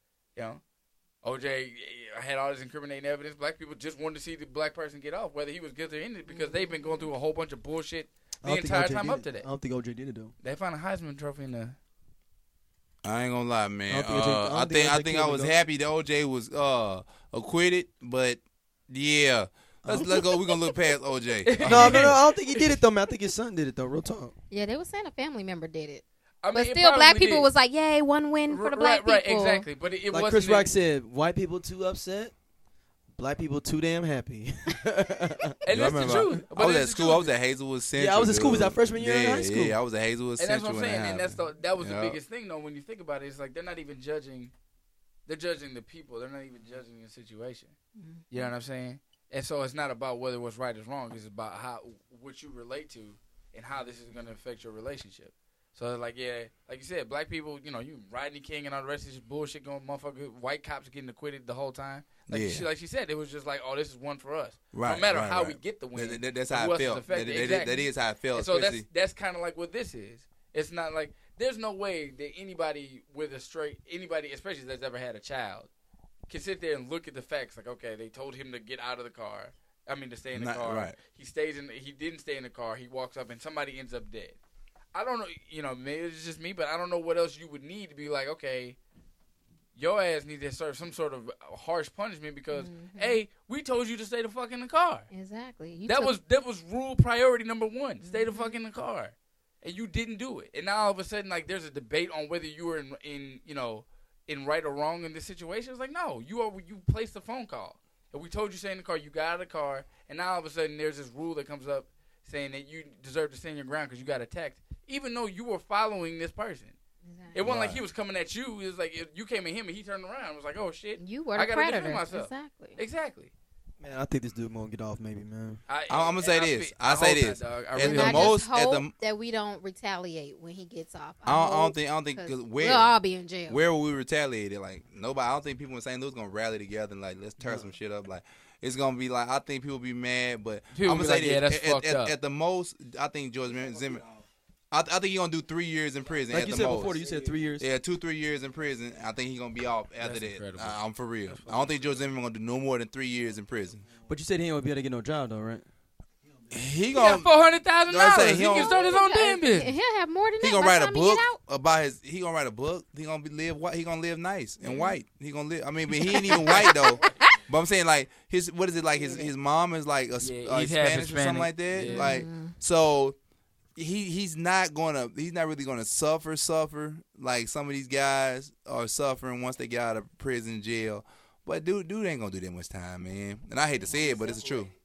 OJ had all this incriminating evidence. Black people just wanted to see the black person get off, whether he was guilty or innocent, because they've been going through a whole bunch of bullshit the entire time up to that. I don't think OJ did it though. They found a Heisman Trophy in the. I ain't gonna lie, man. I I think I was happy that OJ was acquitted, but yeah. Let's go. We're gonna look past OJ. No, I don't think he did it though, man. I think his son did it though. Real talk. Yeah, they were saying a family member did it. I mean, But it still, black probably people did. was like, yay, one win for the black people. Right, exactly. But it Like wasn't. Chris Rock said, white people too upset, black people too damn happy. And that's the truth. I But was it's at the school. truth. I was at Hazelwood Central. Yeah, I was at school. Was dude. that freshman year in high school? Yeah, I was at Hazelwood And that's Central. what I'm saying. when it And that was the happened. biggest thing, though. When you think about it, it's like they're not even judging. They're judging the people. They're not even judging the situation. You know what I'm saying? And so it's not about whether what's right is wrong. It's about what you relate to and how this is going to affect your relationship. So like you said, black people, you Rodney King and all the rest of this bullshit going, motherfucker, white cops getting acquitted the whole time. Like she said, it was just like, oh, this is one for us. Right, no matter right, how right. we get the win. That's who how else I is felt. affected. That Exactly. is how I felt. And so especially- that's kind of like what this is. It's not like there's no way that anybody especially that's ever had a child, can sit there and look at the facts. Like, okay, they told him to get out of the car. I mean, to stay in the car. Right. He didn't stay in the car. He walks up and somebody ends up dead. I don't know. Maybe it's just me, but I don't know what else you would need to be like, okay, your ass needs to serve some sort of harsh punishment because, hey, we told you to stay the fuck in the car. Exactly. That was rule priority number one. Stay the fuck in the car, and you didn't do it. And now all of a sudden, like, there's a debate on whether you were in right or wrong in this situation. It's like, no, you placed a phone call, and we told you to stay in the car. You got out of the car, and now all of a sudden, there's this rule that comes up saying that you deserve to stand your ground because you got attacked, even though you were following this person. Exactly. It wasn't like he was coming at you. It was like you came at him and he turned around and was like, oh, shit. You were I the gotta predator. defend myself. Exactly. Man, I think this dude gonna get off, maybe, man. I'm gonna say this. I hope say not, this. dog. I At really the I hope most- just at hope the- that we don't retaliate when he gets off. I don't think 'cause cause we'll all be in jail. where will we retaliate? Like nobody. I don't think people in St. Louis gonna rally together and like let's tear some shit up. Like it's gonna be like I think people be mad, but People I'm be gonna say like, yeah, this. that's fucked up. At the most, I think George Zimmer. I think he's gonna do 3 years in prison. Like at you the said most. before, you said 3 years. Yeah, 2-3 years in prison. I think he's gonna be off after That's that. incredible. I'm for real. I don't think George Zimmerman gonna do no more than 3 years in prison. But you said he ain't gonna be able to get no job though, right? He He got gonna $400,000. He don't- can start his own damn business. He'll have more than that. he gonna by write the a time he get book out. about his. He gonna write a book. He gonna live white. He gonna live nice and white. He gonna live. I mean, but he ain't even white though. But I'm saying like his what is it like his mom is like a Yeah, he's half Spanish or something Hispanic. like that. Yeah. Like so. He's not really gonna suffer like some of these guys are suffering once they get out of prison jail. But dude ain't gonna do that much time, man. And I hate to say it, but it's the truth.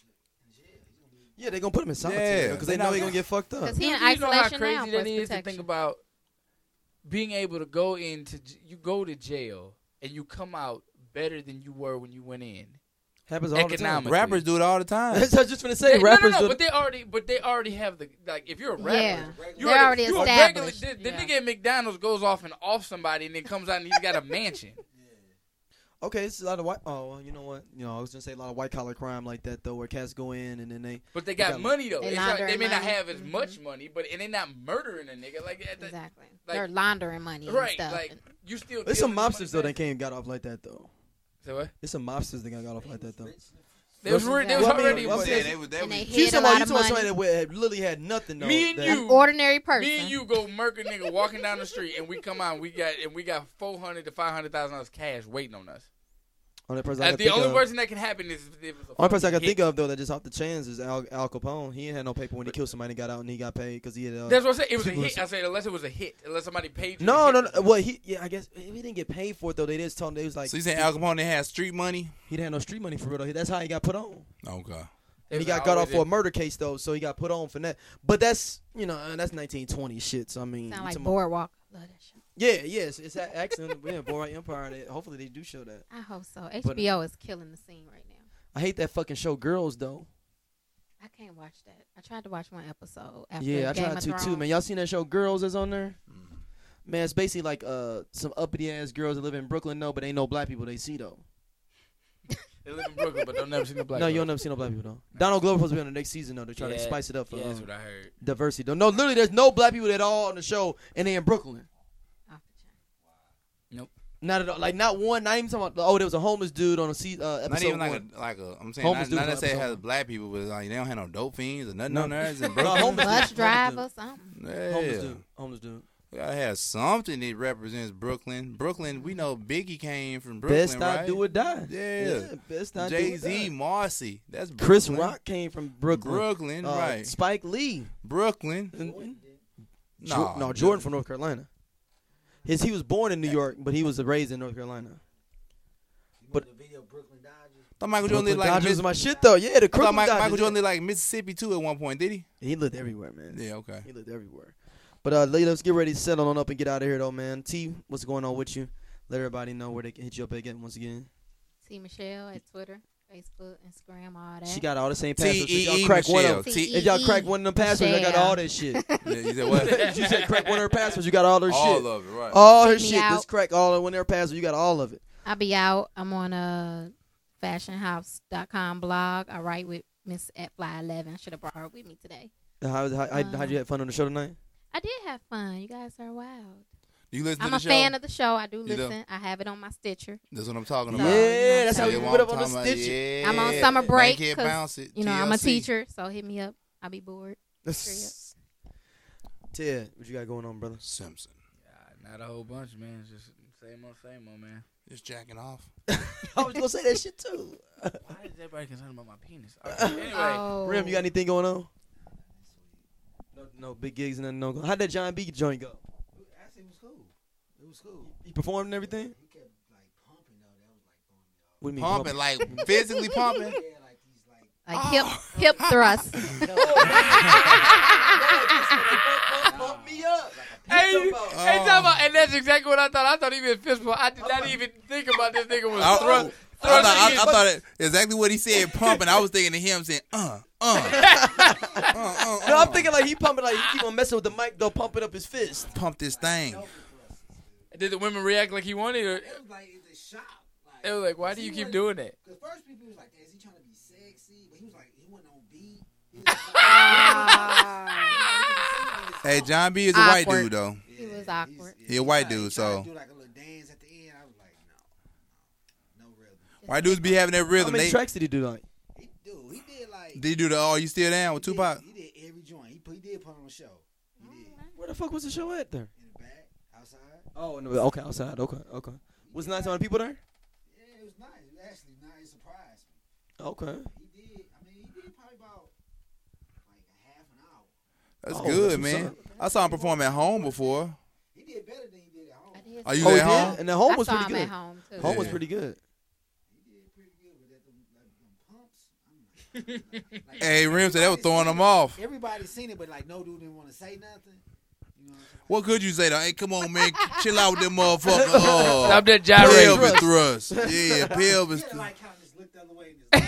Yeah, they gonna put him in solitary Yeah, because they know he gonna get fucked up. Because he in Do you know how isolation now crazy for that his is to think protection. about being able to go to jail and you come out better than you were when you went in. Happens all the time. economically. Rappers do it all the time. That's what I was just gonna say. No, Rappers no, do. but they already have the like. If you're a rapper, Yeah. you They're already you a regular. established. The Yeah. nigga at McDonald's goes off and off somebody, and then comes out and he's got a mansion. Okay, it's a lot of white. Oh, well, you know what? I was gonna say a lot of white collar crime like that though, where cats go in and then they. But they got money though. They It's not- launder they may not money. have as much money, but and they're not murdering a nigga like at the, Exactly. like- They're laundering money and right. stuff. Like you still. There's some dealing mobsters with though money that came and got off like that though. Say what? There's some mobsters that got off like that though. They was Well, I mean, already. well, I'm saying- they and they was You hid a talking lot about of somebody money. that had literally had nothing though. Me and that- you. An ordinary person. Me and you go murk a nigga walking down the street, and we come out, and we got $400,000 to $500,000 cash waiting on us. Only person I can The think only of- person that can happen is if it was a Only person I can fucking think hit. of though that just off the chains is Al Capone. He ain't had no paper when he killed somebody and got out and he got paid because he had. That's what I said. It was a people hit. I said unless it was a hit, unless somebody paid you. No, to no, hit no. Well, I guess he didn't get paid for it though. They just told him they was like. So you saying Al Capone had street money? He didn't have no street money for real though. That's how he got put on. Okay. It And he was got always off for a murder case though, so he got put on for that. But that's that's 1920 shit. So I mean, Sound you like talking Boardwalk. Love that shit. yes, it's that accent. Yeah, Boy Empire. Hopefully they do show that. I hope so. But- HBO is killing the scene right now. I hate that fucking show, Girls though. I can't watch that. I tried to watch one episode after Yeah, I Game tried of to too, Thrones. man. Y'all seen that show, Girls, that's on there? Man, it's basically like some uppity ass girls that live in Brooklyn, but ain't no black people they see though. They live in Brooklyn, but they'll never see no black. No, you girl. don't never see no black people though. Donald Glover supposed to be on the next season though. They're trying to Yeah, spice it up for Yeah, that's what I heard. diversity though. No, literally, there's no black people at all on the show, and they in Brooklyn. Off the chain. Not at all. Like not one. Not even talking about. Oh, there was a homeless dude on a episode. Not even one. like a. I'm saying Homeless not dude necessarily episode has one. black people, but like they don't have no dope fiends or nothing No. on there. It's in No, Brooklyn. homeless Bus dude. driver, something. Yeah. Homeless dude. We gotta have something that represents Brooklyn. Brooklyn, we know Biggie came from Brooklyn, Best I right? do or die. Yeah. Best I do or Jay-Z, die. Marcy. That's Chris Brooklyn. Rock came from Brooklyn. Brooklyn, right. Spike Lee. Brooklyn. No, Jordan from North Carolina. He was born in New York, but he was raised in North Carolina. But the video Brooklyn Dodgers. Thought Michael Jordan Brooklyn lived like Dodgers was my shit though. Yeah, the I thought Brooklyn Dodgers. Michael Jordan lived like Mississippi too at one point, did he? He lived everywhere, man. Yeah, okay. He lived everywhere. But let's get ready to settle on up and get out of here though, man. T, what's going on with you? Let everybody know where they can hit you up again once again. T Michelle at Twitter, Facebook, Instagram, all that. She got all the same passwords. So T-E-E y'all crack one Michelle. of them. T-E-E. If y'all crack one of them passwords, I got Michelle. all that shit. Yeah, you said what? You said crack one of her passwords, you got all her shit. All of it, right. All her Check me shit. out. Just crack all of one of her passwords, you got all of it. I'll be out. I'm on fashionhouse.com blog. I write with Miss at Fly 11. Should have brought her with me today. How'd you have fun on the show tonight? I did have fun. You guys are wild. You listen I'm to a the show? fan of the show. I do You do? listen. I have it on my Stitcher. That's what I'm talking So, about. Yeah, you that's how know, we what put I'm up on the talking about. Stitcher. Yeah. I'm on summer break. Can't 'cause, bounce it. You know, I'm a TLC. teacher, so hit me up. I'll be bored. Ted, what you got going on, brother? Simpson. Not a whole bunch, man. It's just same old, man. Just jacking off. I was gonna say that shit too. Why is everybody concerned about my penis? All right, anyway, Oh. Rim, you got anything going on? No big gigs and nothing. How'd that John B joint go? Actually, it was cool. It was cool. He performed and everything. He kept like pumping though. That was like throwing me What do you mean Pumping, like physically pumping. off. Yeah, like these like. Like hip thrust. Pump me up. hey, talk about, and that's exactly what I thought. I thought he was fist bump. I did not even think about this nigga was thrust. I thought it, exactly what he said, pumping. I was thinking of him saying, No, I'm thinking like he pumping like he keep on messing with the mic though, pumping up his fist. pump this thing. Did the women react like he wanted, or It was like the shop. Like, they were like, "Why do you keep doing that?" Because first people was like, "Is he trying to be sexy?" But he was like, he wasn't on beat. He was Hey, John B is a white Awkward. dude though. He was awkward. He a white dude, so do like a little dance at the end. I was like, no rhythm. white dudes be having that How rhythm. many They, tracks did he do like? He did like. did he do the "Oh You Still Down" with Tupac? He did every joint. He did put on a show. He did Where the fuck was the show at there? in the back, outside. Oh, no, okay, outside. Okay. Was nice amount of people there? Yeah, it was nice. It was actually nice. It surprised me. Okay. He did. I mean, he did probably about like a half an hour. That's Oh, good, that's man. what's I saw him perform at home before. He did better than he did at home. I did. Are you Oh, he at home? did? And the home I was saw pretty him good. at home too. Home was Yeah. pretty good. He did pretty good, but them pumps. I'm like, Hey, Rim said they were throwing him off. Everybody seen it, but like no dude didn't want to say nothing. You know what I'm saying? What could you say though? Hey, come on, man, chill out with them motherfuckers. Stop that gyrating. Pelvis thrust. Yeah, pelvis Yeah, thrust. like kind of just looked the other way. And just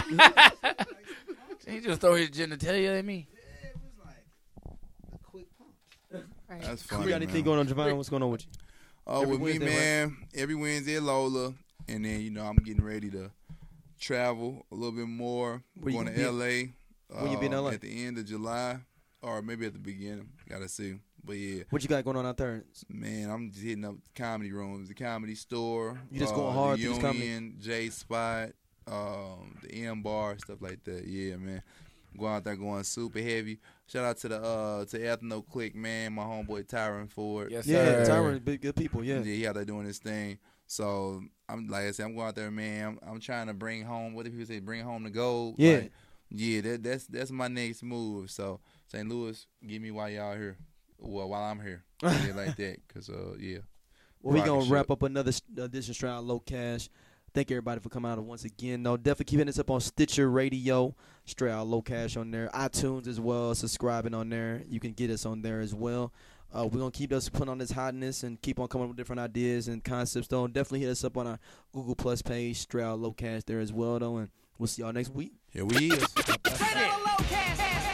He just throw his genitalia at me. Yeah, it was like a quick pump. Right. That's You funny. got anything man. going on, Javon? What's going on with you? Oh, Every with me, Wednesday, man. Every Wednesday at Lola, and then I'm getting ready to travel a little bit more. Where you Going to be- L.A. When you be in LA? At the end of July, or maybe at the beginning. Gotta see. But yeah, What you got going on out there? man, I'm just hitting up comedy rooms, the Comedy Store. You just going hard the through this comedy? Union, J Spot, the M Bar, stuff like that. Yeah, man. Going out there going super heavy. Shout out to the to Ethno Click, man. My homeboy Tyron Ford. Yes, Yeah, sir. Tyron, big good people. Yeah. Yeah, he out there doing his thing. So I'm like I said, I'm going out there, man. I'm trying to bring home. What do people say? Bring home the gold. Yeah. Like, yeah. That's my next move. So St. Louis, give me while y'all here. Well, while I'm here, yeah, like that. Cause yeah. Well, we Rocket gonna ship. wrap up another edition Straight Out Low Cash. Thank everybody for coming out once again. No, definitely keeping us up on Stitcher Radio, Straight Out Low Cash on there, iTunes as well. Subscribing on there, you can get us on there as well. We're gonna keep us putting on this hotness and keep on coming up with different ideas and concepts. Though, definitely hit us up on our Google Plus page, Straight Out Low Cash there as well. Though, and we'll see y'all next week. Here we is. Straight out of low cash.